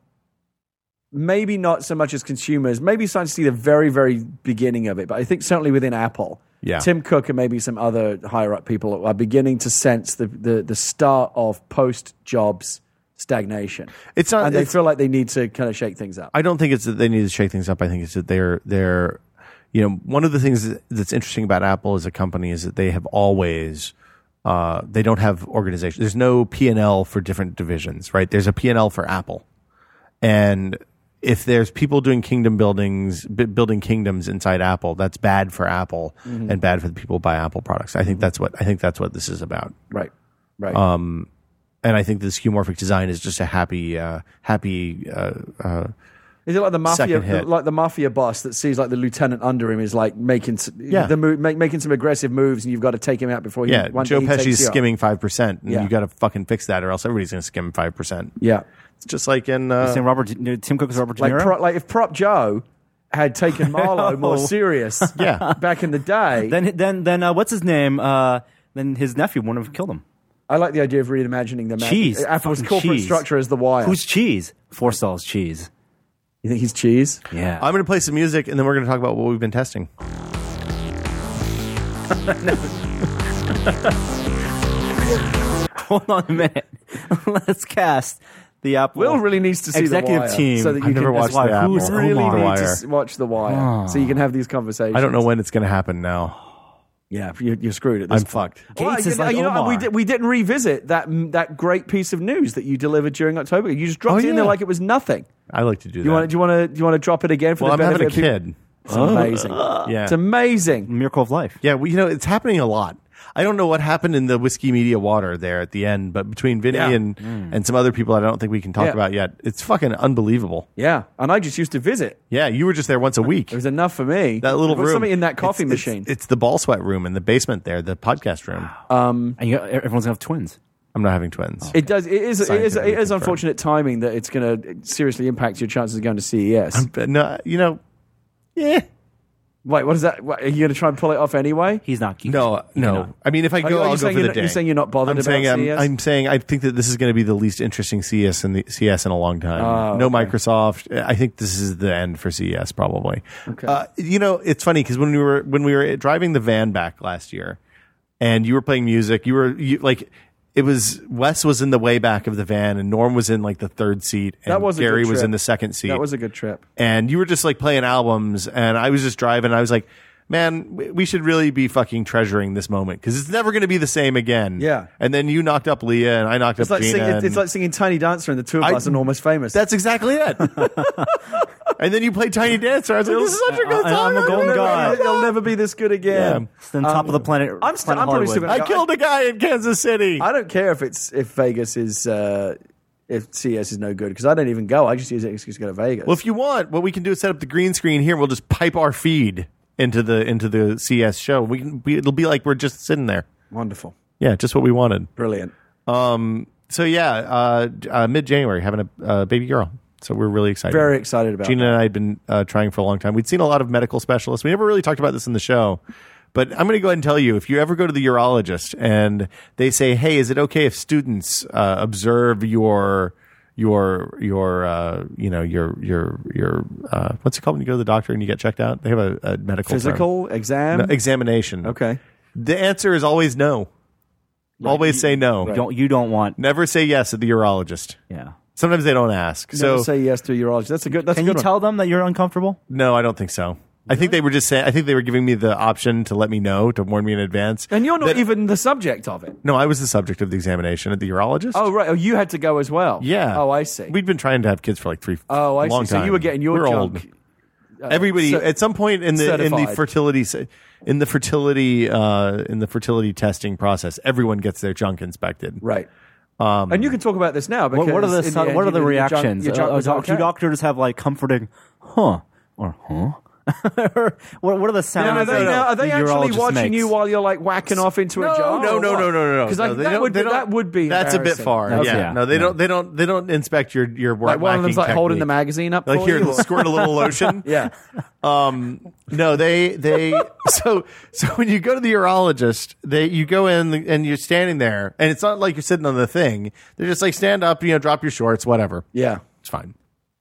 maybe not so much as consumers, maybe starting to see the very, very beginning of it. But I think certainly within Apple, Yeah. Tim Cook and maybe some other higher up people are beginning to sense the start of post Jobs stagnation. It's not. And they it's- feel like they need to kind of shake things up. I don't think it's that they need to shake things up. I think it's that they're one of the things that's interesting about Apple as a company is that they have always they don't have organization. There's no P&L for different divisions, right? There's a P&L for Apple, and if there's people doing building kingdoms inside Apple, that's bad for Apple and bad for the people who buy Apple products. I think that's what this is about. Right. And I think the skeuomorphic design is just a happy. Is it like the Second mafia, hit. like the mafia boss that sees like the lieutenant under him is like making Yeah. making some aggressive moves, and you've got to take him out before he. Yeah, one Joe day he takes Pesci's you out. skimming 5%, and Yeah. you got to fucking fix that, or else everybody's going to skim 5%. Yeah, It's just like in Saying Tim Cook is Robert De like Niro? like if Prop Joe had taken Marlowe more serious, Yeah. back in the day. Then what's his name? Then his nephew wouldn't have killed him. I like the idea of reimagining the Cheese. Apple's Fucking corporate cheese. structure as the Wire. Who's cheese? Forstall's cheese. You think he's cheese? Yeah. I'm going to play some music, and then we're going to talk about what we've been testing. Hold on a minute. Let's cast the Apple. Will really needs to see executive the Wire team. so that you I've never can watched Why, the Apple. who's really Omar? need Wire. to watch the Wire so you can have these conversations. I don't know when it's going to happen now. Yeah, you're screwed at this I'm point. fucked. Gates is like Omar. we didn't revisit that great piece of news that you delivered during October. You just dropped it in there yeah. like it was nothing. I like to do Do that. you want to drop it again for Well, the I'm benefit having a of people? kid. It's amazing. Yeah. It's amazing. Miracle of Life. Yeah, well, it's happening a lot. I don't know what happened in the Whiskey Media water there at the end, but between Vinny Yeah. and some other people I don't think we can talk Yeah. about yet, it's fucking unbelievable. Yeah, and I just used to visit. Yeah, you were just there once a week. It was enough for me. That little There was room. something in that coffee It's- machine. It's the ball sweat room in the basement there, the podcast room. And everyone's going to have twins. I'm not having twins. It does. It is Scientifically confirmed. unfortunate timing that it's going to seriously impact your chances of going to CES. But no, yeah. Wait, what is that? What, are you going to try and pull it off anyway? He's not geeked. No. I mean, if I go, I'll go for the day. You're saying you're not bothered about CES? I'm saying I think that this is going to be the least interesting CES in a long time. No okay. Microsoft. I think this is the end for CES probably. Okay. It's funny because when we were driving the van back last year, and you were playing music, it was Wes was in the way back of the van, and Norm was in like the third seat, and That was a good Gary was trip. in the second seat. That was a good trip. And you were just like playing albums, and I was just driving. And I was like, man, we should really be fucking treasuring this moment because it's never going to be the same again. Yeah. And then you knocked up Leah, and I knocked It's up like Gina. singing, it's like singing Tiny Dancer, and the two of us are almost famous. That's exactly it. And then you played Tiny Dancer. I was like, this is such a good song. I'm a golden guy. It'll never be this good again. It's the top of the planet. I'm probably still gonna I killed a guy in Kansas City. I don't care if Vegas is if CES is no good because I don't even go. I just use it as an excuse to go to Vegas. Well, if you want, what we can do is set up the green screen here. We'll just pipe our feed into the CS show. It'll be like we're just sitting there. Wonderful, Yeah, just what we wanted. brilliant. So yeah, mid-January having a baby girl. So we're really excited. Very excited about Gina that. and I had been trying for a long time. We'd seen a lot of medical specialists. We never really talked about this in the show. But I'm going to go ahead and tell you, if you ever go to the urologist and they say, hey, is it okay if students observe your what's it called when you go to the doctor and you get checked out? They have a medical Physical exam. examination. Okay. The answer is always no. Always say no. You don't want. Never say yes at the urologist. Yeah. Sometimes they don't ask. Never So say yes to a urologist. That's a good. That's Can a you good one. tell them that you're uncomfortable? no, I don't think so. I think they were just saying. I think they were giving me the option to let me know, to warn me in advance. And you're not that- even the subject of it. No, I was the subject of the examination at the urologist. Oh right. Oh, you had to go as well. Yeah. Oh, I see. We'd been trying to have kids for like Oh, I long see. So time. you were getting your We're junk. old. Everybody cer- at some point in the certified. fertility testing process, everyone gets their junk inspected. Right. And you can talk about this now. Because What are in the end, what are the your junk- reactions? your junk was Do okay. doctors have like comforting, huh, or huh? what are the sounds? Are they the actually urologist watching makes? you while you're like whacking off into a jar? No. Because that would be That's a bit embarrassing. far. That's- yeah. yeah. No, they don't inspect your work. Like one of them's like holding the technique. magazine up Like for here, you. squirt a little lotion. Yeah. No, they so when you go to the urologist, you go in and you're standing there, and it's not like you're sitting on the thing. They're just like stand up, drop your shorts, whatever. Yeah. It's fine.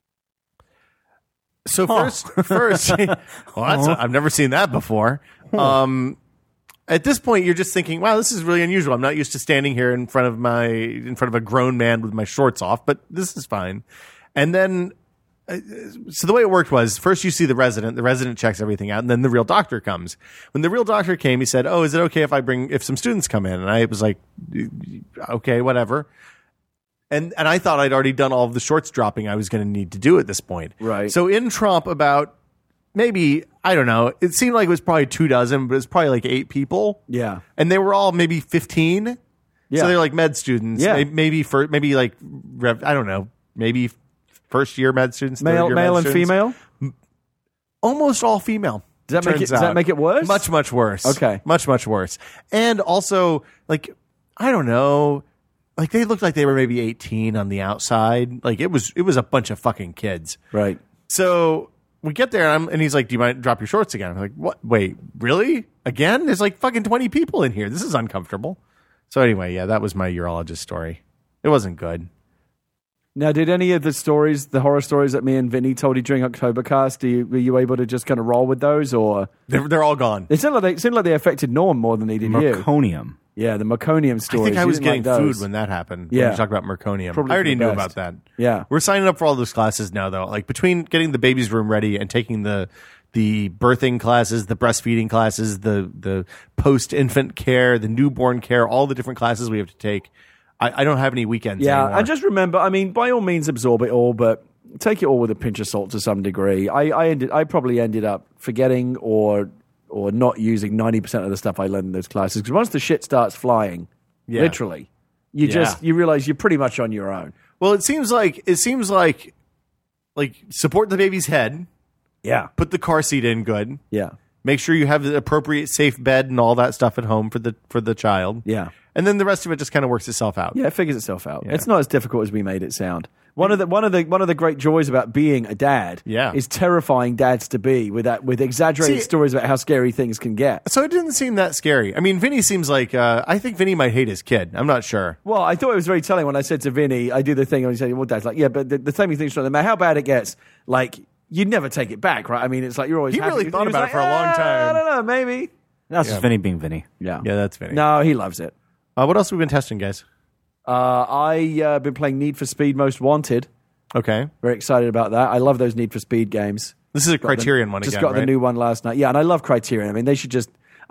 So first, I've never seen that before. At this point, you're just thinking, "Wow, this is really unusual. I'm not used to standing here in front of a grown man with my shorts off, but this is fine." And then, so the way it worked was first you see the resident checks everything out, and then the real doctor comes. When the real doctor came, he said, "Oh, is it okay if some students come in?" And I was like, "Okay, whatever." And I thought I'd already done all of the shorts dropping I was going to need to do at this point. Right. So in Trump, about maybe, I don't know, it seemed like it was probably 24, but it was probably like 8 people. Yeah. And they were all maybe 15. Yeah. So they're like med students. Yeah. Maybe like, I don't know, maybe first year med students. third Male year med and students. female? Almost all female. Does that turns out. make it worse? Much, much worse. Okay. Much worse. And also, like, I don't know. Like they looked like they were maybe 18 on the outside. Like it was a bunch of fucking kids. Right. So we get there and he's like, "Do you mind drop your shorts again?" I'm like, "What? Wait, really? Again? There's like fucking 20 people in here. This is uncomfortable." So anyway, yeah, that was my urologist story. It wasn't good. Now, did any of the horror stories that me and Vinny told you during Oktobercast, were you able to just kind of roll with those, or They're all gone. it seemed like they affected Norm more than they did you? Meconium. Yeah, the meconium I stories. think I You was didn't getting like food those. when that happened. Yeah. When you talk about merconium. Probably I already for the knew best. about that. Yeah. We're signing up for all those classes now, though. Like between getting the baby's room ready and taking the birthing classes, the breastfeeding classes, the post-infant care, the newborn care, all the different classes we have to take. I don't have any weekends Yeah, anymore. and just remember, I mean, by all means, absorb it all, but take it all with a pinch of salt to some degree. I probably ended up forgetting or not using 90% of the stuff I learned in those classes because once the shit starts flying, literally, you realize you're pretty much on your own. Well, it seems like support the baby's head, Yeah, put the car seat in good, yeah, make sure you have the appropriate safe bed and all that stuff at home for the child. yeah. And then the rest of it just kind of works itself out. Yeah, it figures itself out. It's not as difficult as we made it sound. One of the great joys about being a dad is terrifying dads to be with exaggerated stories about how scary things can get. So it didn't seem that scary. I mean, Vinny seems like I think Vinny might hate his kid. I'm not sure. Well, I thought it was very telling when I said to Vinny, I do the thing, and he said, well, Dad's like, yeah, but the same thing, no matter how bad it gets, like, you'd never take it back, right? I mean, it's like you're always He happy. really thought about it for a long time. I don't know, maybe. That's just Vinny being Vinny. Yeah. Yeah, that's Vinny. No, he loves it. What else have we been testing, guys? I've been playing Need for Speed Most Wanted. Okay. Very excited about that. I love those Need for Speed games. This is a Criterion one again, Just got the new one last night. Yeah, and I love Criterion. I mean, they should just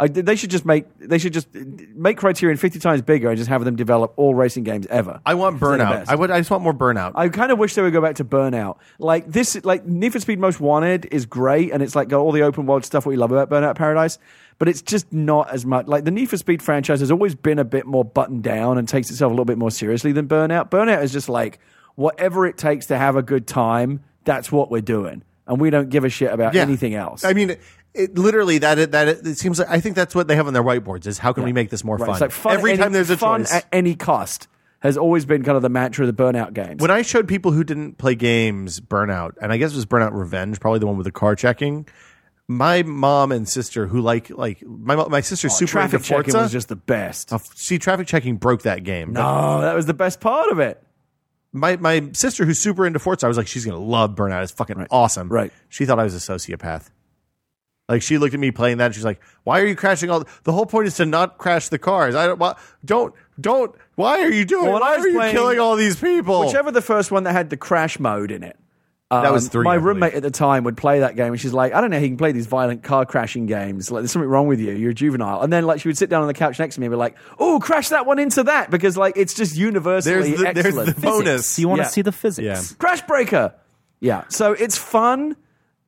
make Criterion 50 times bigger and just have them develop all racing games ever. I want Burnout. I just want more Burnout. I kind of wish they would go back to Burnout. Like Need for Speed Most Wanted is great, and it's like got all the open world stuff we love about Burnout Paradise, but it's just not as much. Like the Need for Speed franchise has always been a bit more buttoned down and takes itself a little bit more seriously than Burnout. Burnout is just like whatever it takes to have a good time, that's what we're doing, and we don't give a shit about anything else. I mean, literally it seems like I think that's what they have on their whiteboards is how can we make this more fun? It's like fun every time there's a fun choice. at any cost has always been kind of the mantra of the Burnout games. When I showed people who didn't play games Burnout, and I guess it was Burnout Revenge, probably the one with the car checking. My mom and sister who like my sister's super traffic into Forza. checking was just the best. See, traffic checking broke that game. No, that was the best part of it. My sister who's super into Forza, I was like, she's gonna love Burnout. It's fucking awesome. Right. She thought I was a sociopath. Like she looked at me playing that and she's like, why are you crashing the whole point is to not crash the cars. Don't why are you doing Well, why are you killing all these people? Whichever the first one that had the crash mode in it. That was 3. My roommate at the time would play that game, and she's like, I don't know how you can play these violent car crashing games. Like, there's something wrong with you. You're a juvenile. And then, like, she would sit down on the couch next to me and be like, oh, crash that one into that. Because, like, it's just universally excellent. There's the bonus. You want to see the physics. Yeah. Crash Breaker. Yeah. So it's fun,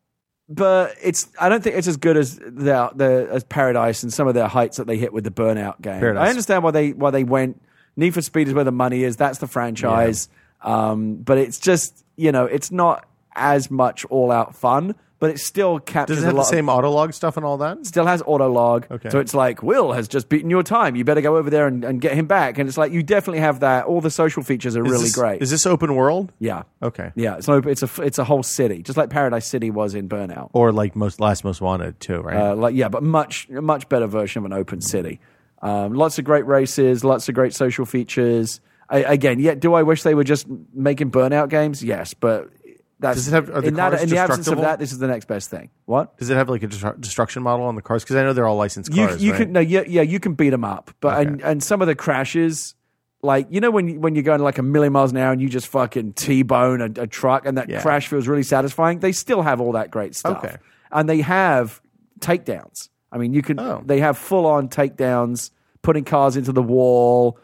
but I don't think it's as good as as Paradise and some of their heights that they hit with the Burnout game. Paradise. I understand why they went. Need for Speed is where the money is. That's the franchise. But it's just, it's not as much all-out fun, but it still captures Does it have a lot the same autolog stuff and all that? still has autolog. Okay. So it's like, Will has just beaten your time. You better go over there and get him back. And it's like, you definitely have that. All the social features are really great. Is this open world? Yeah. Okay. Yeah. It's a whole city, just like Paradise City was in Burnout. Or like Most Wanted too, right? But a much better version of an open city. Lots of great races, lots of great social features. Do I wish they were just making Burnout games? Yes, but Does it have are the cars in the absence of destructible? that, this is the next best thing. What? Does it have like a destruction model on the cars? Because I know they're all licensed cars. You right? you can beat them up, but Okay. and some of the crashes, like when you're going like a million miles an hour and you just fucking T-bone a truck and that crash feels really satisfying. They still have all that great stuff, Okay. and they have takedowns. I mean, they have full on takedowns, putting cars into the wall.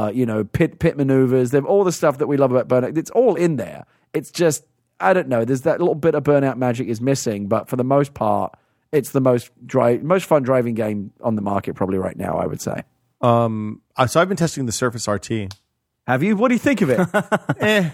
Pit maneuvers. They've all the stuff that we love about Burnout. It's all in there. It's just, I don't know. There's that little bit of Burnout magic is missing, but for the most part, it's the most fun driving game on the market probably right now, I would say. So I've been testing the Surface RT. Have you? What do you think of it?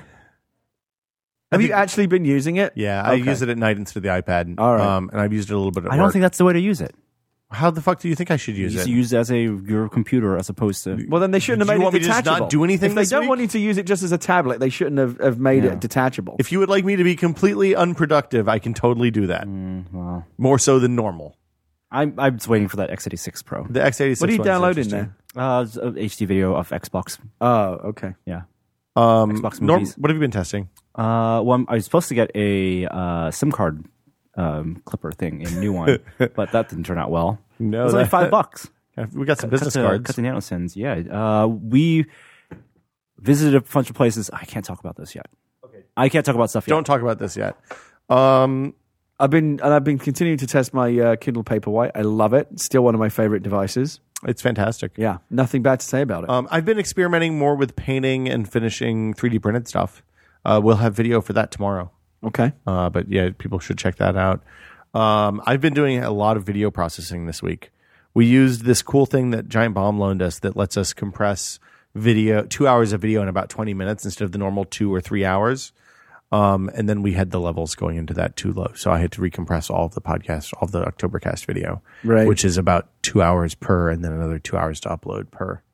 Have you actually been using it? Yeah, I use it at night instead of the iPad. All right. And I've used it a little bit at I don't work. think that's the way to use it. How the fuck do you think I should use You it? use it as your computer as opposed to. Well, then they shouldn't Do have you made want it me to just detachable. not do anything If they this don't week? want you to use it just as a tablet, they shouldn't have made it detachable. If you would like me to be completely unproductive, I can totally do that. Well, More so than normal. I'm just waiting for that x86 Pro. The x86. What are you one's downloading interesting. there? It's a HD video of Xbox. Oh, okay. Yeah. Xbox movies. What have you been testing? Well, I was supposed to get a SIM card clipper thing, a new one, but that didn't turn out well. No, it was only $5. We got some business cards. Cut the nano SIMs. Yeah. We visited a bunch of places. I can't talk about this yet. Okay. I can't talk about stuff yet. Don't talk about this yet. I've been continuing to test my Kindle Paperwhite. I love it. It's still one of my favorite devices. It's fantastic. Yeah, nothing bad to say about it. I've been experimenting more with painting and finishing 3D printed stuff. We'll have video for that tomorrow. Okay. But yeah, people should check that out. I've been doing a lot of video processing this week. We used this cool thing that Giant Bomb loaned us that lets us compress 2 hours of video in about 20 minutes instead of the normal 2 or 3 hours. And then we had the levels going into that too low. So I had to recompress all of the podcast, all of the Octobercast video, Right. which is about 2 hours per and then another 2 hours to upload per.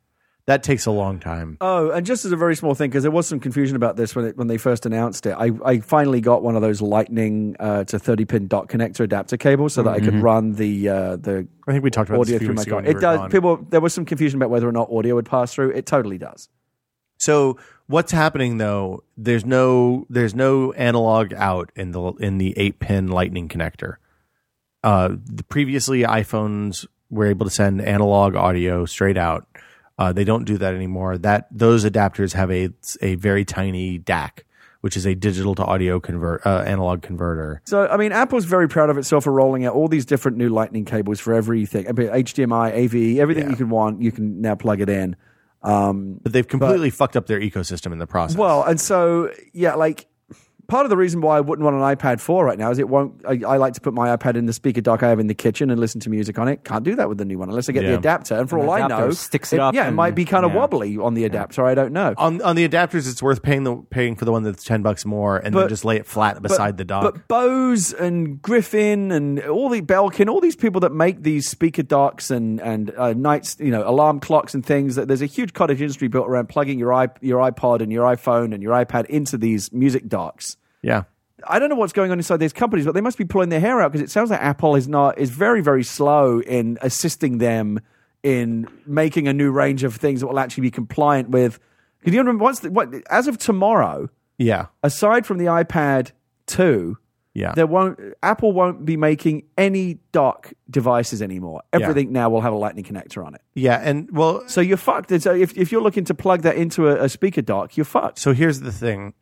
That takes a long time. Oh, and just as a very small thing, because there was some confusion about this when they first announced it, I finally got one of those Lightning to 30-pin dot connector adapter cables so that I could run the I think we talked about this audio a few through weeks my ago car. when you It were does. gone. There was some confusion about whether or not audio would pass through. It totally does. So what's happening though? There's no analog out in the 8-pin Lightning connector. Previously, iPhones were able to send analog audio straight out. They don't do that anymore. Those adapters have a very tiny DAC, which is a digital to audio analog converter. So, I mean, Apple's very proud of itself for rolling out all these different new Lightning cables for everything. I mean, HDMI, AV, everything you can want, you can now plug it in. But they've completely fucked up their ecosystem in the process. Well, and so, yeah, like, part of the reason why I wouldn't want an iPad 4 right now is it won't. I like to put my iPad in the speaker dock I have in the kitchen and listen to music on it. Can't do that with the new one unless I get the adapter. And for all I know, sticks it up. Yeah, it and, might be kind of wobbly on the adapter. I don't know. on the adapters, it's worth paying for the one that's $10 more, and then just lay it flat beside the dock. But Bose and Griffin and all the Belkin, all these people that make these speaker docks and nights, alarm clocks and things. That there's a huge cottage industry built around plugging your iPod and your iPhone and your iPad into these music docks. Yeah. I don't know what's going on inside these companies, but they must be pulling their hair out because it sounds like Apple is very, very slow in assisting them in making a new range of things that will actually be compliant with. Because you remember as of tomorrow, aside from the iPad 2, Apple won't be making any dock devices anymore. Everything now will have a Lightning connector on it. Yeah, and well, so you're fucked. So if you're looking to plug that into a speaker dock, you're fucked. So here's the thing.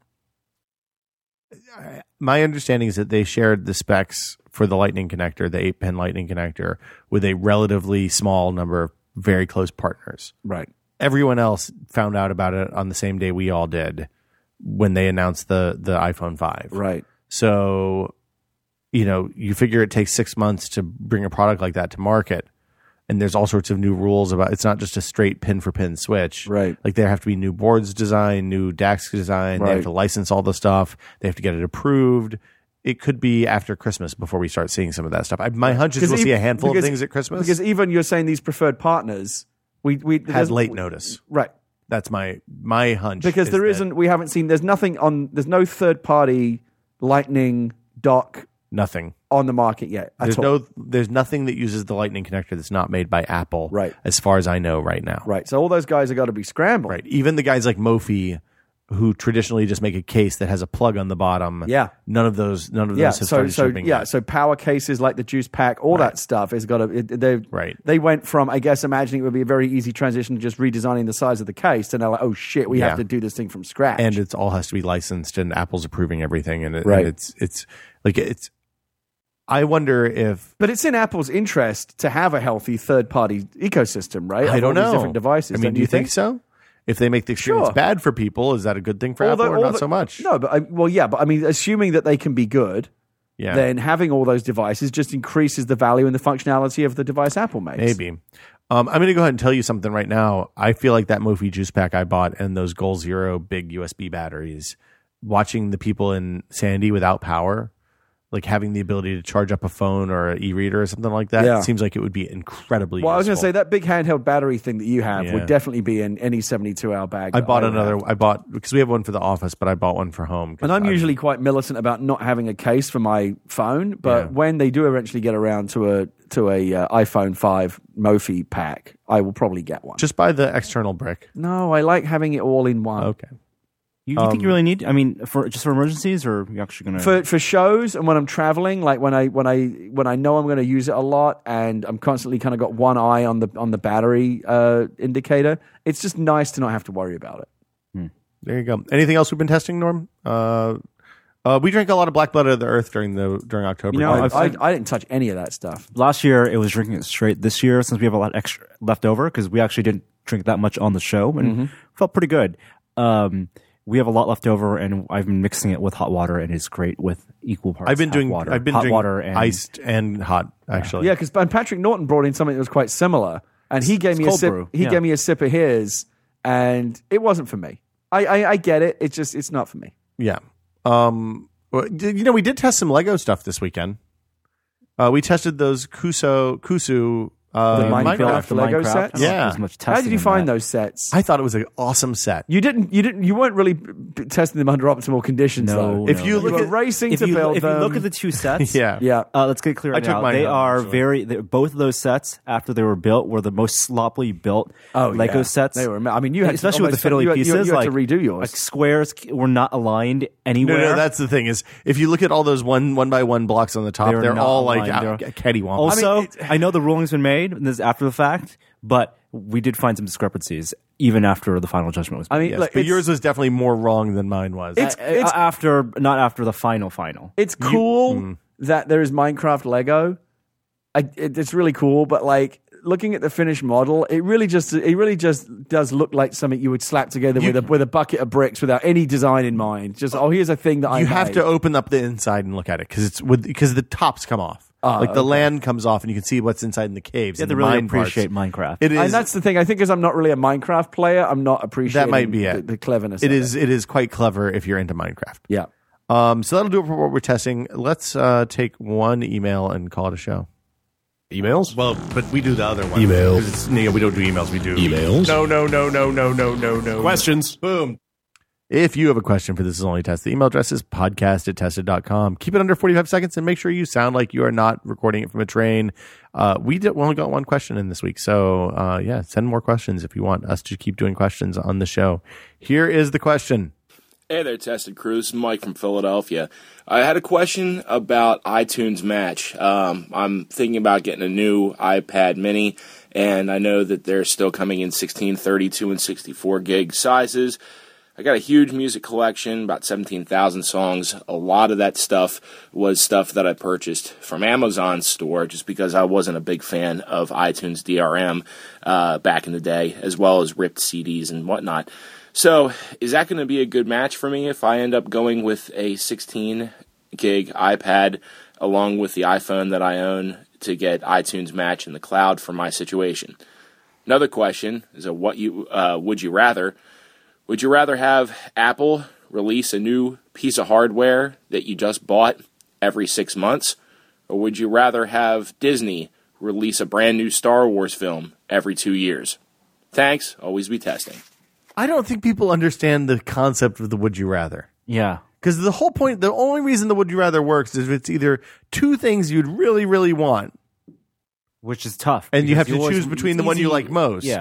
My understanding is that they shared the specs for the Lightning connector, the 8-pin Lightning connector, with a relatively small number of very close partners. Right. Everyone else found out about it on the same day we all did when they announced the iPhone 5. Right. So, you figure it takes 6 months to bring a product like that to market. And there's all sorts of new rules about it's not just a straight pin for pin switch. Right. Like there have to be new boards designed, new DACs designed. They have to license all the stuff. They have to get it approved. It could be after Christmas before we start seeing some of that stuff. My hunch is we'll see a handful of things at Christmas. Because even you're saying these preferred partners, we had late notice. Right. That's my hunch. Because we haven't seen, there's no third party Lightning dock. Nothing on the market yet. There's nothing that uses the Lightning connector that's not made by Apple, right? As far as I know, right now, right. So all those guys have got to be scrambled, right? Even the guys like Mophie, who traditionally just make a case that has a plug on the bottom, none of those have started shipping. Yeah, so power cases like the Juice Pack, all that stuff has got to. They went from, I guess, imagining it would be a very easy transition to just redesigning the size of the case, and they're like, oh shit, we have to do this thing from scratch, and it all has to be licensed, and Apple's approving everything, and it's. I wonder if... But it's in Apple's interest to have a healthy third-party ecosystem, right? I don't know. These different devices. I mean, do you think so? If they make the experience bad for people, is that a good thing for Apple or not so much? No, but I mean, assuming that they can be good, then having all those devices just increases the value and the functionality of the device Apple makes. Maybe. I'm going to go ahead and tell you something right now. I feel like that Mophie Juice Pack I bought and those Goal Zero big USB batteries, watching the people in Sandy without power... like having the ability to charge up a phone or an e-reader or something like that, it seems like it would be incredibly useful. I was going to say, that big handheld battery thing that you have would definitely be in any 72-hour bag. I bought because we have one for the office, but I bought one for home. And I'm usually quite militant about not having a case for my phone, but when they do eventually get around to a iPhone 5 Mophie pack, I will probably get one. Just buy the external brick. No, I like having it all in one. Okay. You think you really need? I mean, for emergencies, or are you actually going to for shows and when I'm traveling, like when I know I'm going to use it a lot, and I'm constantly kind of got one eye on the battery indicator. It's just nice to not have to worry about it. There you go. Anything else we've been testing, Norm? We drank a lot of Black Blood of the Earth during October. I didn't touch any of that stuff. Last year, it was drinking it straight. This year, since we have a lot extra left over, because we actually didn't drink that much on the show, and felt pretty good. We have a lot left over, and I've been mixing it with hot water, and it's great with equal parts. I've been drinking hot water and iced and hot, actually. Yeah, because Patrick Norton brought in something that was quite similar, and he gave me a sip. He gave me a sip of his, and it wasn't for me. I get it. It's not for me. Yeah. We did test some Lego stuff this weekend. We tested those Kusu The Minecraft Lego sets? I don't know if Yeah. there's much How did testing you in find that. those sets? I thought it was an awesome set. You weren't really testing them under optimal conditions, No, though. If you You look were at racing If to you build them. look at the two sets, yeah, yeah. let's get clear right took now. mine They home, are actually. both of those sets after they were built were the most sloppily built Lego yeah. sets. They were. I mean, you had especially with the almost- fiddly you had- pieces. You had like, to redo yours. Like squares were not aligned no, anywhere. that's the thing is if you look at all those one by one blocks on the top, They're they're not all like aligned. They're- cattywampus. Also, mean, I know the ruling's been made and this is after the fact, but we did find some discrepancies even after the final judgment was made. I mean, yes, like, but it's- yours was definitely more wrong than mine was. It's- not after the final. It's cool that there is Minecraft Lego. It's really cool, but like looking at the finished model, it really just does look like something you would slap together with a bucket of bricks without any design in mind. Just here's a thing that I you have made. to open up the inside and look at it because the tops come off. The land comes off and you can see what's inside in the caves. You have and to the really mine parts. appreciate Minecraft. It is. And that's the thing. I think, because I'm not really a Minecraft player, I'm not appreciating That might be it. the cleverness. It of is. It is quite clever if you're into Minecraft. Yeah. So that'll do it for what we're testing. Let's take one email and call it a show. Emails? Well, but we do the other one. Emails. 'Cause we don't do emails. We do Emails? No. Questions? Boom. If you have a question for This Is Only Test, the email address is podcast@tested.com. Keep it under 45 seconds and make sure you sound like you are not recording it from a train. We only got one question in this week. So, send more questions if you want us to keep doing questions on the show. Here is the question. Hey there, Tested Crew. This is Mike from Philadelphia. I had a question about iTunes Match. I'm thinking about getting a new iPad mini, and I know that they're still coming in 16, 32, and 64 gig sizes. I got a huge music collection, about 17,000 songs. A lot of that stuff was stuff that I purchased from Amazon's store just because I wasn't a big fan of iTunes DRM back in the day, as well as ripped CDs and whatnot. So is that going to be a good match for me if I end up going with a 16 gig iPad along with the iPhone that I own to get iTunes Match in the cloud for my situation? Another question is would you rather? Would you rather have Apple release a new piece of hardware that you just bought every 6 months? Or would you rather have Disney release a brand new Star Wars film every 2 years? Thanks. Always be testing. I don't think people understand the concept of the would you rather. Yeah. Because the whole point, the only reason the would you rather works is if it's either two things you'd really, really want, Which is tough. and you have because to yours- choose between it's the one you easy- like most. Yeah.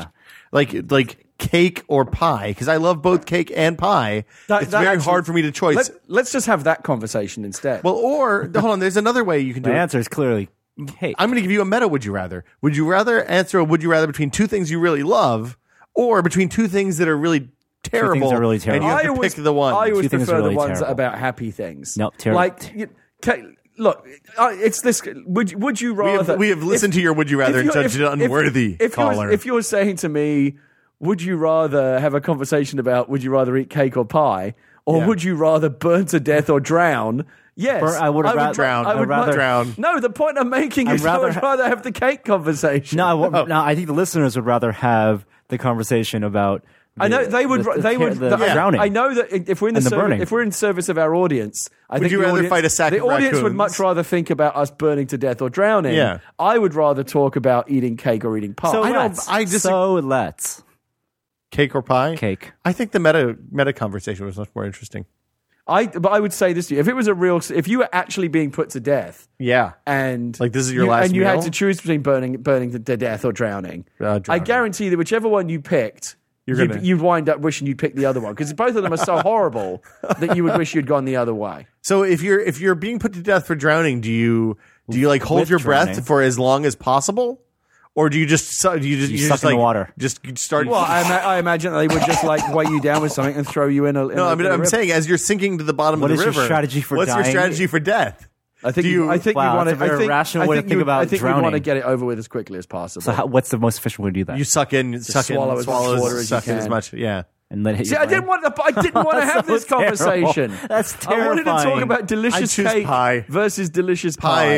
Like cake or pie, because I love both cake and pie. It's very actually- hard for me to choice. Let's just have that conversation instead. Well, or hold on, there's another way you can do My it. answer is clearly cake. I'm going to give you a meta would you rather. Would you rather answer a would you rather between two things you really love, or between two things that are really terrible? are really And terrible. you have I to always, pick the one. I always Two things prefer are really the ones terrible. about happy things. Nope, terrible. Like, look, it's this. Would you we rather? have listened to your would you rather and judged it unworthy, caller. If you're saying to me, would you rather have a conversation about would you rather eat cake or pie, or Yeah. would you rather burn to death or drown? Yes, I would rather drown. I would rather drown. No, the point I'm making is I would rather have the cake conversation. No, I think the listeners would rather have the conversation about. I know they would. drowning. I know that if we're in the, And the burning. if we're in service of our audience, I think you the rather audience, fight a sack the of audience would raccoons? much rather think about us burning to death or drowning. Yeah. I would rather talk about eating cake or eating pie. So I don't- let's. I just- let's. Cake or pie? Cake. I think the meta conversation was much more interesting. But I would say this to you: if it was if you were actually being put to death, Yeah. and Like, this is your last and you had meal? to choose between burning to death or drowning, I Drowning. guarantee that whichever one you picked, you'd wind up wishing you'd picked the other one because both of them are so horrible that you would wish you'd gone the other way. So if you're being put to death for drowning, do you like hold With your breath drowning. for as long as possible, or do you just suck just in the like water. just start? Well, I imagine they would just like weigh you down with something and throw you in a. no, I mean I'm saying as you're sinking to the bottom What of the is your river. strategy for what's your dying? strategy for death? I think Do you- I think Wow, you want that's a very rational way to think about I think you want to drowning. get it over with as quickly as possible. So what's the most efficient way to do that? You suck in, swallow as much water as you suck in as can. much. Yeah. and let it hit See, your I didn't brain? want to have so this conversation. terrible. That's I wanted to talk terrifying. about delicious I choose cake pie. versus delicious Pie. pie.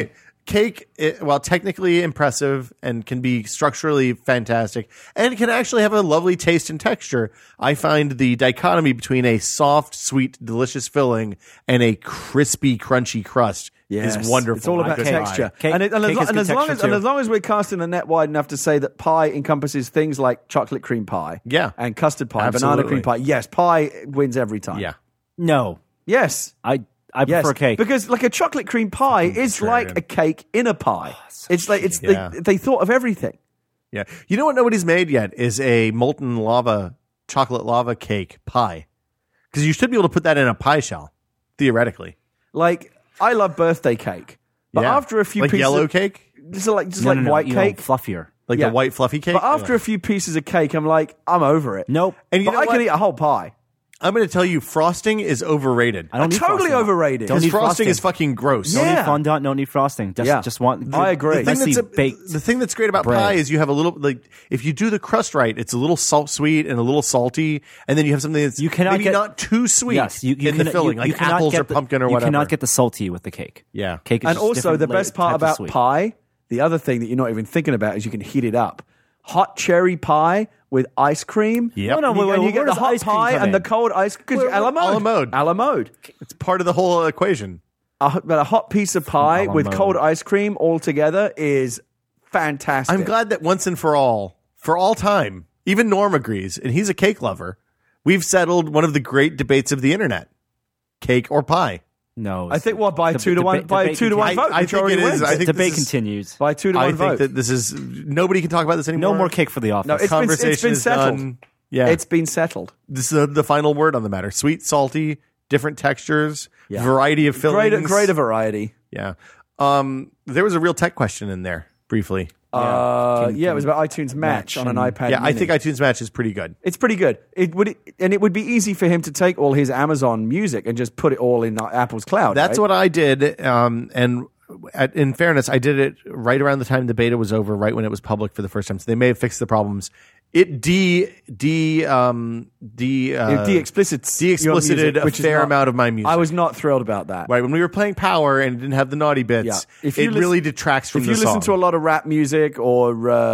cake, while technically impressive and can be structurally fantastic and can actually have a lovely taste and texture, I find the dichotomy between a soft, sweet, delicious filling and a crispy, crunchy crust is wonderful. It's all about Good texture. pie. Cake As long texture, as we're casting the net wide enough to say that pie encompasses things like chocolate cream pie, and custard pie, absolutely. banana cream pie. Yes, pie wins every time. Yeah. No, Yes. I prefer cake. Because like a chocolate cream pie is like a cake in a pie. It's like they thought of everything. Yeah. You know what nobody's made yet is a molten lava, chocolate lava cake pie. Because you should be able to put that in a pie shell, theoretically. Like I love birthday cake, but Yeah. after a few like pieces yellow of, cake? just like No, white you know, cake, fluffier. Like Yeah. the white fluffy cake? But after a few pieces of cake, I'm like, I'm over it. Nope. And you But know I what? can eat a whole pie. I'm going to tell you, frosting is overrated. I don't need Totally frosting. overrated. Don't Because need frosting is frosting. fucking gross. Don't Yeah. need fondant. Don't need frosting. Just want. I agree. The Messy baked. the thing that's great about bread. pie is you have a little, like, if you do the crust right, it's a little sweet and a little salty, and then you have something that's You cannot maybe get- not too sweet Yes, you in the filling, you like cannot apples get or pumpkin or you whatever. cannot get the salty with the cake. Yeah. Cake is And just also, different the best part types of about sweet. pie, the other thing that you're not even thinking about is you can heat it up. Hot cherry pie with ice cream. Yep. No, wait, And you where get the does hot ice cream pie come and the in? cold ice cream. A la mode. A la mode. It's part of the whole equation. But a hot piece of pie a la with mode. cold ice cream all together is fantastic. I'm glad that once and for all time, even Norm agrees, and he's a cake lover, we've settled one of the great debates of the internet. Cake or pie. No, I think by the 2-1 debate vote, I which think already it is. wins. I think debate this is- continues. By 2-1 I vote. think that this is, nobody can talk about this anymore. No more cake for the office. No, it's Conversation been is settled. done. Yeah. It's been settled. This is the final word on the matter. Sweet, salty, different textures, Yeah. variety of fillings. Greater variety. Yeah. There was a real tech question in there briefly. It was about iTunes Match on an iPad. Yeah, I Mini. think iTunes Match is pretty good. It's pretty good. It would be easy for him to take all his Amazon music and just put it all in Apple's cloud. That's right? what I did. In fairness, I did it right around the time the beta was over, right when it was public for the first time. So they may have fixed the problems. It de-explicited a fair amount of my music. I was not thrilled about that. Right, when we were playing Power and it didn't have the naughty bits, Yeah. If it you listen- really detracts from If the you song. listen to a lot of rap music or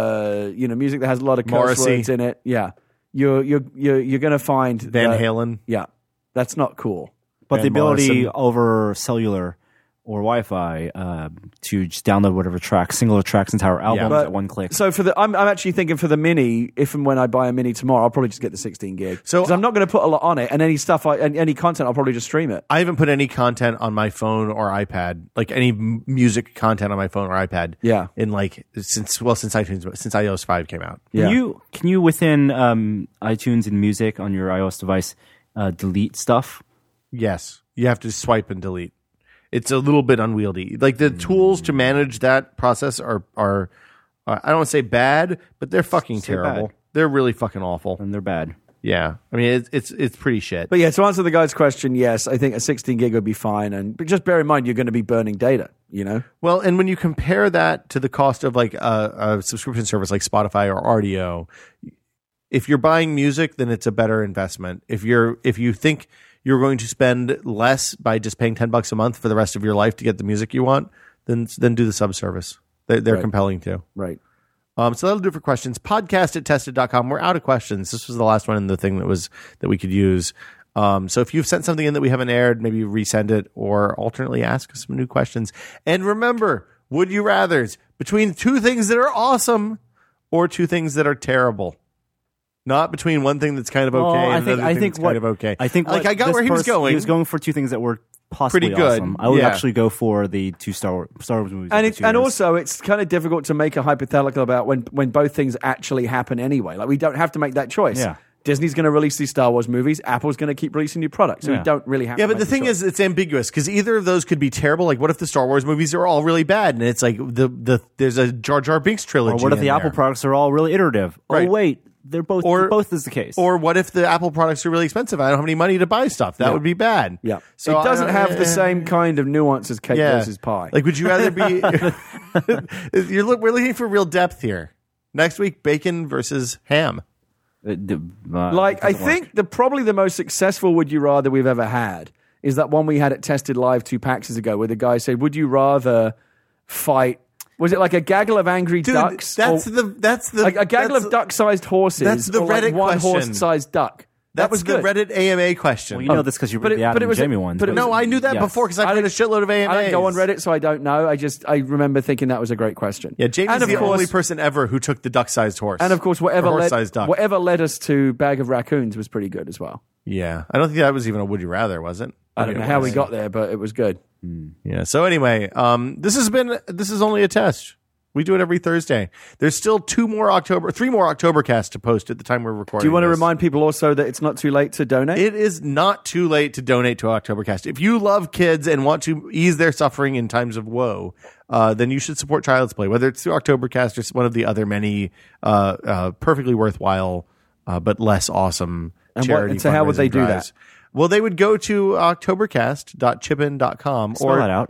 music that has a lot of curse Morrissey. words in it, you're going to find Van that- Halen. Yeah, that's not cool. But the Van ability Morrison. over cellular or Wi-Fi to just download whatever tracks, singular tracks, entire albums But- at one click. So I'm actually thinking for the Mini, if and when I buy a Mini tomorrow, I'll probably just get the 16 gig. So- because I'm not going to put a lot on it, and any stuff, any content, I'll probably just stream it. I haven't put any content on my phone or iPad, like any music content on my phone or iPad. Yeah. In since iOS 5 came out. Yeah. Can you within iTunes and music on your iOS device delete stuff? Yes, you have to swipe and delete. It's a little bit unwieldy. Like the tools to manage that process are I don't want to say bad, but they're fucking terrible. bad. They're really fucking awful. And they're bad. Yeah, I mean it's pretty shit. But yeah, to answer the guy's question, yes, I think a 16 gig would be fine. But just bear in mind, you're going to be burning data, you know? Well, and when you compare that to the cost of like a subscription service like Spotify or RDO, if you're buying music, then it's a better investment. If you think you're going to spend less by just paying $10 a month for the rest of your life to get the music you want, then do the sub service. They're Right. compelling too. Right. So that'll do it for questions. Podcast@tested.com. We're out of questions. This was the last one in the thing that we could use. So if you've sent something in that we haven't aired, maybe resend it or alternately ask us some new questions. And remember, would you rathers between two things that are awesome or two things that are terrible? Not between one thing that's kind of okay Well, and another thing that's kind of okay. I think like what I got this where he was person- going. He was going for two things that were possibly Pretty good, awesome. I would yeah. actually go for the two Star Wars movies. And over 2 and years. also, it's kind of difficult to make a hypothetical about when both things actually happen anyway. Like, we don't have to make that choice. Yeah. Disney's going to release these Star Wars movies. Apple's going to keep releasing new products. So we Yeah. don't really have Yeah, to but make the thing choice. is, it's ambiguous because either of those could be terrible. Like, what if the Star Wars movies are all really bad, and it's like there's a Jar Jar Binks trilogy. or what if in the Apple there? products are all really iterative? Right. Oh wait, they're both. Or- both is the case. Or what if the Apple products are really expensive? I don't have any money to buy stuff. That would be bad. Yeah. So it doesn't I- have the same kind of nuance as cake versus pie. Like, would you rather be? We're looking for real depth here. Next week, bacon versus ham. I it doesn't work. think probably the most successful Would You Rather we've ever had is that one we had at Tested Live 2 PAXs ago where the guy said, would you rather fight. Was it like a gaggle of angry Dude, ducks? that's or the a gaggle of duck-sized horses. that's the or like Reddit one question. horse-sized duck. That was the good. Reddit AMA question. Well, you know this because you but read it- the but Adam it was- and Jamie ones. but it No, I knew that Yes. before because I've read a shitload of AMAs. I don't go on Reddit, so I don't know. I remember thinking that was a great question. Yeah, Jamie's and of the course, only person ever who took the duck-sized horse. And of course, Or horse-sized duck. whatever led us to Bag of Raccoons was pretty good as well. Yeah, I don't think that was even a would you rather, was it? I don't know how we got there, but it was good. Yeah. So anyway, this is only a test. We do it every Thursday. There's still 3 more Oktobercasts to post at the time we're recording. Do you want to this. remind people also that it's not too late to donate? It is not too late to donate to Oktobercast. If you love kids and want to ease their suffering in times of woe, then you should support Child's Play, whether it's through Oktobercast or one of the other many perfectly worthwhile but less awesome charity. so how would they fundraising do drives. that? Well, they would go to oktobercast.chipin.com Spell or that out.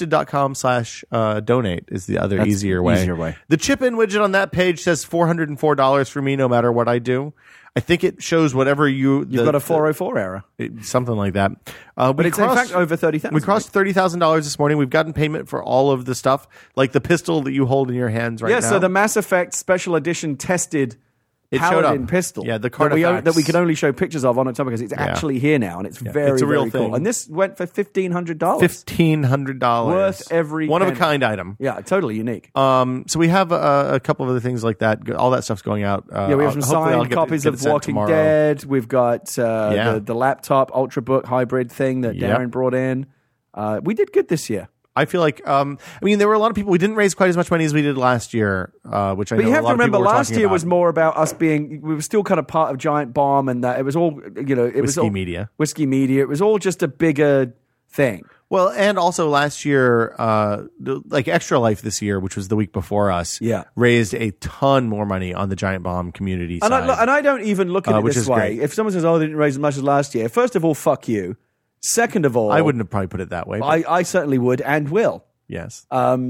tested.com/donate is the other That's easier way. easier way. The chip-in widget on that page says $404 for me no matter what I do. I think it shows whatever You've got a 404 error. something like that. But it's in fact over 30,000. We crossed $30,000 this morning. We've gotten payment for all of the stuff, like the pistol that you hold in your hands right now. Yeah, so the Mass Effect Special Edition tested It showed Paladin up. pistol Yeah, the that we Carnifex. can only show pictures of on October because it's actually here now, and it's very, it's a real very cool. thing. And this went for $1,500. $1,500 Worth every one of a penny. kind item. Yeah, totally unique. So we have a couple of other things like that. All that stuff's going out. Yeah, we have some hopefully I'll signed get copies it of sent Walking tomorrow. Dead. We've got Yeah. the laptop Ultrabook hybrid thing that Yep. Darren brought in. We did good this year. I feel like, there were a lot of people. We didn't raise quite as much money as we did last year, which I But know you a have to lot of remember, people were last talking year about. was more about us being. We were still kind of part of Giant Bomb, and that it was all it was Whiskey all Media. Whiskey Media. It was all just a bigger thing. Well, and also last year, like Extra Life this year, which was the week before us, Yeah. raised a ton more money on the Giant Bomb community And side. I don't even look at it which this is way. great. If someone says, "Oh, they didn't raise as much as last year," first of all, fuck you. Second of all, I wouldn't have probably put it that way. But I certainly would and will. yes.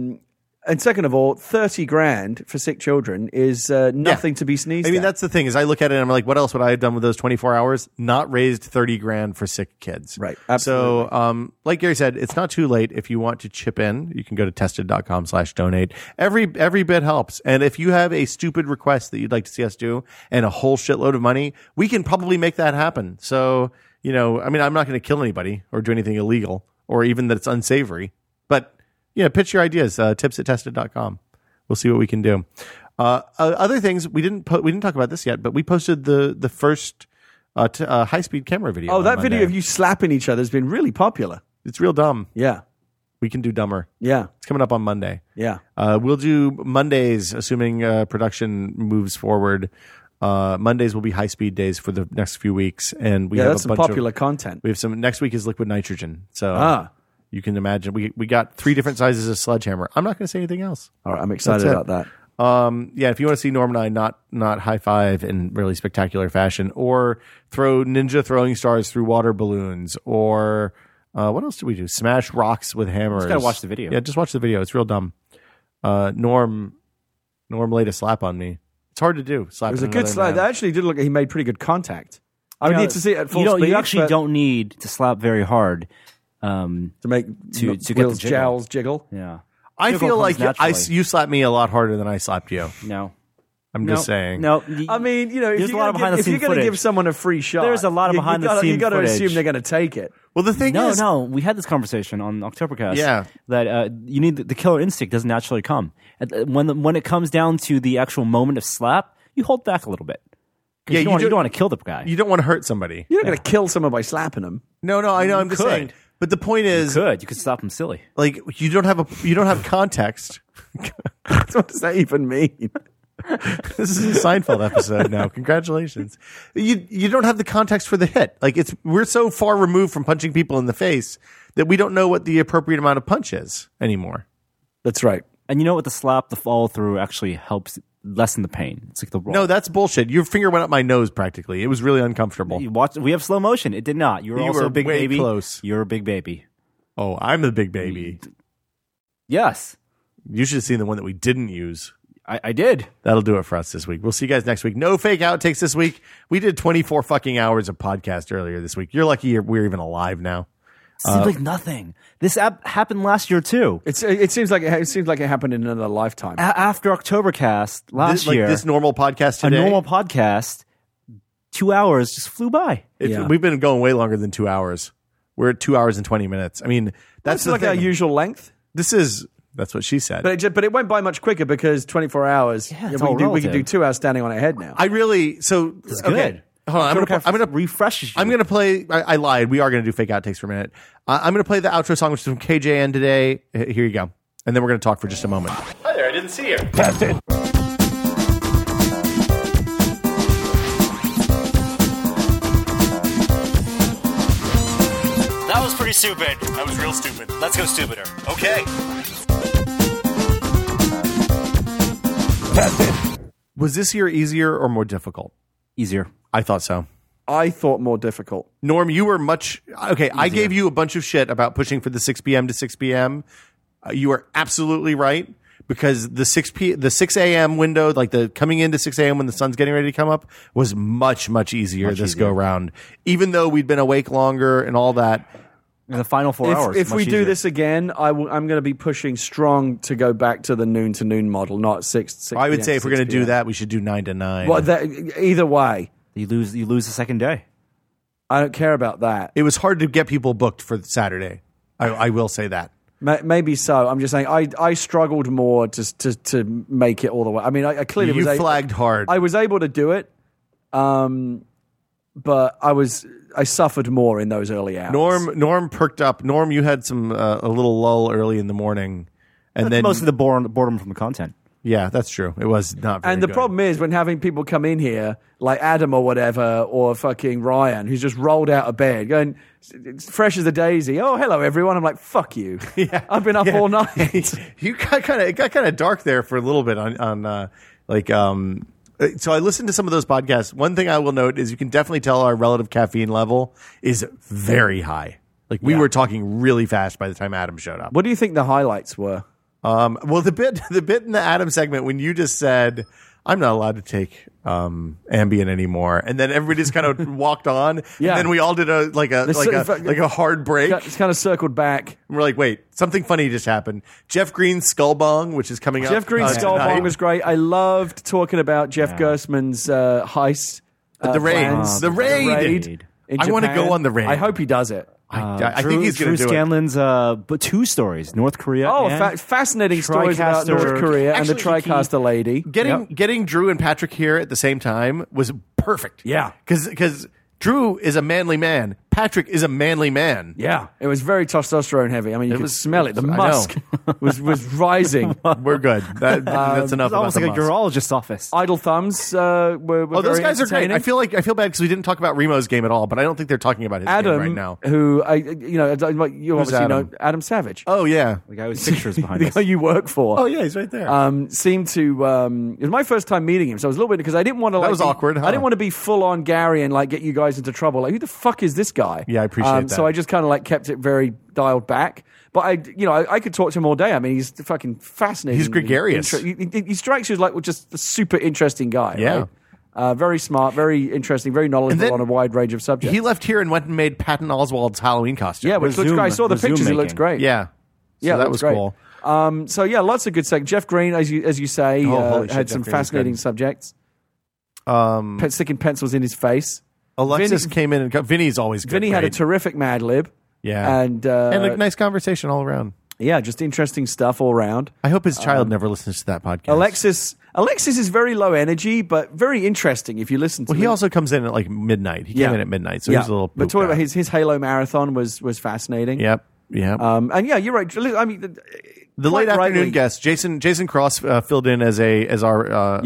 And second of all, 30 grand for sick children is nothing to be sneezed I mean, at. that's the thing is I look at it and I'm like, what else would I have done with those 24 hours? Not raised 30 grand for sick kids. Right. Absolutely. So, like Gary said, it's not too late. If you want to chip in, you can go to tested.com/donate. Every bit helps. And if you have a stupid request that you'd like to see us do and a whole shitload of money, we can probably make that happen. So, I'm not going to kill anybody or do anything illegal or even that it's unsavory, but pitch your ideas, tips@tested.com. We'll see what we can do. Other things we didn't talk about this yet, but we posted the first high-speed camera video. Oh, on that video Monday. of you slapping each other has been really popular. It's real dumb. Yeah. We can do dumber. Yeah. It's coming up on Monday. Yeah. We'll do Mondays, assuming production moves forward. Mondays will be high-speed days for the next few weeks, and we have That's a some bunch popular of. content. We have some. Next week is liquid nitrogen. So you can imagine we got 3 different sizes of sledgehammer. I'm not going to say anything else. All right. I'm excited That's it. about that. If you want to see Norm and I not high five in really spectacular fashion, or throw ninja throwing stars through water balloons, or what else do we do? Smash rocks with hammers. Just gotta watch the video. Yeah, just watch the video. It's real dumb. Norm laid a slap on me. It's hard to do. Slap It was a good slap. That actually did look like he made pretty good contact. I would need to see it at full speed. You actually but don't need to slap very hard. to make to get the Will's jiggle. jowls jiggle. Yeah. I Jiggle feel comes like naturally. you slapped me a lot harder than I slapped you. No. I'm No. just saying. No. I mean, if There's you're a lot of going to behind-the-scene give footage. someone a free shot, There's a lot of behind-the-scene You got to footage. assume they're going to take it. Well, the thing is, No, we had this conversation on Oktobercast. Yeah. That you need the killer instinct doesn't naturally come. When it comes down to the actual moment of slap, you hold back a little bit. Yeah, you don't want to kill the guy. you don't want to hurt somebody. You're not going to kill someone by slapping them. No, I know. I'm just could. saying. But the point is, you could stop him silly. like, you don't have context. What does that even mean? This is a Seinfeld episode now. Congratulations. You don't have the context for the hit. Like, we're so far removed from punching people in the face that we don't know what the appropriate amount of punch is anymore. That's right. And you know what? The slap, the follow through actually helps lessen the pain. It's like the roll. No, that's bullshit. Your finger went up my nose practically. It was really uncomfortable. You watch. We have slow motion. It did not. You were also were a big way baby. close. You're a big baby. Oh, I'm the big baby. Yes, You should have seen the one that we didn't use. I did. That'll do it for us this week. We'll see you guys next week. No fake outtakes this week. We did 24 fucking hours of podcast earlier this week. You're lucky we're even alive now. Seems like nothing. This app happened last year too. It seems like it happened in another lifetime. After Oktobercast last year, this normal podcast today. a normal podcast, 2 hours just flew by. Yeah. We've been going way longer than 2 hours. We're at 2 hours and 20 minutes. I mean, that's the like thing. our usual length. That's what she said. But it went by much quicker because 24 hours. Yeah, it's we, all can we can do relative. 2 hours standing on our head now. It's It's okay. good. Hold on, I'm gonna refresh. I'm going to play. I lied. We are going to do fake outtakes for a minute. I'm going to play the outro song, which is from KJN today. Here you go. And then we're going to talk for just a moment. Hi there. I didn't see you. That's it. That was pretty stupid. That was real stupid. Let's go stupider. Okay. Was this year easier or more difficult? Easier. I thought so. I thought more difficult. Norm, you were much okay. I gave you a bunch of shit about pushing for the 6 p.m. to 6 p.m. You are absolutely right because the 6 a.m. window, like the coming into 6 a.m. when the sun's getting ready to come up, was much easier this go round. Even though we'd been awake longer and all that. In the final 4 hours. If we much do easier. this again, I'm going to be pushing strong to go back to the noon to noon model, not 6 I would p.m. say if we're going to 6 do p.m. that, we should do 9 to 9. Well, either way, you lose the second day. I don't care about that. It was hard to get people booked for Saturday. I will say that. Maybe so. I'm just saying I struggled more to make it all the way. I mean, I clearly You was flagged hard. I was able to do it, but I suffered more in those early hours. Norm perked up. Norm, you had some a little lull early in the morning, and then Mostly the boredom from the content. yeah, that's true. It was not. Very And the good. problem is when having people come in here like Adam or whatever, or fucking Ryan, who's just rolled out of bed, going it's fresh as a daisy. Oh, hello everyone. I'm like, fuck you. Yeah. I've been up all night. You got it got kind of dark there for a little bit on So I listened to some of those podcasts. One thing I will note is you can definitely tell our relative caffeine level is very high. Like we were talking really fast by the time Adam showed up. What do you think the highlights were? Well, the bit in the Adam segment when you just said, I'm not allowed to take Ambien anymore, and then everybody just kind of walked on. Yeah. And then we all did a hard break. It's kind of circled back. And we're like, wait, something funny just happened. Jeff Green's Skull Bong, which is coming up. Jeff Green's Skull tonight. Bong was great. I loved talking about Jeff Gersman's heist. The raid. plans. The raid. in I wanna Japan. go on the raid. I hope he does it. I think he's going to do it. Scanlon's but 2 stories: North Korea. Oh, and fascinating stories about TriCaster. North Korea and the Actually, TriCaster lady. Getting Drew and Patrick here at the same time was perfect. Yeah. Because Drew is a manly man. Patrick is a manly man. Yeah, it was very testosterone heavy. I mean, you could was- smell it. The I know. musk was rising. We're good. That's enough. It's almost about like the a musk. urologist office. Idle thumbs were Oh, those very guys are great. entertaining. I feel bad because we didn't talk about Remo's game at all, but I don't think they're talking about his game Adam, right now. who you obviously Adam? know Adam Savage, Oh yeah. The guy with pictures behind the us. guy you work for. Oh yeah, he's right there. Seemed to it was my first time meeting him, so I was a little bit because I didn't want to. Like, was awkward, huh? I didn't want to be full on Gary and like get you guys into trouble. Like, who the fuck is this guy? Yeah, I appreciate that. So I just kind of like kept it very dialed back. But I could talk to him all day. I mean, he's fucking fascinating. He's gregarious. He strikes you as like just a super interesting guy. Yeah. Right? Very smart, very interesting, very knowledgeable then on a wide range of subjects. He left here and went and made Patton Oswald's Halloween costume. yeah, which looks great. I saw the Resume pictures. It looks making. great. Yeah. So Yeah, that looks was great. cool. So yeah, lots of good stuff. Jeff Green, as you say, holy shit, had Jeff some Green was fascinating good. subjects. Sticking pencils in his face. Alexis came in and Vinny's always good. Vinny had a great. terrific Mad Lib. Yeah. and a nice conversation all around. yeah, just interesting stuff all around. I hope his child never listens to that podcast. Alexis is very low energy, but very interesting if you listen to Well, him. he also comes in at like midnight. He came in at midnight, so yeah. he's a little. But talking pooped about out. his Halo marathon was fascinating. Yep. And yeah, you're right. I mean, The quite late afternoon rightly- guest, Jason Cross, filled in as our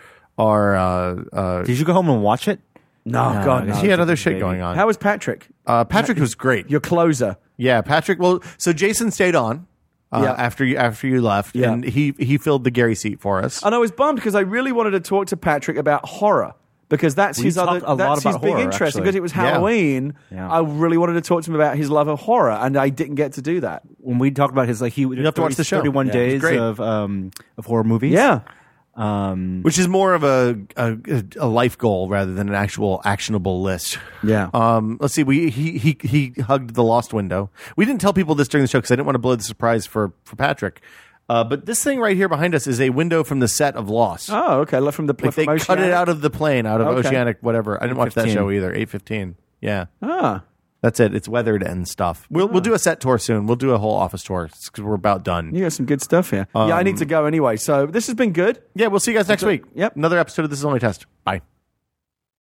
Did you go home and watch it? No, God, no. he had other shit going on. How was Patrick? Patrick was great. Your closer. Yeah, Patrick. Well, so Jason stayed on Yeah. after you left, Yeah. and he filled the Gary seat for us. And I was bummed because I really wanted to talk to Patrick about horror because that's We his talked a lot his about big horror, interest. actually. Because it was Yeah. Halloween, Yeah. I really wanted to talk to him about his love of horror, and I didn't get to do that. When we talked about his, like, he have to watch the show. 31 Yeah, it was days great. of horror movies. Yeah. Which is more of a life goal rather than an actual actionable list. Yeah. Let's see. He hugged the Lost window. We didn't tell people this during the show because I didn't want to blow the surprise for Patrick. But this thing right here behind us is a window from the set of Lost. Oh, okay. From the Like they cut Oceanic? it out of the plane, out of Okay. Oceanic, whatever. I didn't watch that 8:15. show either. 8:15. Yeah. Ah. That's it. It's weathered and stuff. We'll do a set tour soon. We'll do a whole office tour because we're about done. You got some good stuff here. Yeah, I need to go anyway. So this has been good. Yeah, we'll see you guys next week. Yep. Another episode of This Is Only a Test. Bye.